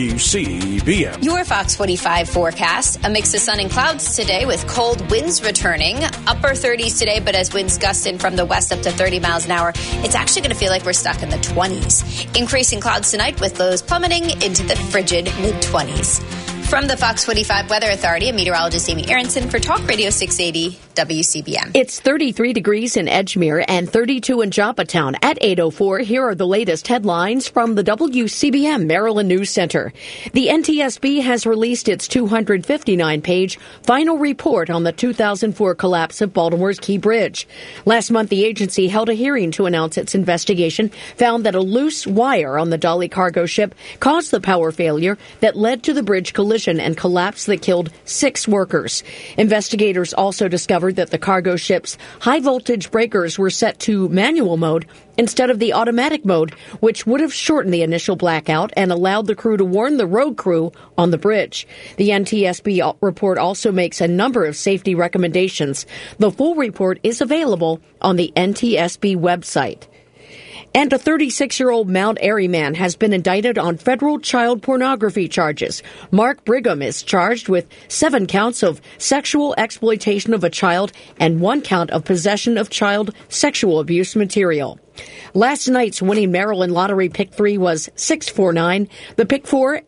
WCBM. Your Fox 45 forecast, a mix of sun and clouds today with cold winds returning. Upper 30s today, but as winds gust in from the west up to 30 miles an hour, it's actually going to feel like we're stuck in the 20s. Increasing clouds tonight with lows plummeting into the frigid mid-20s. From the Fox 45 Weather Authority, meteorologist Amy Aronson for Talk Radio 680 WCBM. It's 33 degrees in Edgemere and 32 in Joppatown. At 8:04, here are the latest headlines from the WCBM Maryland News Center. The NTSB has released its 259-page final report on the 2004 collapse of Baltimore's Key Bridge. Last month, the agency held a hearing to announce its investigation, found that a loose wire on the Dolly cargo ship caused the power failure that led to the bridge collision and collapse that killed 6 workers. Investigators also discovered that the cargo ship's high-voltage breakers were set to manual mode instead of the automatic mode, which would have shortened the initial blackout and allowed the crew to warn the road crew on the bridge. The NTSB report also makes a number of safety recommendations. The full report is available on the NTSB website. And a 36-year-old Mount Airy man has been indicted on federal child pornography charges. Mark Brigham is charged with 7 counts of sexual exploitation of a child and 1 count of possession of child sexual abuse material. Last night's winning Maryland Lottery Pick 3 was 649. The Pick 4,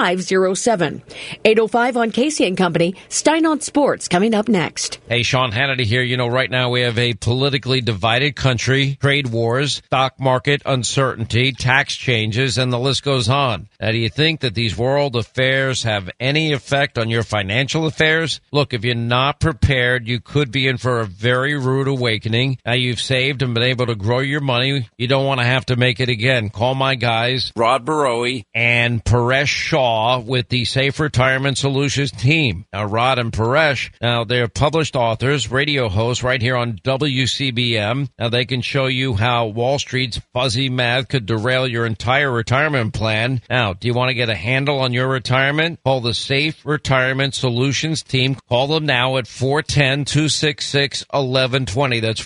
8507. 8:05 on Casey and Company. Stein on Sports coming up next. Hey, Sean Hannity here. You know, right now we have a politically divided country, trade wars, stock market uncertainty, tax changes, and the list goes on. Now, do you think that these world affairs have any effect on your financial affairs? Look, if you're not prepared, you could be in for a very rude awakening. Now, you've saved and been able to grow your money money, you don't want to have to make it again. Call my guys, Rod Barowie and Paresh Shaw with the Safe Retirement Solutions team. Now, Rod and Paresh, now they're published authors, radio hosts right here on WCBM. Now, they can show you how Wall Street's fuzzy math could derail your entire retirement plan. Now, do you want to get a handle on your retirement? Call the Safe Retirement Solutions team. Call them now at 410-266-1120. That's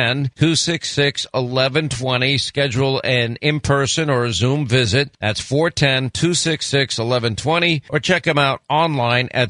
410-266-1120. Schedule an in-person or a Zoom visit. That's 410-266-1120. Or check them out online at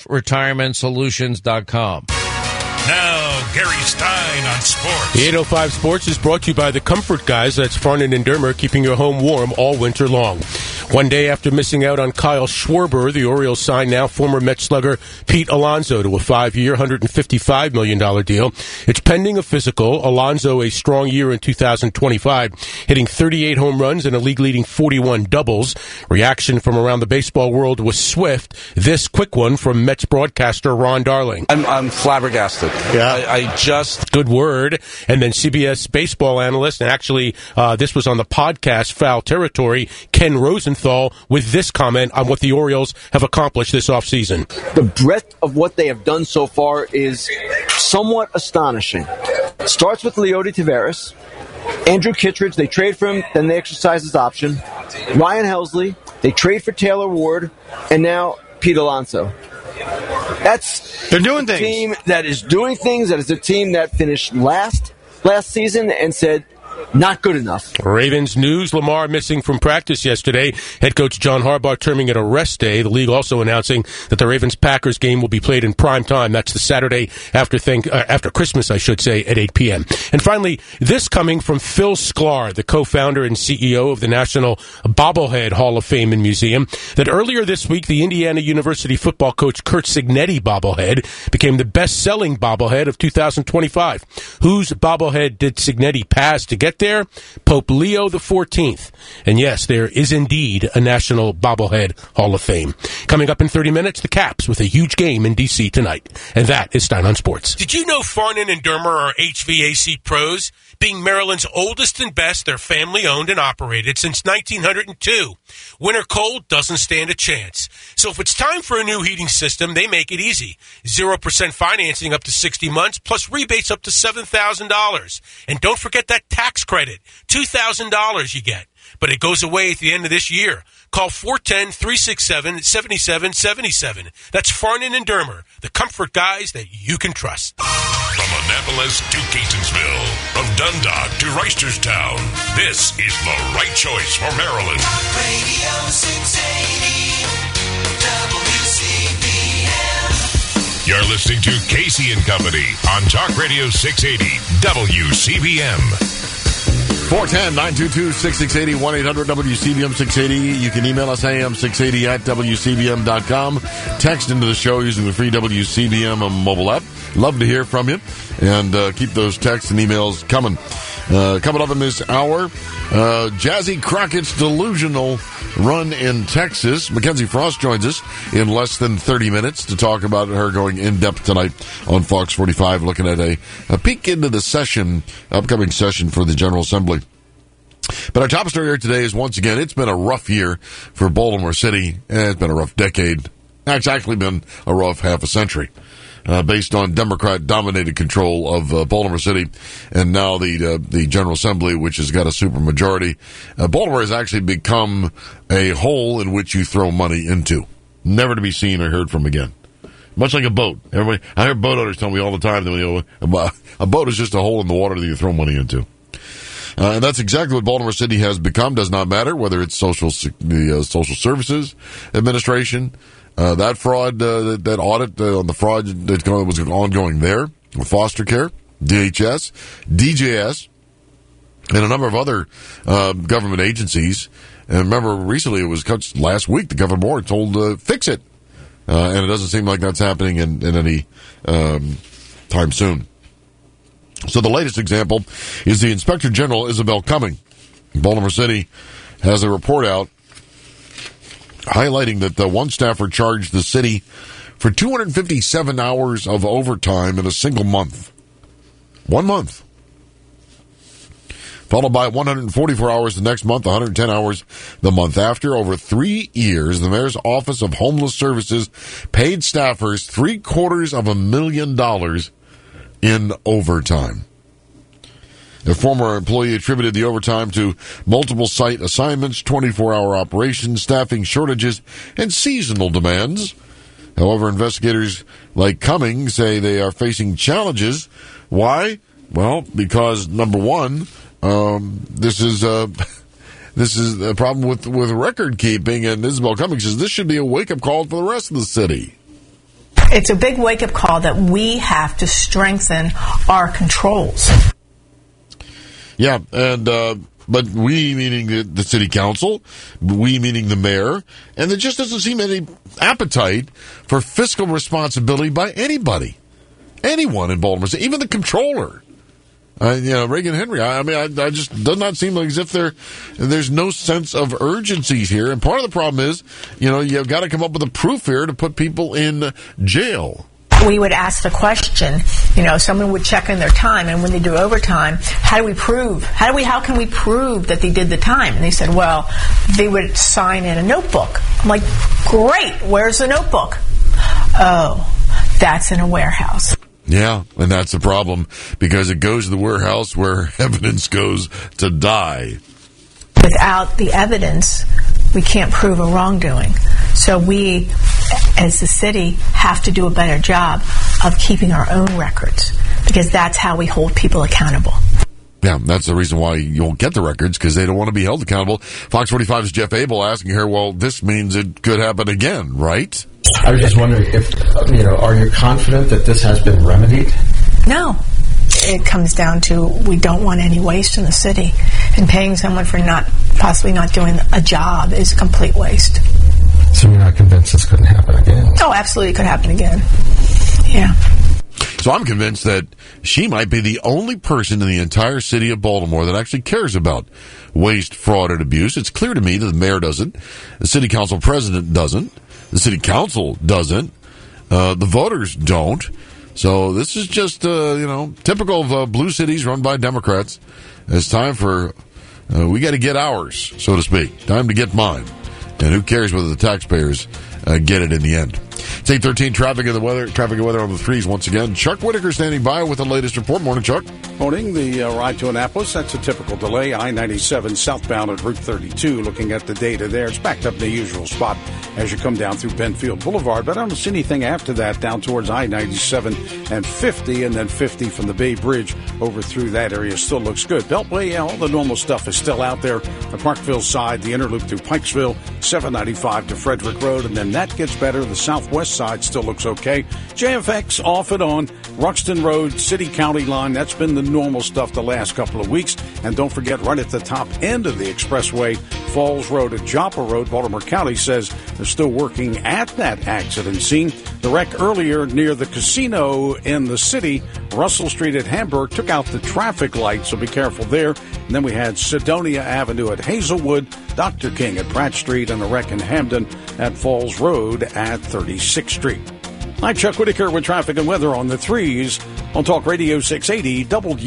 saferetirementsolutions.com. Now, Gary Stein on sports. The 805 Sports is brought to you by the Comfort Guys. That's Farnan and Dermer, keeping your home warm all winter long. One day after missing out on Kyle Schwarber, the Orioles signed now former Mets slugger Pete Alonso to a 5-year, $155 million deal. It's pending a physical. Alonso, a strong year in 2025, hitting 38 home runs and a league-leading 41 doubles. Reaction from around the baseball world was swift. This quick one from Mets broadcaster Ron Darling. I'm flabbergasted. Yeah. I just... Good word. And then CBS baseball analyst, and actually this was on the podcast Foul Territory, Ken Rosenthal, with this comment on what the Orioles have accomplished this offseason. The breadth of what they have done so far is somewhat astonishing. It starts with Leody Taveras, Andrew Kittredge, they trade for him, then they exercise his option. Ryan Helsley, they trade for Taylor Ward, and now Pete Alonso. They're doing things. Team that is doing things. That is a team that finished last season and said, not good enough. Ravens news, Lamar missing from practice yesterday. Head coach John Harbaugh terming it a rest day. The league also announcing that the Ravens-Packers game will be played in prime time. That's the Saturday after Christmas, I should say, at 8 p.m. And finally, this coming from Phil Sklar, the co-founder and CEO of the National Bobblehead Hall of Fame and Museum, that earlier this week, the Indiana University football coach Curt Cignetti bobblehead became the best-selling bobblehead of 2025. Whose bobblehead did Cignetti pass to get there? Pope Leo XIV. And yes, there is indeed a National Bobblehead Hall of Fame. Coming up in 30 minutes, the Caps with a huge game in D.C. tonight. And that is Stein on Sports. Did you know Farnan and Dermer are HVAC pros? Being Maryland's oldest and best, they're family-owned and operated since 1902. Winter cold doesn't stand a chance. So if it's time for a new heating system, they make it easy. 0% financing up to 60 months, plus rebates up to $7,000. And don't forget that tax credit, $2,000 you get. But it goes away at the end of this year. Call 410-367-7777. That's Farnan and Dermer, the comfort guys that you can trust. From Annapolis to Catonsville, from Dundalk to Reisterstown, this is the right choice for Maryland. Radio 680 WCBM. You're listening to Casey and Company on Talk Radio 680 WCBM. 410-922-6680, 1-800-WCBM-680. You can email us am680 at WCBM.com. Text into the show using the free WCBM mobile app. Love to hear from you. And keep those texts and emails coming. Coming up in this hour, Jazzy Crockett's delusional run in Texas. Mackenzie Frost joins us in less than 30 minutes to talk about her going in-depth tonight on Fox 45, looking at a peek into the upcoming session for the General Assembly. But our top story here today is, once again, it's been a rough year for Baltimore City. It's been a rough decade. It's actually been a rough half a century. Based on Democrat-dominated control of Baltimore City, and now the General Assembly, which has got a supermajority. Baltimore has actually become a hole in which you throw money into, never to be seen or heard from again. Much like a boat. I hear boat owners tell me all the time that a boat is just a hole in the water that you throw money into. And that's exactly what Baltimore City has become. Does not matter whether it's the Social Services Administration. That fraud, that audit on the fraud that was ongoing there, foster care, DHS, DJS, and a number of other government agencies. And remember, recently, it was last week, the Governor Moore told fix it. And it doesn't seem like that's happening in any time soon. So the latest example is the Inspector General, Isabel Cumming. Baltimore City has a report out highlighting that one staffer charged the city for 257 hours of overtime in a single month. 1 month. followed by 144 hours the next month, 110 hours the month after. Over 3 years, the mayor's Office of Homeless Services paid staffers $750,000 in overtime. A former employee attributed the overtime to multiple site assignments, 24-hour operations, staffing shortages, and seasonal demands. However, investigators like Cummings say they are facing challenges. Why? Well, because number one, this is a problem with record keeping, and Isabel Cummings says this should be a wake-up call for the rest of the city. It's a big wake-up call that we have to strengthen our controls. Yeah, and but we, meaning the city council, we, meaning the mayor, and there just doesn't seem any appetite for fiscal responsibility by anybody, anyone in Baltimore, even the controller. Reagan Henry. I just does not seem like as if there's no sense of urgency here. And part of the problem is, you've got to come up with a proof here to put people in jail. We would ask the question, someone would check in their time, and when they do overtime, how can we prove that they did the time? And they said, well, they would sign in a notebook. I'm like, great, where's the notebook? Oh, that's in a warehouse. Yeah, and that's the problem, because it goes to the warehouse where evidence goes to die. Without the evidence, we can't prove a wrongdoing. So we, as the city, have to do a better job of keeping our own records, because that's how we hold people accountable. Yeah, that's the reason why you won't get the records, because they don't want to be held accountable. Fox 45's Jeff Abel asking her, well, this means it could happen again, right? I was just wondering if, are you confident that this has been remedied? No. It comes down to we don't want any waste in the city, and paying someone for possibly not doing a job is a complete waste. So you're not convinced this couldn't happen again? Oh, absolutely, it could happen again. Yeah. So I'm convinced that she might be the only person in the entire city of Baltimore that actually cares about waste, fraud, and abuse. It's clear to me that the mayor doesn't, the city council president doesn't, the city council doesn't, the voters don't. So this is just, typical of blue cities run by Democrats. It's time for, we got to get ours, so to speak. Time to get mine. And who cares whether the taxpayers get it in the end? It's 8:13, traffic and weather on the threes once again. Chuck Whitaker standing by with the latest report. Morning, Chuck. Morning. The ride to Annapolis, that's a typical delay. I-97 southbound at Route 32. Looking at the data there, it's backed up in the usual spot as you come down through Benfield Boulevard. But I don't see anything after that down towards I-97 and 50, and then 50 from the Bay Bridge over through that area still looks good. Beltway, all the normal stuff is still out there. The Parkville side, the inner loop through Pikesville, 795 to Frederick Road, and then that gets better. The southwest side still looks okay. JFX off and on. Ruxton Road, city-county line, that's been the normal stuff the last couple of weeks. And don't forget, right at the top end of the expressway, Falls Road at Joppa Road, Baltimore County says they're still working at that accident scene. The wreck earlier near the casino in the city, Russell Street at Hamburg, took out the traffic light, so be careful there. And then we had Sidonia Avenue at Hazelwood, Dr. King at Pratt Street, and the wreck in Hamden at Falls Road at 36th Street. I'm Chuck Whitaker with traffic and weather on the threes on Talk Radio 680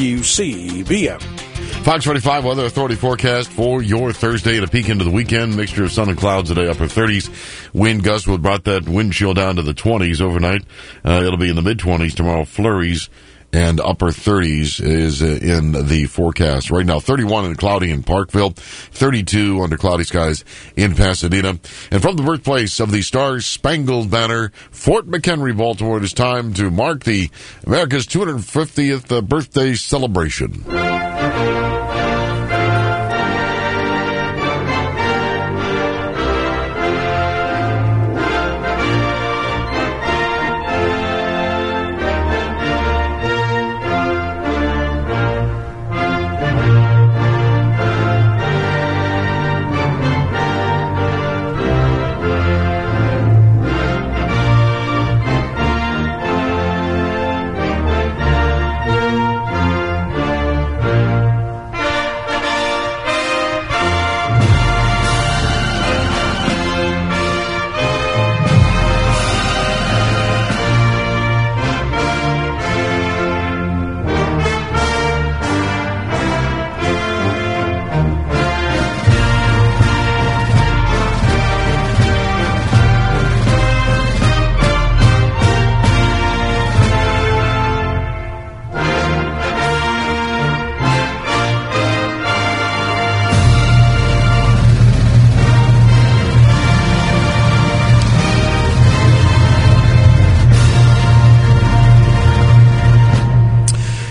WCBM. Fox 45 Weather Authority forecast for your Thursday and a peek into the weekend. Mixture of sun and clouds today, upper 30s. Wind gusts will brought that wind chill down to the 20s overnight. It'll be in the mid-20s tomorrow. Flurries and upper 30s is in the forecast. Right now, 31 and cloudy in Parkville, 32 under cloudy skies in Pasadena. And from the birthplace of the Star-Spangled Banner, Fort McHenry, Baltimore, it is time to mark the America's 250th birthday celebration.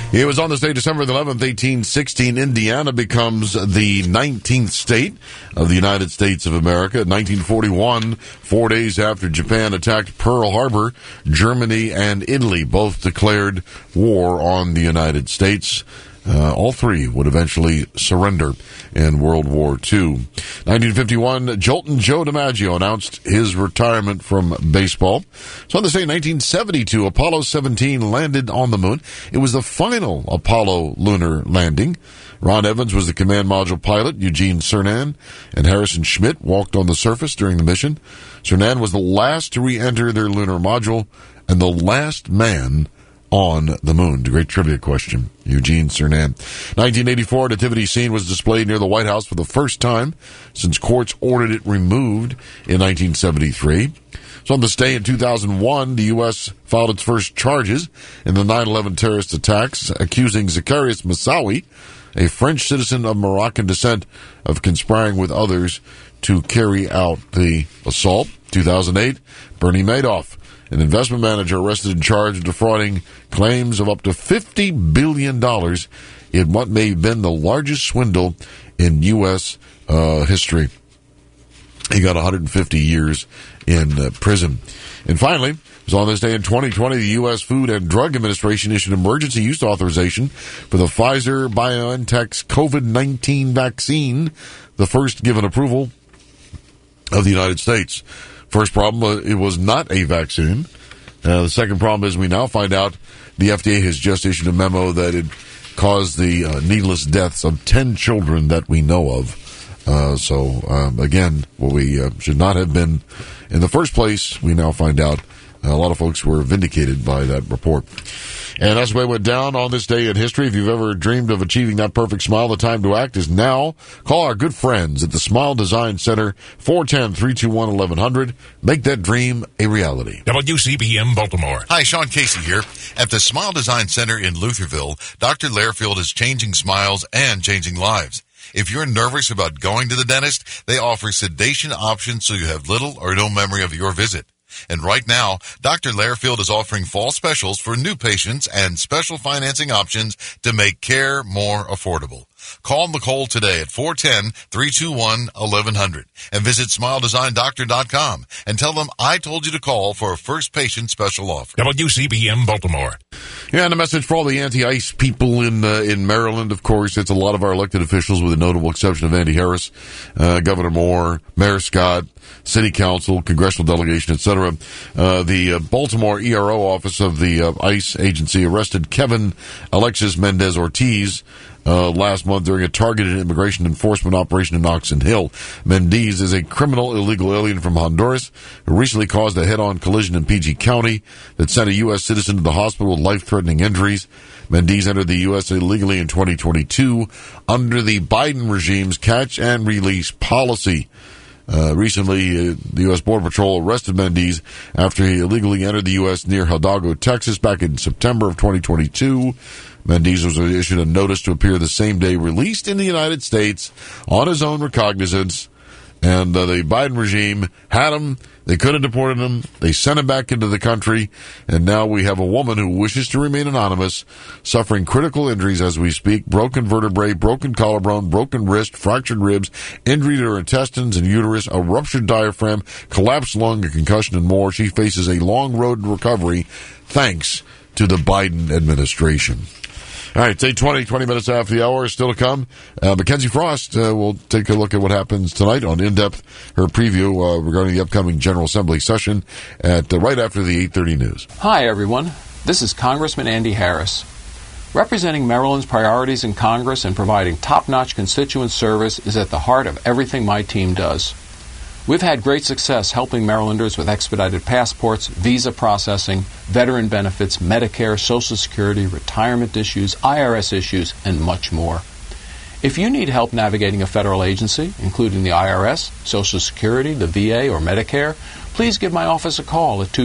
It was on this day, December 11th, 1816, Indiana becomes the 19th state of the United States of America. 1941, 4 days after Japan attacked Pearl Harbor, Germany and Italy both declared war on the United States. All three would eventually surrender in World War II. 1951, Jolton Joe DiMaggio announced his retirement from baseball. So on this day, 1972, Apollo 17 landed on the moon. It was the final Apollo lunar landing. Ron Evans was the command module pilot. Eugene Cernan and Harrison Schmitt walked on the surface during the mission. Cernan was the last to re-enter their lunar module and the last man on the moon. Great trivia question. Eugene Cernan. 1984, nativity scene was displayed near the White House for the first time since courts ordered it removed in 1973. So on this day in 2001, the U.S. filed its first charges in the 9/11 terrorist attacks, accusing Zacarias Moussaoui, a French citizen of Moroccan descent, of conspiring with others to carry out the assault. 2008, Bernie Madoff, an investment manager arrested in charge of defrauding claims of up to $50 billion in what may have been the largest swindle in U.S. history. He got 150 years in prison. And finally, it was on this day in 2020, the U.S. Food and Drug Administration issued emergency use authorization for the Pfizer-BioNTech's COVID-19 vaccine, the first given approval of the United States. First problem, it was not a vaccine. The second problem is we now find out the FDA has just issued a memo that it caused the needless deaths of 10 children that we know of. Again, what we should not have been in the first place, we now find out a lot of folks were vindicated by that report. And that's the way it went down on this day in history. If you've ever dreamed of achieving that perfect smile, the time to act is now. Call our good friends at the Smile Design Center, 410-321-1100. Make that dream a reality. WCBM Baltimore. Hi, Sean Casey here. At the Smile Design Center in Lutherville, Dr. Lairfield is changing smiles and changing lives. If you're nervous about going to the dentist, they offer sedation options so you have little or no memory of your visit. And right now, Dr. Lairfield is offering fall specials for new patients and special financing options to make care more affordable. Call Nicole today at 410-321-1100 and visit SmileDesignDoctor.com and tell them I told you to call for a first patient special offer. WCBM Baltimore. Yeah, and a message for all the anti-ICE people in Maryland. Of course, it's a lot of our elected officials, with the notable exception of Andy Harris, Governor Moore, Mayor Scott, City Council, Congressional Delegation, etc. The Baltimore ERO office of the ICE agency arrested Kevin Alexis Mendez Ortiz last month during a targeted immigration enforcement operation in Oxon Hill. Mendez is a criminal illegal alien from Honduras who recently caused a head-on collision in PG County that sent a U.S. citizen to the hospital with life-threatening injuries. Mendez entered the U.S. illegally in 2022 under the Biden regime's catch-and-release policy. Recently, the U.S. Border Patrol arrested Mendez after he illegally entered the U.S. near Hidalgo, Texas, back in September of 2022. Mendez was issued a notice to appear the same day, released in the United States on his own recognizance. And the Biden regime had him. They could have deported him. They sent him back into the country. And now we have a woman who wishes to remain anonymous, suffering critical injuries as we speak: broken vertebrae, broken collarbone, broken wrist, fractured ribs, injury to her intestines and uterus, a ruptured diaphragm, collapsed lung, a concussion, and more. She faces a long road to recovery thanks to the Biden administration. All right, it's 20 minutes after the hour. Still to come, Mackenzie Frost will take a look at what happens tonight on In-Depth, her preview regarding the upcoming General Assembly session at right after the 8:30 news. Hi, everyone. This is Congressman Andy Harris. Representing Maryland's priorities in Congress and providing top-notch constituent service is at the heart of everything my team does. We've had great success helping Marylanders with expedited passports, visa processing, veteran benefits, Medicare, Social Security, retirement issues, IRS issues, and much more. If you need help navigating a federal agency, including the IRS, Social Security, the VA, or Medicare, please give my office a call at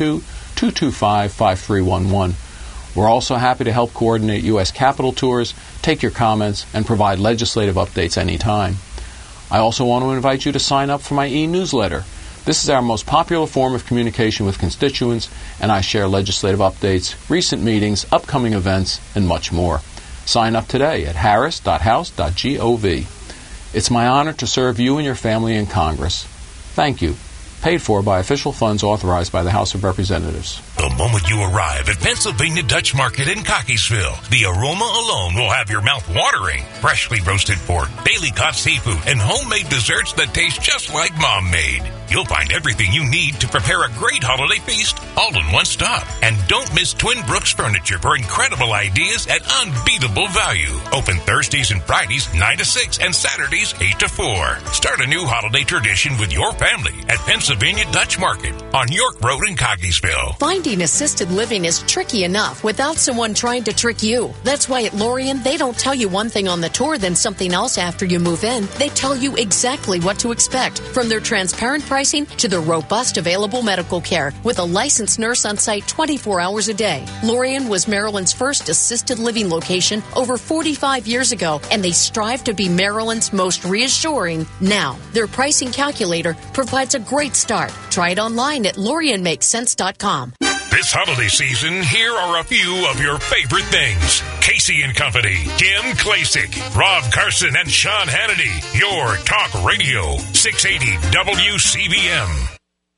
202-225-5311. We're also happy to help coordinate U.S. Capitol tours, take your comments, and provide legislative updates anytime. I also want to invite you to sign up for my e-newsletter. This is our most popular form of communication with constituents, and I share legislative updates, recent meetings, upcoming events, and much more. Sign up today at harris.house.gov. It's my honor to serve you and your family in Congress. Thank you. Paid for by official funds authorized by the House of Representatives. The moment you arrive at Pennsylvania Dutch Market in Cockeysville, the aroma alone will have your mouth watering. Freshly roasted pork, daily caught seafood, and homemade desserts that taste just like Mom made. You'll find everything you need to prepare a great holiday feast, all in one stop. And don't miss Twin Brooks Furniture for incredible ideas at unbeatable value. Open Thursdays and Fridays 9 to 6 and Saturdays 8 to 4. Start a new holiday tradition with your family at Pennsylvania Dutch Market on York Road in Cockeysville. Finding assisted living is tricky enough without someone trying to trick you. That's why at Lorien, they don't tell you one thing on the tour, then something else after you move in. They tell you exactly what to expect, from their transparent pricing to their robust available medical care with a licensed nurse on site 24 hours a day. Lorien was Maryland's first assisted living location over 45 years ago, and they strive to be Maryland's most reassuring now. Their pricing calculator provides a great start. Try it online at LorienMakesSense.com. This holiday season, here are a few of your favorite things. Casey and Company, Kim Klasick, Rob Carson, and Sean Hannity. Your Talk Radio, 680 WCBM.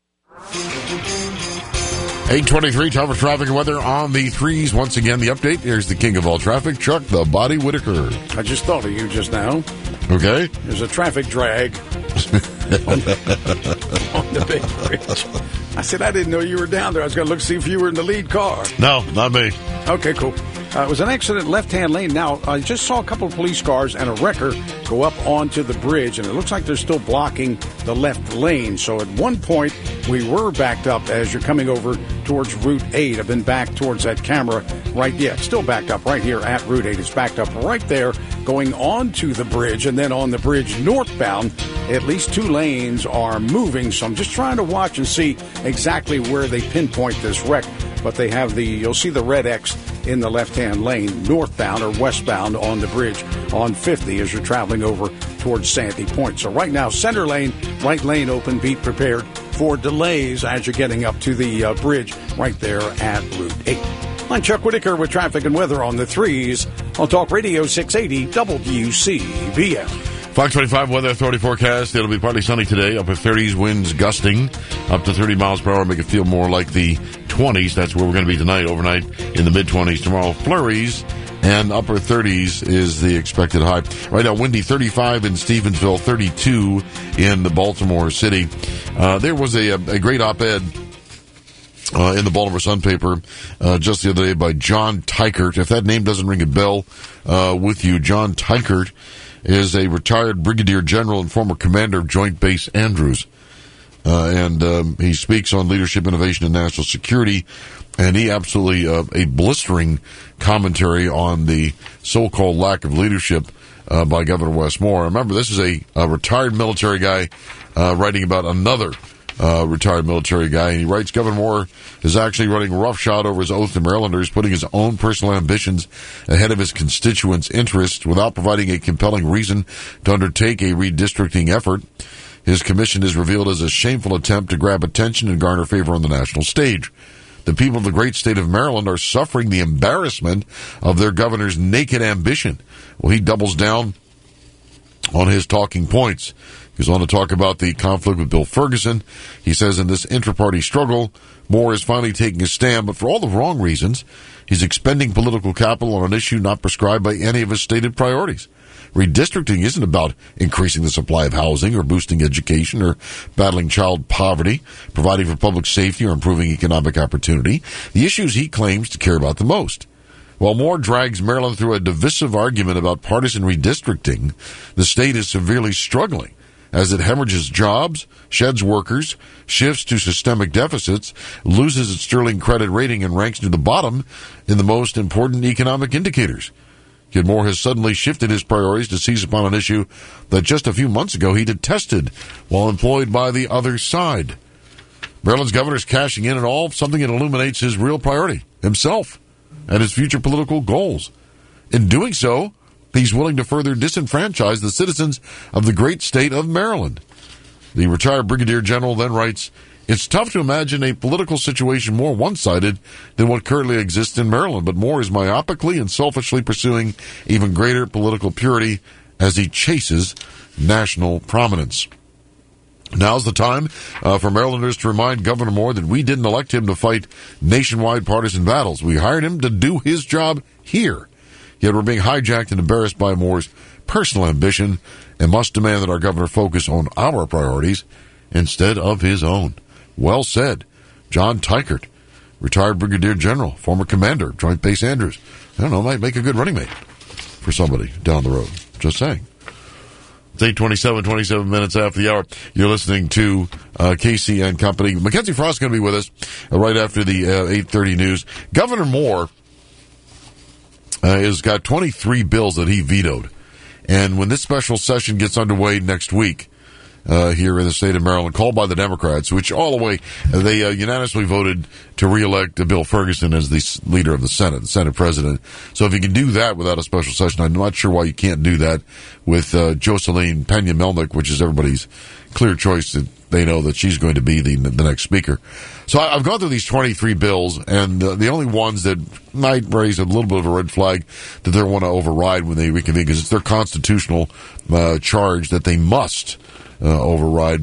8:23, time for traffic and weather on the threes. Once again, the update. Here's the king of all traffic, Chuck the Body Whitaker. I just thought of you just now. Okay. There's a traffic drag on the big bridge. I said, I didn't know you were down there. I was going to look see if you were in the lead car. No, not me. Okay, cool. It was an accident left-hand lane. Now, I just saw a couple of police cars and a wrecker go up onto the bridge, and it looks like they're still blocking the left lane. So at one point, we were backed up as you're coming over towards Route 8. I've been back towards that camera right, it's still backed up right here at Route 8. It's backed up right there going onto the bridge, and then on the bridge northbound, at least two lanes are moving. So I'm just trying to watch and see exactly where they pinpoint this wreck. But they have you'll see the red X in the left-hand lane, northbound or westbound on the bridge on 50 as you're traveling over towards Sandy Point. So right now, center lane, right lane open, be prepared for delays as you're getting up to the bridge right there at Route 8. I'm Chuck Whitaker with traffic and weather on the threes on Talk Radio 680 WCBM. 525 Weather Authority forecast. It'll be partly sunny today, upper 30s, winds gusting up to 30 miles per hour, make it feel more like the 20s. That's where we're going to be tonight, overnight in the mid-20s. Tomorrow, flurries and upper 30s is the expected high. Right now, windy 35 in Stevensville, 32 in the Baltimore City. There was a great op-ed in the Baltimore Sun paper just the other day by John Teichert. If that name doesn't ring a bell with you, John Teichert is a retired brigadier general and former commander of Joint Base Andrews. And he speaks on leadership, innovation, and national security. And he absolutely a blistering commentary on the so-called lack of leadership by Governor Wes Moore. Remember, this is a retired military guy writing about another retired military guy. And he writes, Governor Moore is actually running roughshod over his oath to Marylanders, putting his own personal ambitions ahead of his constituents' interests without providing a compelling reason to undertake a redistricting effort. His commission is revealed as a shameful attempt to grab attention and garner favor on the national stage. The people of the great state of Maryland are suffering the embarrassment of their governor's naked ambition. Well, he doubles down on his talking points. He goes on to talk about the conflict with Bill Ferguson. He says in this intra-party struggle, Moore is finally taking a stand, but for all the wrong reasons. He's expending political capital on an issue not prescribed by any of his stated priorities. Redistricting isn't about increasing the supply of housing or boosting education or battling child poverty, providing for public safety or improving economic opportunity, the issues he claims to care about the most. While Moore drags Maryland through a divisive argument about partisan redistricting, the state is severely struggling as it hemorrhages jobs, sheds workers, shifts to systemic deficits, loses its sterling credit rating, and ranks near the bottom in the most important economic indicators. Yet Moore has suddenly shifted his priorities to seize upon an issue that just a few months ago he detested while employed by the other side. Maryland's governor is cashing in on all something that illuminates his real priority, himself, and his future political goals. In doing so, he's willing to further disenfranchise the citizens of the great state of Maryland. The retired brigadier general then writes, "It's tough to imagine a political situation more one-sided than what currently exists in Maryland, but Moore is myopically and selfishly pursuing even greater political purity as he chases national prominence." Now's the time for Marylanders to remind Governor Moore that we didn't elect him to fight nationwide partisan battles. We hired him to do his job here. Yet we're being hijacked and embarrassed by Moore's personal ambition and must demand that our governor focus on our priorities instead of his own. Well said. John Teichert, retired brigadier general, former commander, Joint Base Andrews. I don't know, might make a good running mate for somebody down the road. Just saying. It's 8:27, 27 minutes after the hour. You're listening to Casey and Company. Mackenzie Frost is going to be with us right after the 8:30 news. Governor Moore has got 23 bills that he vetoed. And when this special session gets underway next week here in the state of Maryland, called by the Democrats, which all the way, they unanimously voted to reelect Bill Ferguson as the leader of the Senate president. So if you can do that without a special session, I'm not sure why you can't do that with Jocelyn Pena-Melnick, which is everybody's clear choice that they know that she's going to be the next speaker. So I've gone through these 23 bills, and the only ones that might raise a little bit of a red flag that they want to override when they reconvene, because it's their constitutional charge that they must override,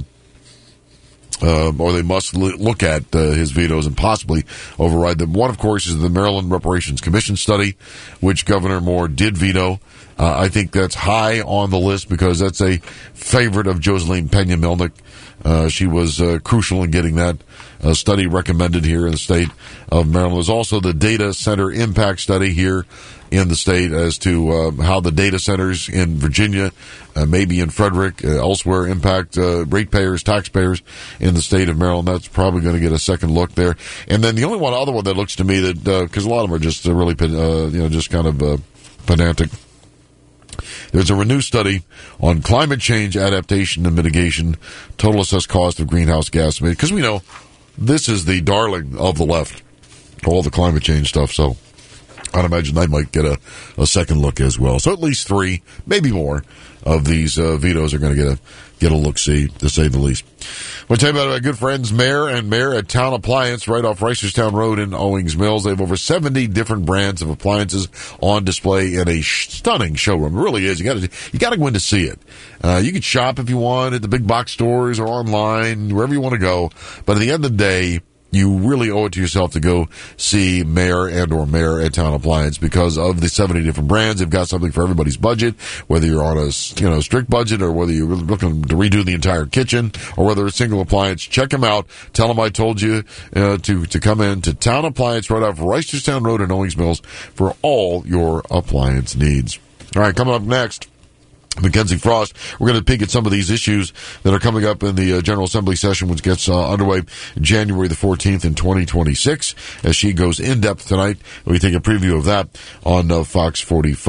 or they must look at his vetoes and possibly override them. One, of course, is the Maryland Reparations Commission study, which Governor Moore did veto. I think that's high on the list because that's a favorite of Jocelyn Pena-Melnick. She was crucial in getting that study recommended here in the state of Maryland. There's also the data center impact study here in the state as to how the data centers in Virginia, maybe in Frederick, elsewhere impact ratepayers, taxpayers in the state of Maryland. That's probably going to get a second look there. And then the only other one that looks to me that, because a lot of them are just really, just kind of pedantic. There's a renewed study on climate change adaptation and mitigation, total assessed cost of greenhouse gas emissions, because we know this is the darling of the left, all the climate change stuff. So I'd imagine they might get a second look as well. So at least 3, maybe more, of these vetoes are going to get a look-see, to say the least. We'll tell you about our good friends Mayor at Town Appliance right off Reisterstown Road in Owings Mills. They have over 70 different brands of appliances on display in a stunning showroom. It really is. You got to go in to see it. You can shop if you want at the big box stores or online, wherever you want to go. But at the end of the day, you really owe it to yourself to go see Mayor at Town Appliance because of the 70 different brands. They've got something for everybody's budget, whether you're on a strict budget or whether you're looking to redo the entire kitchen or whether it's single appliance. Check them out. Tell them I told you to come in to Town Appliance right off Reisterstown Road in Owings Mills for all your appliance needs. All right, coming up next, Mackenzie Frost. We're going to peek at some of these issues that are coming up in the General Assembly session, which gets underway January the 14th in 2026. As she goes in depth tonight, we take a preview of that on Fox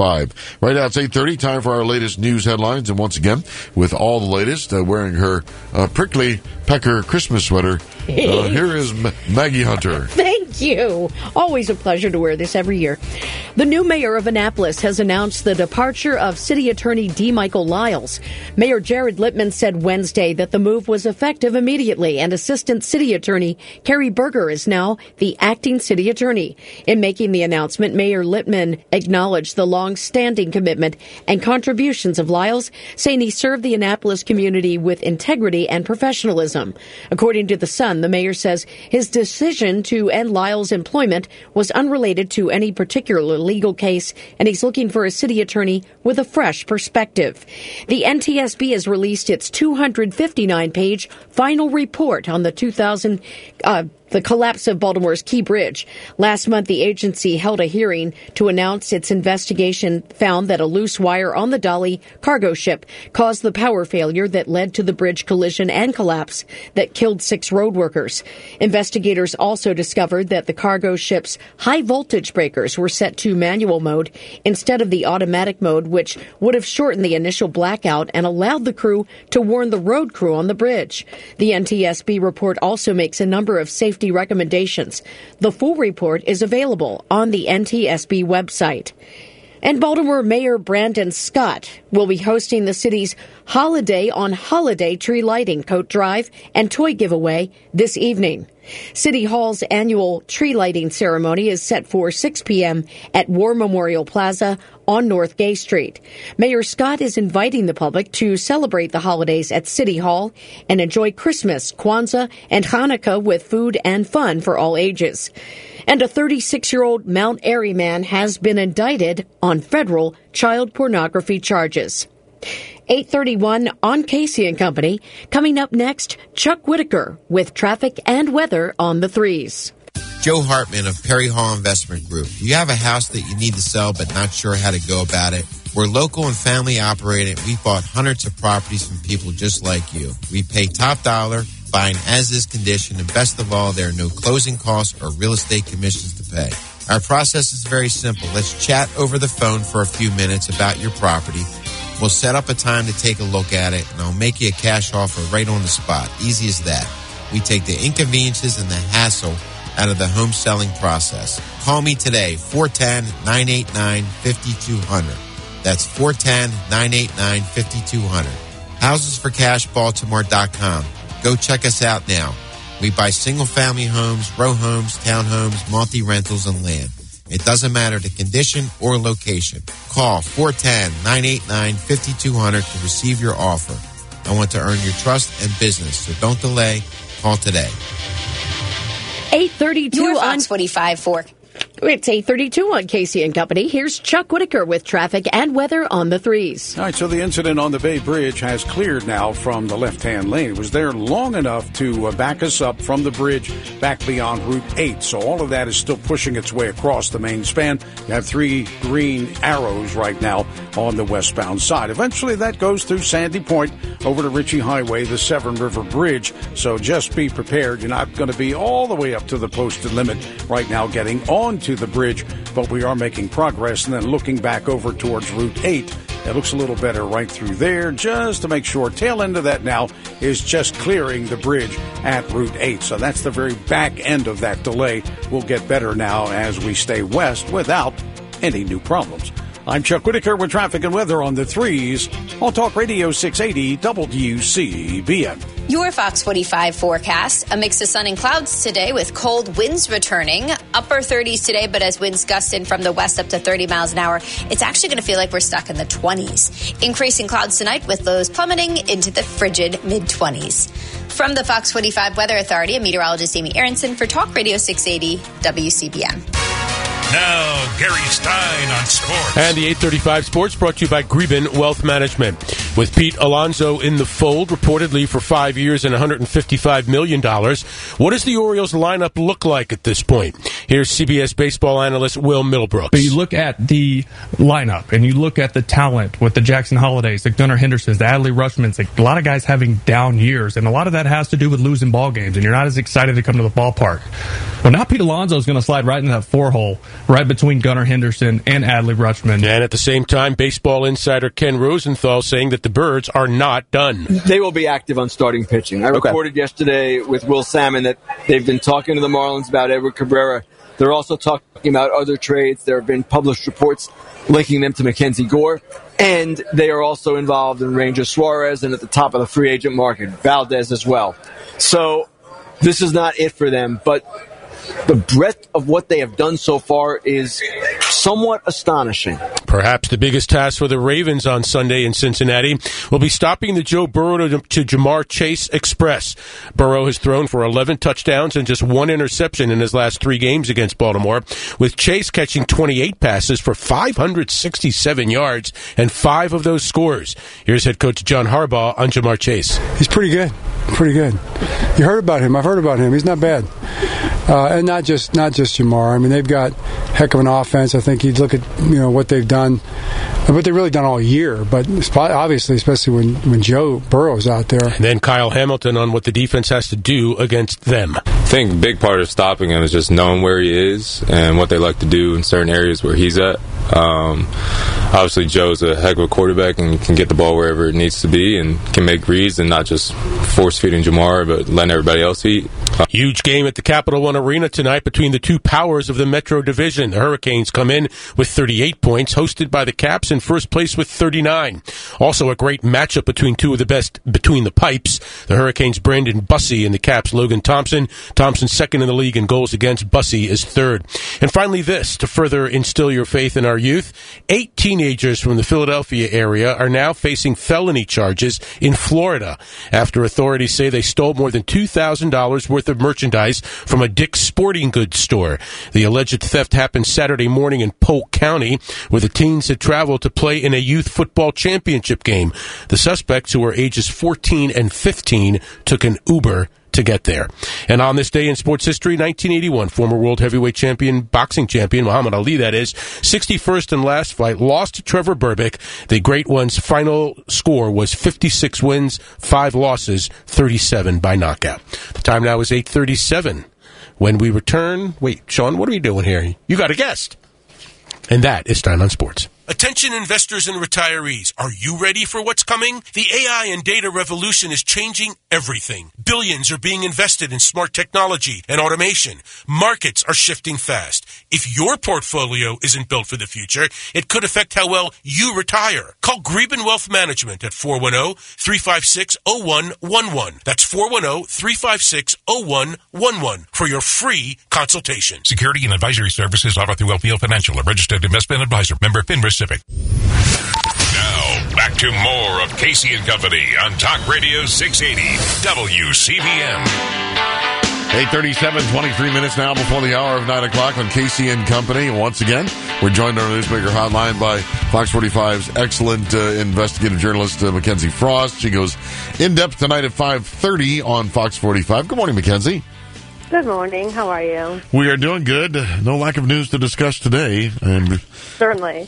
45. Right now it's 8:30. Time for our latest news headlines, and once again, with all the latest, wearing her prickly pecker Christmas sweater. Here is Maggie Hunter. Thank you. Always a pleasure to wear this every year. The new mayor of Annapolis has announced the departure of City Attorney D. Michael Lyles. Mayor Jared Littman said Wednesday that the move was effective immediately, and Assistant City Attorney Carrie Berger is now the acting city attorney. In making the announcement, Mayor Littman acknowledged the long-standing commitment and contributions of Lyles, saying he served the Annapolis community with integrity and professionalism. According to The Sun, the mayor says his decision to end Lyles' employment was unrelated to any particular legal case, and he's looking for a city attorney with a fresh perspective. The NTSB has released its 259-page final report on the collapse of Baltimore's Key Bridge. Last month, the agency held a hearing to announce its investigation found that a loose wire on the Dolly cargo ship caused the power failure that led to the bridge collision and collapse that killed 6 road workers. Investigators also discovered that the cargo ship's high-voltage breakers were set to manual mode instead of the automatic mode, which would have shortened the initial blackout and allowed the crew to warn the road crew on the bridge. The NTSB report also makes a number of safety recommendations. The full report is available on the NTSB website. And Baltimore Mayor Brandon Scott will be hosting the city's Holiday on Holiday tree lighting, coat drive, and toy giveaway this evening. City Hall's annual tree lighting ceremony is set for 6 p.m. at War Memorial Plaza on North Gay Street. Mayor Scott is inviting the public to celebrate the holidays at City Hall and enjoy Christmas, Kwanzaa, and Hanukkah with food and fun for all ages. And a 36-year-old Mount Airy man has been indicted on federal child pornography charges. 8:31 on Casey and Company. Coming up next, Chuck Whitaker with traffic and weather on the threes. Joe Hartman of Perry Hall Investment Group. You have a house that you need to sell but not sure how to go about it? We're local and family operated. We've bought hundreds of properties from people just like you. We pay top dollar, buying as-is condition, and best of all, there are no closing costs or real estate commissions to pay. Our process is very simple. Let's chat over the phone for a few minutes about your property. We'll set up a time to take a look at it, and I'll make you a cash offer right on the spot. Easy as that. We take the inconveniences and the hassle out of the home selling process. Call me today, 410-989-5200. That's 410-989-5200. HousesForCashBaltimore.com. Go check us out now. We buy single-family homes, row homes, townhomes, multi-rentals, and land. It doesn't matter the condition or location. Call 410-989-5200 to receive your offer. I want to earn your trust and business, so don't delay. Call today. 8:32 on 45 It's 8:32 on Casey and Company. Here's Chuck Whitaker with traffic and weather on the threes. All right, so the incident on the Bay Bridge has cleared now from the left-hand lane. It was there long enough to back us up from the bridge back beyond Route 8. So all of that is still pushing its way across the main span. You have 3 green arrows right now on the westbound side. Eventually that goes through Sandy Point over to Ritchie Highway, the Severn River Bridge. So just be prepared. You're not going to be all the way up to the posted limit right now getting onto the bridge, but we are making progress. And then looking back over towards Route 8, it looks a little better right through there, just to make sure. Tail end of that now is just clearing the bridge at Route 8. So that's the very back end of that delay. We'll get better now as we stay west without any new problems. I'm Chuck Whitaker with traffic and weather on the threes on Talk Radio 680 WCBM. Your Fox 45 forecast, a mix of sun and clouds today with cold winds returning. Upper 30s today, but as winds gust in from the west up to 30 miles an hour, it's actually going to feel like we're stuck in the 20s. Increasing clouds tonight with lows plummeting into the frigid mid-20s. From the Fox 45 Weather Authority, I'm meteorologist Amy Aronson for Talk Radio 680 WCBM. Now, Gary Stein on sports. And the 835 Sports brought to you by Greben Wealth Management. With Pete Alonso in the fold, reportedly for 5 years and $155 million, what does the Orioles lineup look like at this point? Here's CBS baseball analyst Will Middlebrooks. But you look at the lineup, and you look at the talent with the Jackson Holidays, the Gunnar Hendersons, the Adley Rutschmans, a lot of guys having down years, and a lot of that has to do with losing ball games, and you're not as excited to come to the ballpark. Well, now Pete Alonso is going to slide right into that 4-hole, right between Gunnar Henderson and Adley Rutschman. And at the same time, baseball insider Ken Rosenthal saying that the Birds are not done. They will be active on starting pitching. I reported yesterday with Will Salmon that they've been talking to the Marlins about Edward Cabrera. They're also talking about other trades. There have been published reports linking them to Mackenzie Gore. And they are also involved in Ranger Suarez and at the top of the free agent market, Valdez as well. So this is not it for them, but the breadth of what they have done so far is somewhat astonishing. Perhaps the biggest task for the Ravens on Sunday in Cincinnati will be stopping the Joe Burrow to Jamar Chase Express. Burrow has thrown for 11 touchdowns and just 1 interception in his last 3 games against Baltimore, with Chase catching 28 passes for 567 yards and 5 of those scores. Here's head coach John Harbaugh on Jamar Chase. He's pretty good. Pretty good. You heard about him. I've heard about him. He's not bad. And not just Jamar. I mean, they've got heck of an offense. I think you'd look at what they've done, what they've really done all year. But obviously, especially when Joe Burrow's out there. And then Kyle Hamilton on what the defense has to do against them. I think a big part of stopping him is just knowing where he is and what they like to do in certain areas where he's at. Obviously, Joe's a heck of a quarterback and can get the ball wherever it needs to be and can make reads and not just force-feeding Jamar, but letting everybody else eat. Huge game at the Capital One Arena tonight between the two powers of the Metro Division. The Hurricanes come in with 38 points, hosted by the Caps in first place with 39. Also a great matchup between two of the best between the pipes. The Hurricanes' Brandon Bussey and the Caps' Logan Thompson. Thompson's second in the league in goals against. Bussey is third. And finally this, to further instill your faith in our youth, 8 teenagers from the Philadelphia area are now facing felony charges in Florida after authorities say they stole more than $2,000 worth of merchandise from a Dick's Sporting Goods store. The alleged theft happened Saturday morning in Polk County, where the teens had traveled to play in a youth football championship game. The suspects, who were ages 14 and 15, took an Uber to get there. And on this day in sports history, 1981, former world heavyweight champion, boxing champion, Muhammad Ali, that is, 61st and last fight, lost to Trevor Berbick. The great one's final score was 56 wins, 5 losses, 37 by knockout. The time now is 8:37. When we return, wait, Sean, what are we doing here? You got a guest. And that is Stein on Sports. Attention investors and retirees, are you ready for what's coming? The AI and data revolution is changing everything. Billions are being invested in smart technology and automation. Markets are shifting fast. If your portfolio isn't built for the future, it could affect how well you retire. Call Greben Wealth Management at 410-356-0111. That's 410-356-0111 for your free consultation. Security and advisory services offered through LPL Financial, a registered investment advisor. Member FINRA Civic. Now, back to more of Casey and Company on Talk Radio 680 WCBM. 8:37, 23 minutes now before the hour of 9 o'clock on Casey and Company. Once again, we're joined on our Newsmaker Hotline by Fox 45's excellent investigative journalist, Mackenzie Frost. She goes in-depth tonight at 5:30 on Fox 45. Good morning, Mackenzie. Good morning. How are you? We are doing good. No lack of news to discuss today. And certainly.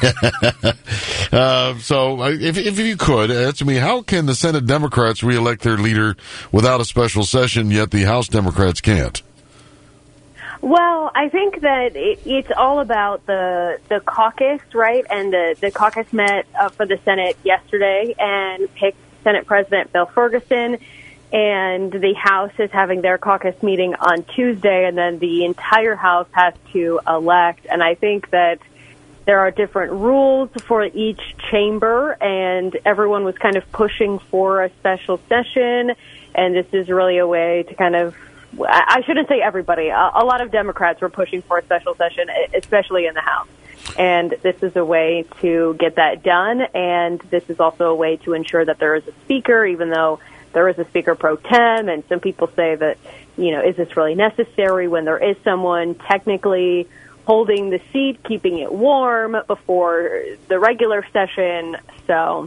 So, if you could, answer me, how can the Senate Democrats reelect their leader without a special session, yet the House Democrats can't? Well, I think that it's all about the caucus, right? And the caucus met for the Senate yesterday and picked Senate President Bill Ferguson. And the House is having their caucus meeting on Tuesday, and then the entire House has to elect. And I think that there are different rules for each chamber, and everyone was kind of pushing for a special session. And this is really a way to kind of, I shouldn't say everybody, a lot of Democrats were pushing for a special session, especially in the House. And this is a way to get that done, and this is also a way to ensure that there is a speaker, even though there is a speaker pro tem, and some people say that, is this really necessary when there is someone technically holding the seat, keeping it warm before the regular session? So,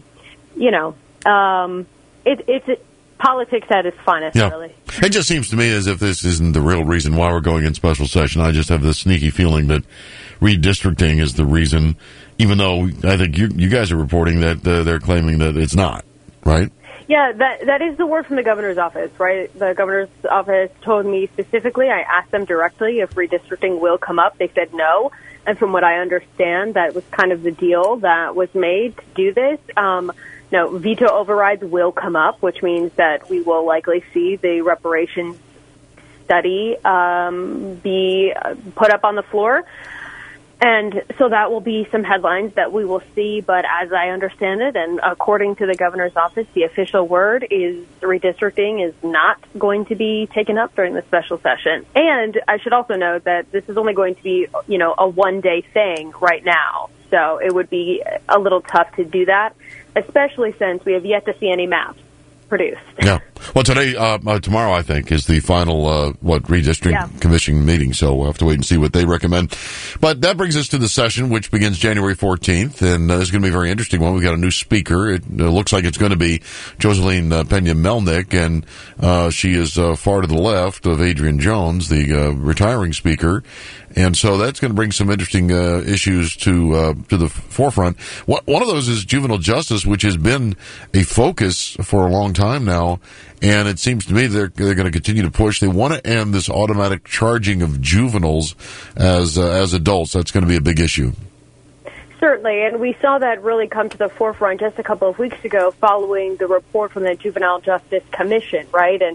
it's politics at its finest, really. It just seems to me as if this isn't the real reason why we're going in special session. I just have this sneaky feeling that redistricting is the reason, even though I think you guys are reporting that they're claiming that it's not, right? Yeah, that is the word from the governor's office, right? The governor's office told me specifically, I asked them directly if redistricting will come up. They said no. And from what I understand, that was kind of the deal that was made to do this. No, veto overrides will come up, which means that we will likely see the reparations study be put up on the floor. And so that will be some headlines that we will see. But as I understand it, and according to the governor's office, the official word is redistricting is not going to be taken up during the special session. And I should also note that this is only going to be, a one-day thing right now. So it would be a little tough to do that, especially since we have yet to see any maps produced. Yeah. Well, tomorrow, I think, is the final, redistricting commission meeting. So we'll have to wait and see what they recommend. But that brings us to the session, which begins January 14th. And it's going to be a very interesting one. We've got a new speaker. It looks like it's going to be Joseline Pena-Melnick. And she is far to the left of Adrian Jones, the retiring speaker. And so that's going to bring some interesting issues to the forefront. One of those is juvenile justice, which has been a focus for a long time now. And it seems to me they're going to continue to push. They want to end this automatic charging of juveniles as adults. That's going to be a big issue. Certainly, and we saw that really come to the forefront just a couple of weeks ago following the report from the Juvenile Justice Commission, right? And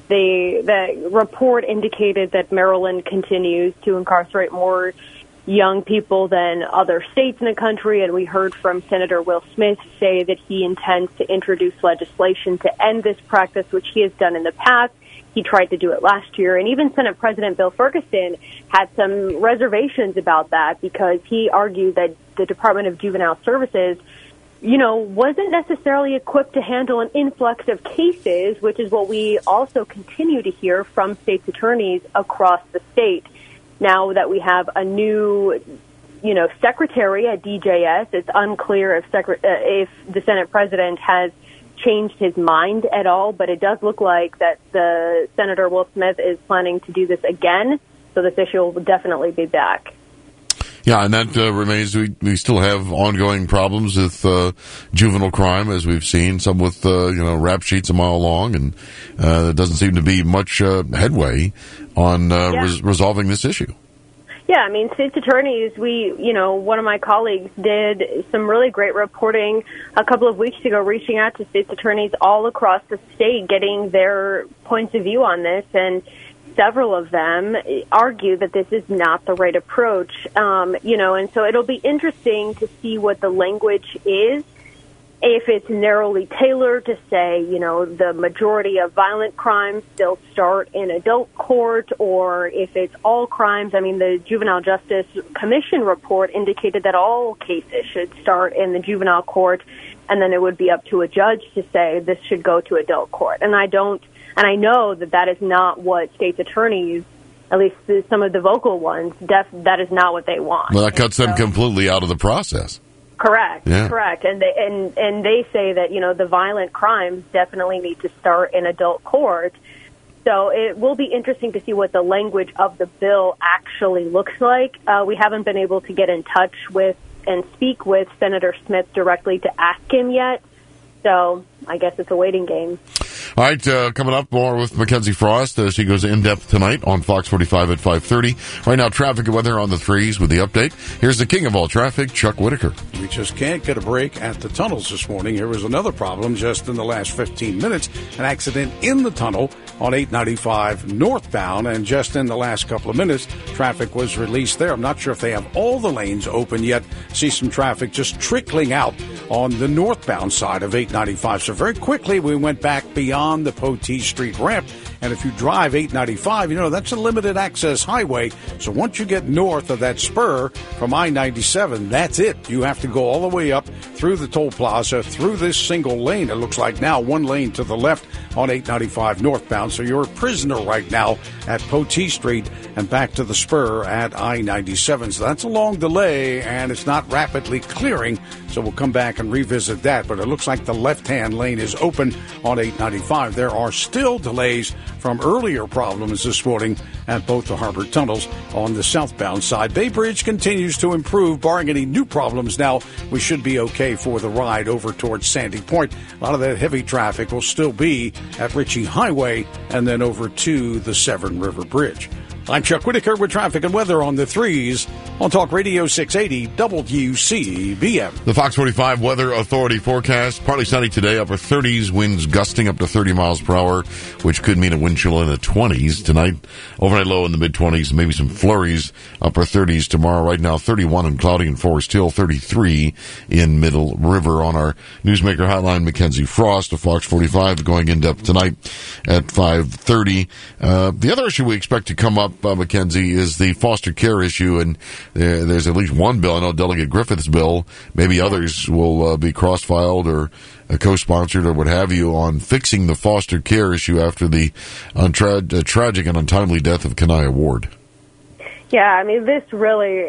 The report indicated that Maryland continues to incarcerate more young people than other states in the country, and we heard from Senator Will Smith say that he intends to introduce legislation to end this practice, which he has done in the past. He tried to do it last year, and even Senate President Bill Ferguson had some reservations about that because he argued that the Department of Juvenile Services, wasn't necessarily equipped to handle an influx of cases, which is what we also continue to hear from state's attorneys across the state. Now that we have a new, secretary at DJS, it's unclear if the Senate president has changed his mind at all, but it does look like that the Senator Will Smith is planning to do this again, so this issue will definitely be back. Yeah, and that remains, we still have ongoing problems with juvenile crime, as we've seen, some with, rap sheets a mile long, and there doesn't seem to be much headway on resolving this issue. Yeah, I mean, state's attorneys, one of my colleagues did some really great reporting a couple of weeks ago, reaching out to state's attorneys all across the state, getting their points of view on this, and several of them argue that this is not the right approach, and so it'll be interesting to see what the language is. If it's narrowly tailored to say, the majority of violent crimes still start in adult court, or if it's all crimes. I mean, the Juvenile Justice Commission report indicated that all cases should start in the juvenile court, and then it would be up to a judge to say this should go to adult court. And I know that is not what state's attorneys, at least some of the vocal ones, that is not what they want. Well, that cuts them completely out of the process. Correct. Yeah. Correct. And they say that, the violent crimes definitely need to start in adult court. So it will be interesting to see what the language of the bill actually looks like. We haven't been able to get in touch with and speak with Senator Smith directly to ask him yet. So I guess it's a waiting game. All right, coming up, more with Mackenzie Frost as she goes in-depth tonight on Fox 45 at 5:30. Right now, traffic and weather on the threes with the update. Here's the king of all traffic, Chuck Whitaker. We just can't get a break at the tunnels this morning. Here was another problem just in the last 15 minutes. An accident in the tunnel on 895 northbound, and just in the last couple of minutes, traffic was released there. I'm not sure if they have all the lanes open yet. See some traffic just trickling out on the northbound side of 895. So very quickly, we went back beyond the Poteet Street ramp. And if you drive 895, that's a limited access highway. So once you get north of that spur from I-97, that's it. You have to go all the way up through the toll plaza, through this single lane. It looks like now one lane to the left on 895 northbound. So you're a prisoner right now at Poteet Street and back to the spur at I-97. So that's a long delay, and it's not rapidly clearing. So we'll come back and revisit that. But it looks like the left-hand lane is open on 895. There are still delays from earlier problems this morning at both the harbor tunnels on the southbound side. Bay Bridge continues to improve, barring any new problems. Now, we should be okay for the ride over towards Sandy Point. A lot of that heavy traffic will still be at Ritchie Highway and then over to the Severn River Bridge. I'm Chuck Whitaker with traffic and weather on the threes on Talk Radio 680 WCBM. The Fox 45 Weather Authority forecast, partly sunny today, upper 30s, winds gusting up to 30 miles per hour, which could mean a wind chill in the 20s. Tonight, overnight low in the mid-20s, maybe some flurries, upper 30s tomorrow. Right now, 31 and cloudy in Forest Hill, 33 in Middle River. On our Newsmaker hotline, Mackenzie Frost of Fox 45, going in depth tonight at 5:30. The other issue we expect to come up, Mackenzie, is the foster care issue, and there's at least one bill. I know Delegate Griffith's bill. Maybe others will be cross-filed or co-sponsored or what have you on fixing the foster care issue after the tragic and untimely death of Kaniah Ward. Yeah, I mean, this really,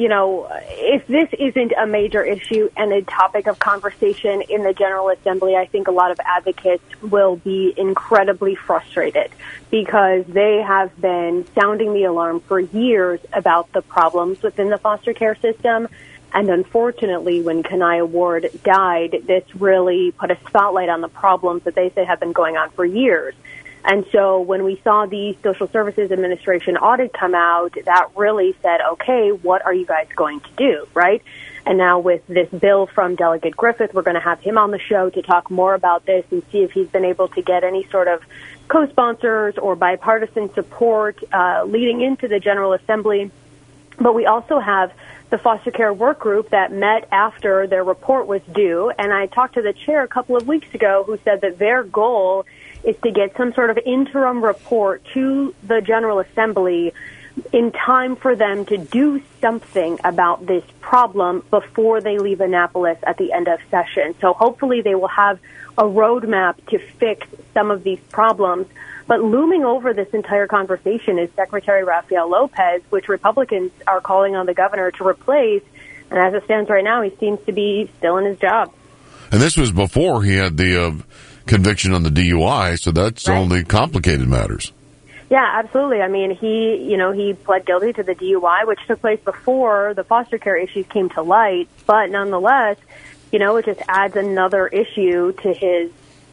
if this isn't a major issue and a topic of conversation in the General Assembly, I think a lot of advocates will be incredibly frustrated because they have been sounding the alarm for years about the problems within the foster care system. And unfortunately, when Kaniah Ward died, this really put a spotlight on the problems that they say have been going on for years. And so when we saw the Social Services Administration audit come out, that really said, okay, what are you guys going to do, right? And now with this bill from Delegate Griffith, we're going to have him on the show to talk more about this and see if he's been able to get any sort of co-sponsors or bipartisan support leading into the General Assembly. But we also have the foster care work group that met after their report was due. And I talked to the chair a couple of weeks ago who said that their goal is to get some sort of interim report to the General Assembly in time for them to do something about this problem before they leave Annapolis at the end of session. So hopefully they will have a roadmap to fix some of these problems. But looming over this entire conversation is Secretary Rafael Lopez, which Republicans are calling on the governor to replace. And as it stands right now, he seems to be still in his job. And this was before he had the conviction on the DUI, so that's only complicated matters. Yeah, absolutely. I mean, he pled guilty to the DUI, which took place before the foster care issues came to light. But nonetheless, it just adds another issue to his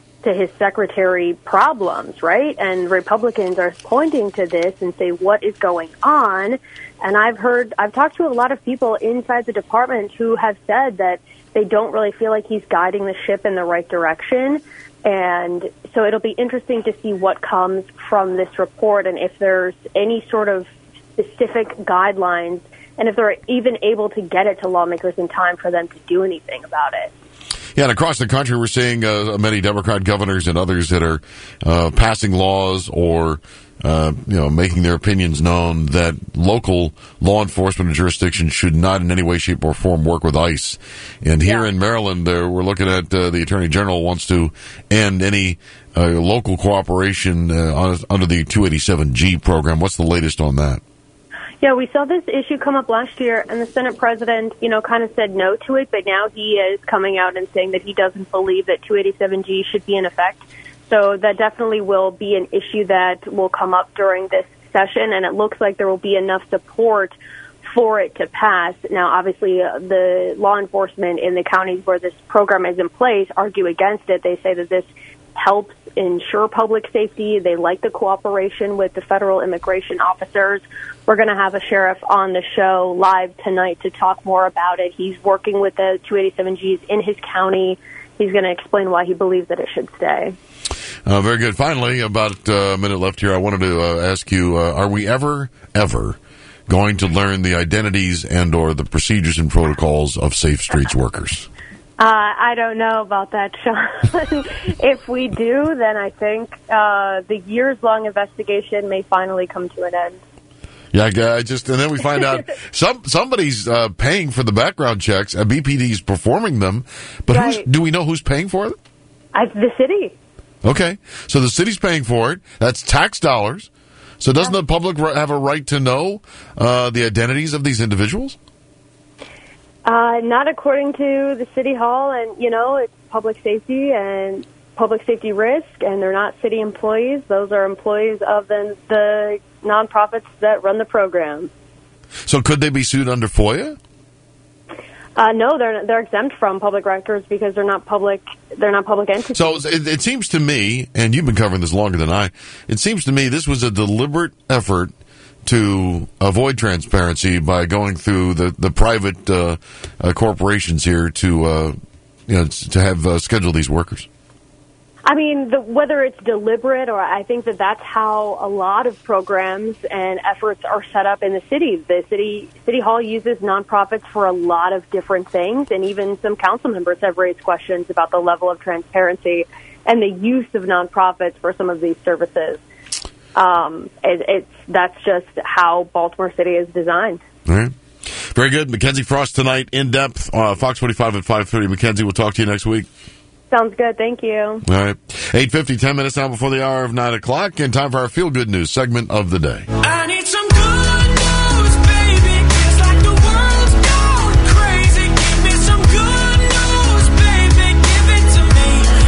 secretary problems, right? And Republicans are pointing to this and say, what is going on? And I've talked to a lot of people inside the department who have said that they don't really feel like he's guiding the ship in the right direction. And so it'll be interesting to see what comes from this report and if there's any sort of specific guidelines and if they're even able to get it to lawmakers in time for them to do anything about it. Yeah, and across the country, we're seeing many Democrat governors and others that are passing laws or making their opinions known that local law enforcement jurisdictions should not in any way, shape, or form work with ICE. And here in Maryland, we're looking at the Attorney General wants to end any local cooperation under the 287G program. What's the latest on that? Yeah, we saw this issue come up last year, and the Senate president, kind of said no to it, but now he is coming out and saying that he doesn't believe that 287G should be in effect. So that definitely will be an issue that will come up during this session, and it looks like there will be enough support for it to pass. Now, obviously, the law enforcement in the counties where this program is in place argue against it. They say that this helps ensure public safety. They like the cooperation with the federal immigration officers. We're going to have a sheriff on the show live tonight to talk more about it. He's working with the 287Gs in his county. He's going to explain why he believes that it should stay. Very good. Finally, about a minute left here, I wanted to ask you, are we ever going to learn the identities and or the procedures and protocols of Safe Streets workers? I don't know about that, Sean. If we do, then I think the years-long investigation may finally come to an end. Yeah, and then we find out somebody's paying for the background checks, and BPD's performing them, but do we know who's paying for it? The city. Okay, so the city's paying for it. That's tax dollars. So doesn't the public have a right to know the identities of these individuals? Not according to the city hall, and it's public safety and public safety risk, and they're not city employees. Those are employees of the nonprofits that run the program. So could they be sued under FOIA? No, they're exempt from public records because they're not public entities. So it seems to me, and you've been covering this longer than I, it seems to me this was a deliberate effort to avoid transparency by going through the private corporations here to have schedule these workers. I mean, whether it's deliberate or I think that's how a lot of programs and efforts are set up in the city. The city hall uses nonprofits for a lot of different things, and even some council members have raised questions about the level of transparency and the use of nonprofits for some of these services. That's just how Baltimore City is designed. All right. Very good. Mackenzie Frost tonight, in depth, Fox 45 at 5:30. Mackenzie, we'll talk to you next week. Sounds good. Thank you. All right. 8:50, 10 minutes now before the hour of 9 o'clock, and time for our Feel Good News segment of the day. I need some good news, baby. It's like the world's gone crazy. Give me some good news, baby. Give it to me.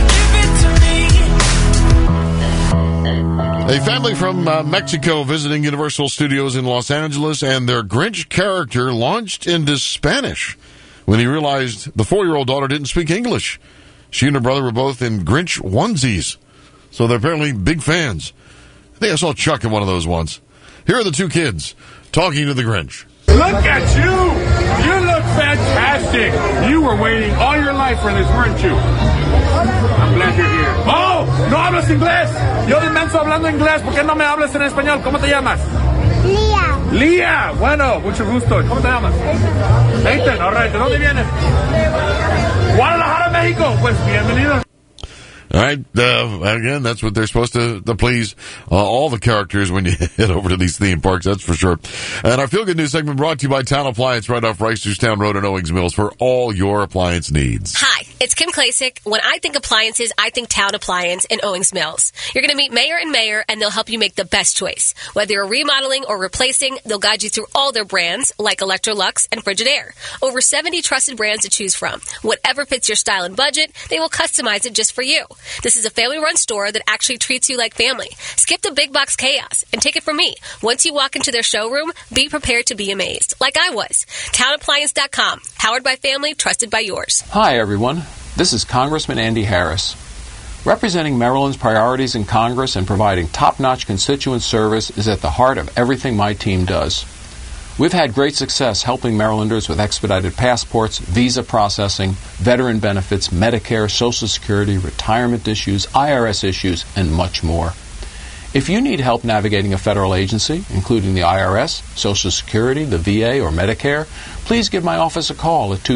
Give it to me. A family from Mexico visiting Universal Studios in Los Angeles, and their Grinch character launched into Spanish when he realized the 4-year-old daughter didn't speak English. She and her brother were both in Grinch onesies, so they're apparently big fans. I think I saw Chuck in one of those once. Here are the two kids talking to the Grinch. Look at you! You look fantastic! You were waiting all your life for this, weren't you? I'm glad manager here. Oh, no hablas inglés. Yo de menso hablando inglés. ¿Por qué no me hablas en español? ¿Cómo te llamas? Lía. Lía. Bueno, mucho gusto. ¿Cómo te llamas? Nathan. All right. ¿De dónde vienes? Guadalajara, México. Pues bienvenido. All right. Again, that's what they're supposed to please all the characters when you head over to these theme parks, that's for sure. And our Feel Good News segment brought to you by Town Appliance right off Reisterstown Road in Owings Mills for all your appliance needs. Hi, it's Kim Klasick. When I think appliances, I think Town Appliance in Owings Mills. You're going to meet Mayor and Mayor, and they'll help you make the best choice. Whether you're remodeling or replacing, they'll guide you through all their brands, like Electrolux and Frigidaire. Over 70 trusted brands to choose from. Whatever fits your style and budget, they will customize it just for you. This is a family-run store that actually treats you like family. Skip the big box chaos and take it from me. Once you walk into their showroom, be prepared to be amazed, like I was. TownAppliance.com. Powered by family, trusted by yours. Hi, everyone. This is Congressman Andy Harris. Representing Maryland's priorities in Congress and providing top-notch constituent service is at the heart of everything my team does. We've had great success helping Marylanders with expedited passports, visa processing, veteran benefits, Medicare, Social Security, retirement issues, IRS issues, and much more. If you need help navigating a federal agency, including the IRS, Social Security, the VA, or Medicare, please give my office a call at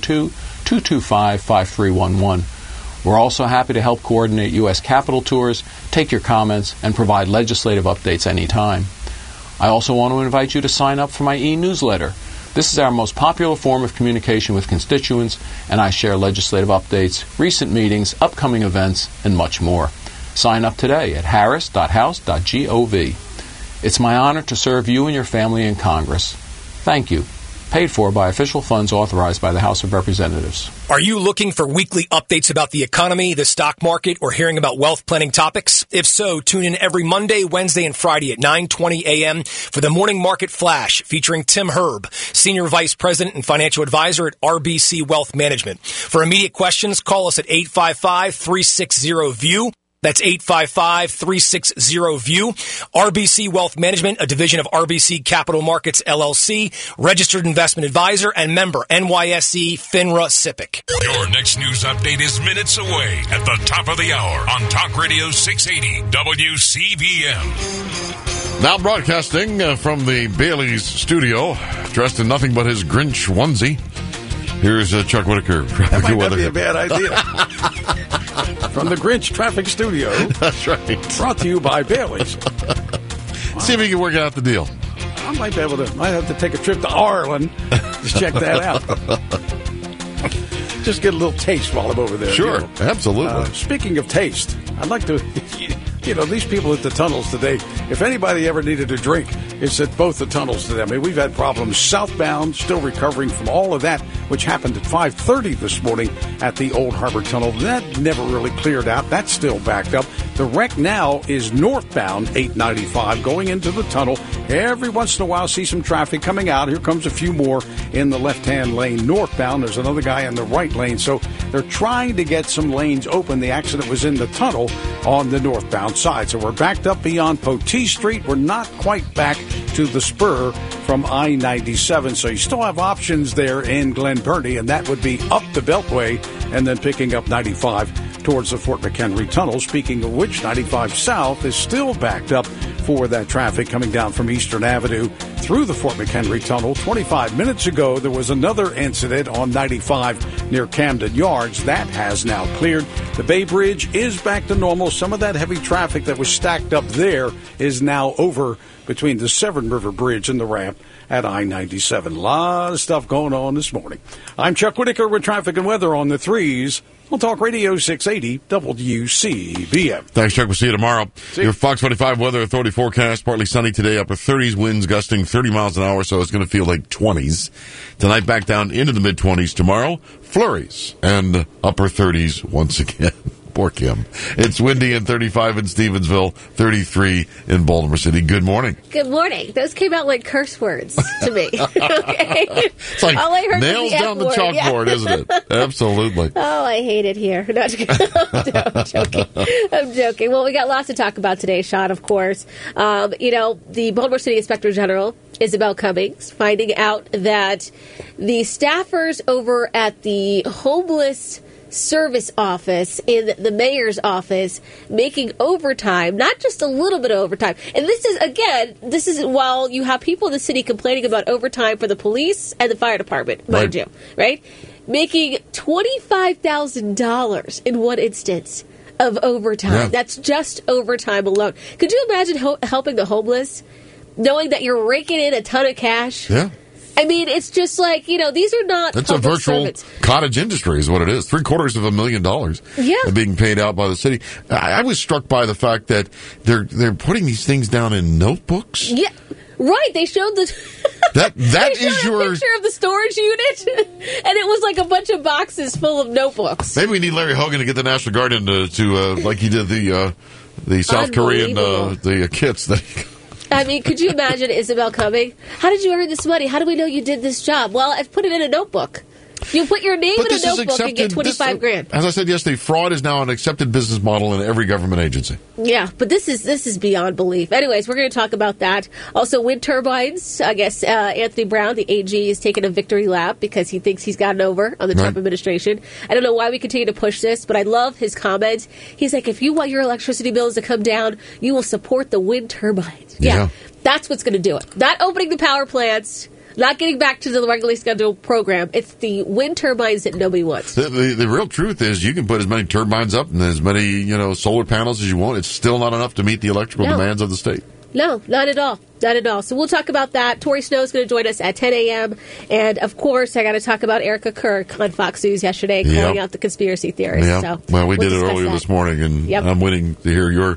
202-225-5311. We're also happy to help coordinate U.S. Capitol tours, take your comments, and provide legislative updates anytime. I also want to invite you to sign up for my e-newsletter. This is our most popular form of communication with constituents, and I share legislative updates, recent meetings, upcoming events, and much more. Sign up today at harris.house.gov. It's my honor to serve you and your family in Congress. Thank you. Paid for by official funds authorized by the House of Representatives. Are you looking for weekly updates about the economy, the stock market, or hearing about wealth planning topics? If so, tune in every Monday, Wednesday, and Friday at 9:20 a.m. for the Morning Market Flash featuring Tim Herb, Senior Vice President and Financial Advisor at RBC Wealth Management. For immediate questions, call us at 855-360-VIEW. That's 855-360-VIEW. RBC Wealth Management, a division of RBC Capital Markets, LLC, registered investment advisor and member NYSE FINRA SIPC. Your next news update is minutes away at the top of the hour on Talk Radio 680 WCBM. Now broadcasting from the Bailey's studio, dressed in nothing but his Grinch onesie. Here's Chuck Whitaker. That might not be a bad idea. From the Grinch Traffic Studio. That's right. Brought to you by Bailey's. See if you can work out the deal. I might be able to. Might have to take a trip to Ireland to check that out. Just get a little taste while I'm over there. Sure, you know. absolutely. Speaking of taste, I'd like to. You know, these people at the tunnels today, if anybody ever needed a drink, it's at both the tunnels today. I mean, we've had problems southbound, still recovering from all of that, which happened at 5:30 this morning at the Old Harbor Tunnel. That never really cleared out. That's still backed up. The wreck now is northbound 895 going into the tunnel. Every once in a while, see some traffic coming out. Here comes a few more in the left-hand lane northbound. There's another guy in the right lane. So they're trying to get some lanes open. The accident was in the tunnel on the northbound side. So we're backed up beyond Potee Street. We're not quite back to the spur from I-97. So you still have options there in Glen Burnie, and that would be up the Beltway and then picking up 95 towards the Fort McHenry Tunnel. Speaking of which, 95 South is still backed up for that traffic coming down from Eastern Avenue through the Fort McHenry Tunnel. 25 minutes ago, there was another incident on 95 near Camden Yards. That has now cleared. The Bay Bridge is back to normal. Some of that heavy traffic that was stacked up there is now over between the Severn River Bridge and the ramp at I-97. A lot of stuff going on this morning. I'm Chuck Whitaker with traffic and weather on the 3s. We'll talk Radio 680 WCBM. Thanks, Chuck. We'll see you tomorrow. Your Fox 25 Weather Authority forecast, partly sunny today, upper 30s, winds gusting 30 miles an hour, so it's going to feel like 20s. Tonight, back down into the mid-20s. Tomorrow, flurries and upper 30s once again. Poor Kim. It's windy and 35 in Stevensville, 33 in Baltimore City. Good morning. Good morning. Those came out like curse words to me. Okay? It's like all I heard nails was the down the F word. chalkboard, Yeah. isn't it? Absolutely. Oh, I hate it here. No, I'm joking. I'm joking. Well, we got lots to talk about today, Sean, of course. The Baltimore City Inspector General, Isabel Cummings, finding out that the staffers over at the homeless service office in the mayor's office making overtime, not just a little bit of overtime. And this is while you have people in the city complaining about overtime for the police and the fire department, mind you, right? Making $25,000 in one instance of overtime. Yeah. That's just overtime alone. Could you imagine helping the homeless, knowing that you're raking in a ton of cash? Yeah. I mean, it's just like, these are not That's a public virtual servants. cottage industry is what it is. $750,000 being paid out by the city. I was struck by the fact that they're putting these things down in notebooks. Yeah, right. They showed the... That they is showed a picture of the storage unit, and it was like a bunch of boxes full of notebooks. Maybe we need Larry Hogan to get the National Guard in to like he did the South Korean the kits that he... I mean, could you imagine Isabel coming? How did you earn this money? How do we know you did this job? Well, I've put it in a notebook. You put your name in a notebook and get $25,000. As I said yesterday, fraud is now an accepted business model in every government agency. Yeah, but this is beyond belief. Anyways, we're going to talk about that. Also, wind turbines. I guess Anthony Brown, the AG, is taking a victory lap because he thinks he's gotten over on the Trump administration. I don't know why we continue to push this, but I love his comments. He's like, if you want your electricity bills to come down, you will support the wind turbines. Yeah. That's what's going to do it. Not opening the power plants. Not getting back to the regularly scheduled program. It's the wind turbines that nobody wants. The real truth is you can put as many turbines up and as many solar panels as you want. It's still not enough to meet the electrical demands of the state. No, not at all. Not at all. So we'll talk about that. Tori Snow is going to join us at 10 a.m. And, of course, I got to talk about Erica Kirk on Fox News yesterday calling out the conspiracy theorists. Yeah. So well, we did it earlier this morning, and I'm waiting to hear your...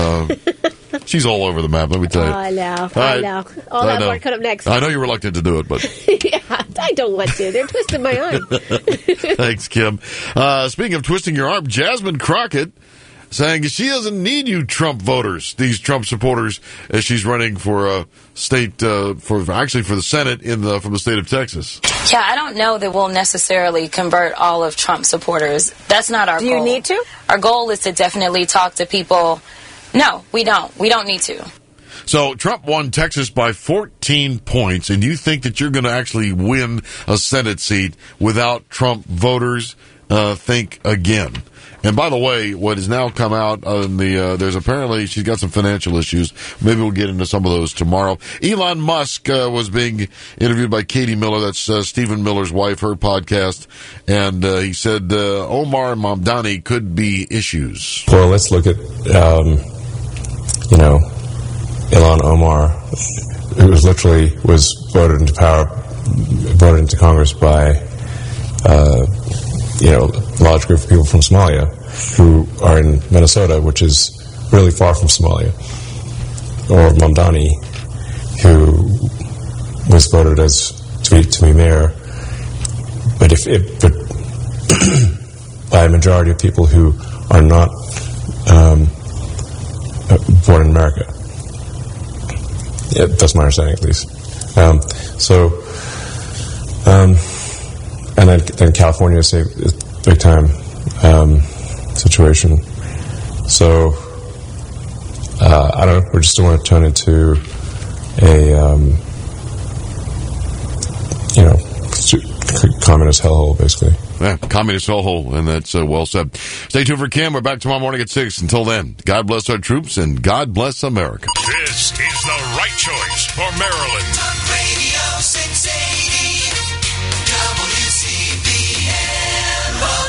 she's all over the map, let me tell you. I know. All that more coming up next. I know you're reluctant to do it, but... Yeah, I don't want to. They're twisting my arm. Thanks, Kim. Speaking of twisting your arm, Jasmine Crockett saying she doesn't need you Trump voters, these Trump supporters, as she's running for state, for the Senate from the state of Texas. Yeah, I don't know that we'll necessarily convert all of Trump supporters. That's not our goal. Do you need to? Our goal is to definitely talk to people. No, we don't. We don't need to. So Trump won Texas by 14 points, and you think that you're going to actually win a Senate seat without Trump voters? Think again. And by the way, what has now come out on there's apparently she's got some financial issues. Maybe we'll get into some of those tomorrow. Elon Musk was being interviewed by Katie Miller. That's Stephen Miller's wife, her podcast. And he said Omar Mamdani could be issues. Well, let's look at, Ilhan Omar, who was voted into Congress by, a large group of people from Somalia who are in Minnesota, which is really far from Somalia. Or Mamdani, who was voted to be mayor, but but by a majority of people who are not born in America. Yeah, that's my understanding, at least. And then California is a big time situation. So I don't know. We just don't want to turn into a communist hellhole, basically. Yeah, communist hellhole, and that's well said. Stay tuned for Kim. We're back tomorrow morning at 6. Until then, God bless our troops and God bless America. This is the right choice for Maryland.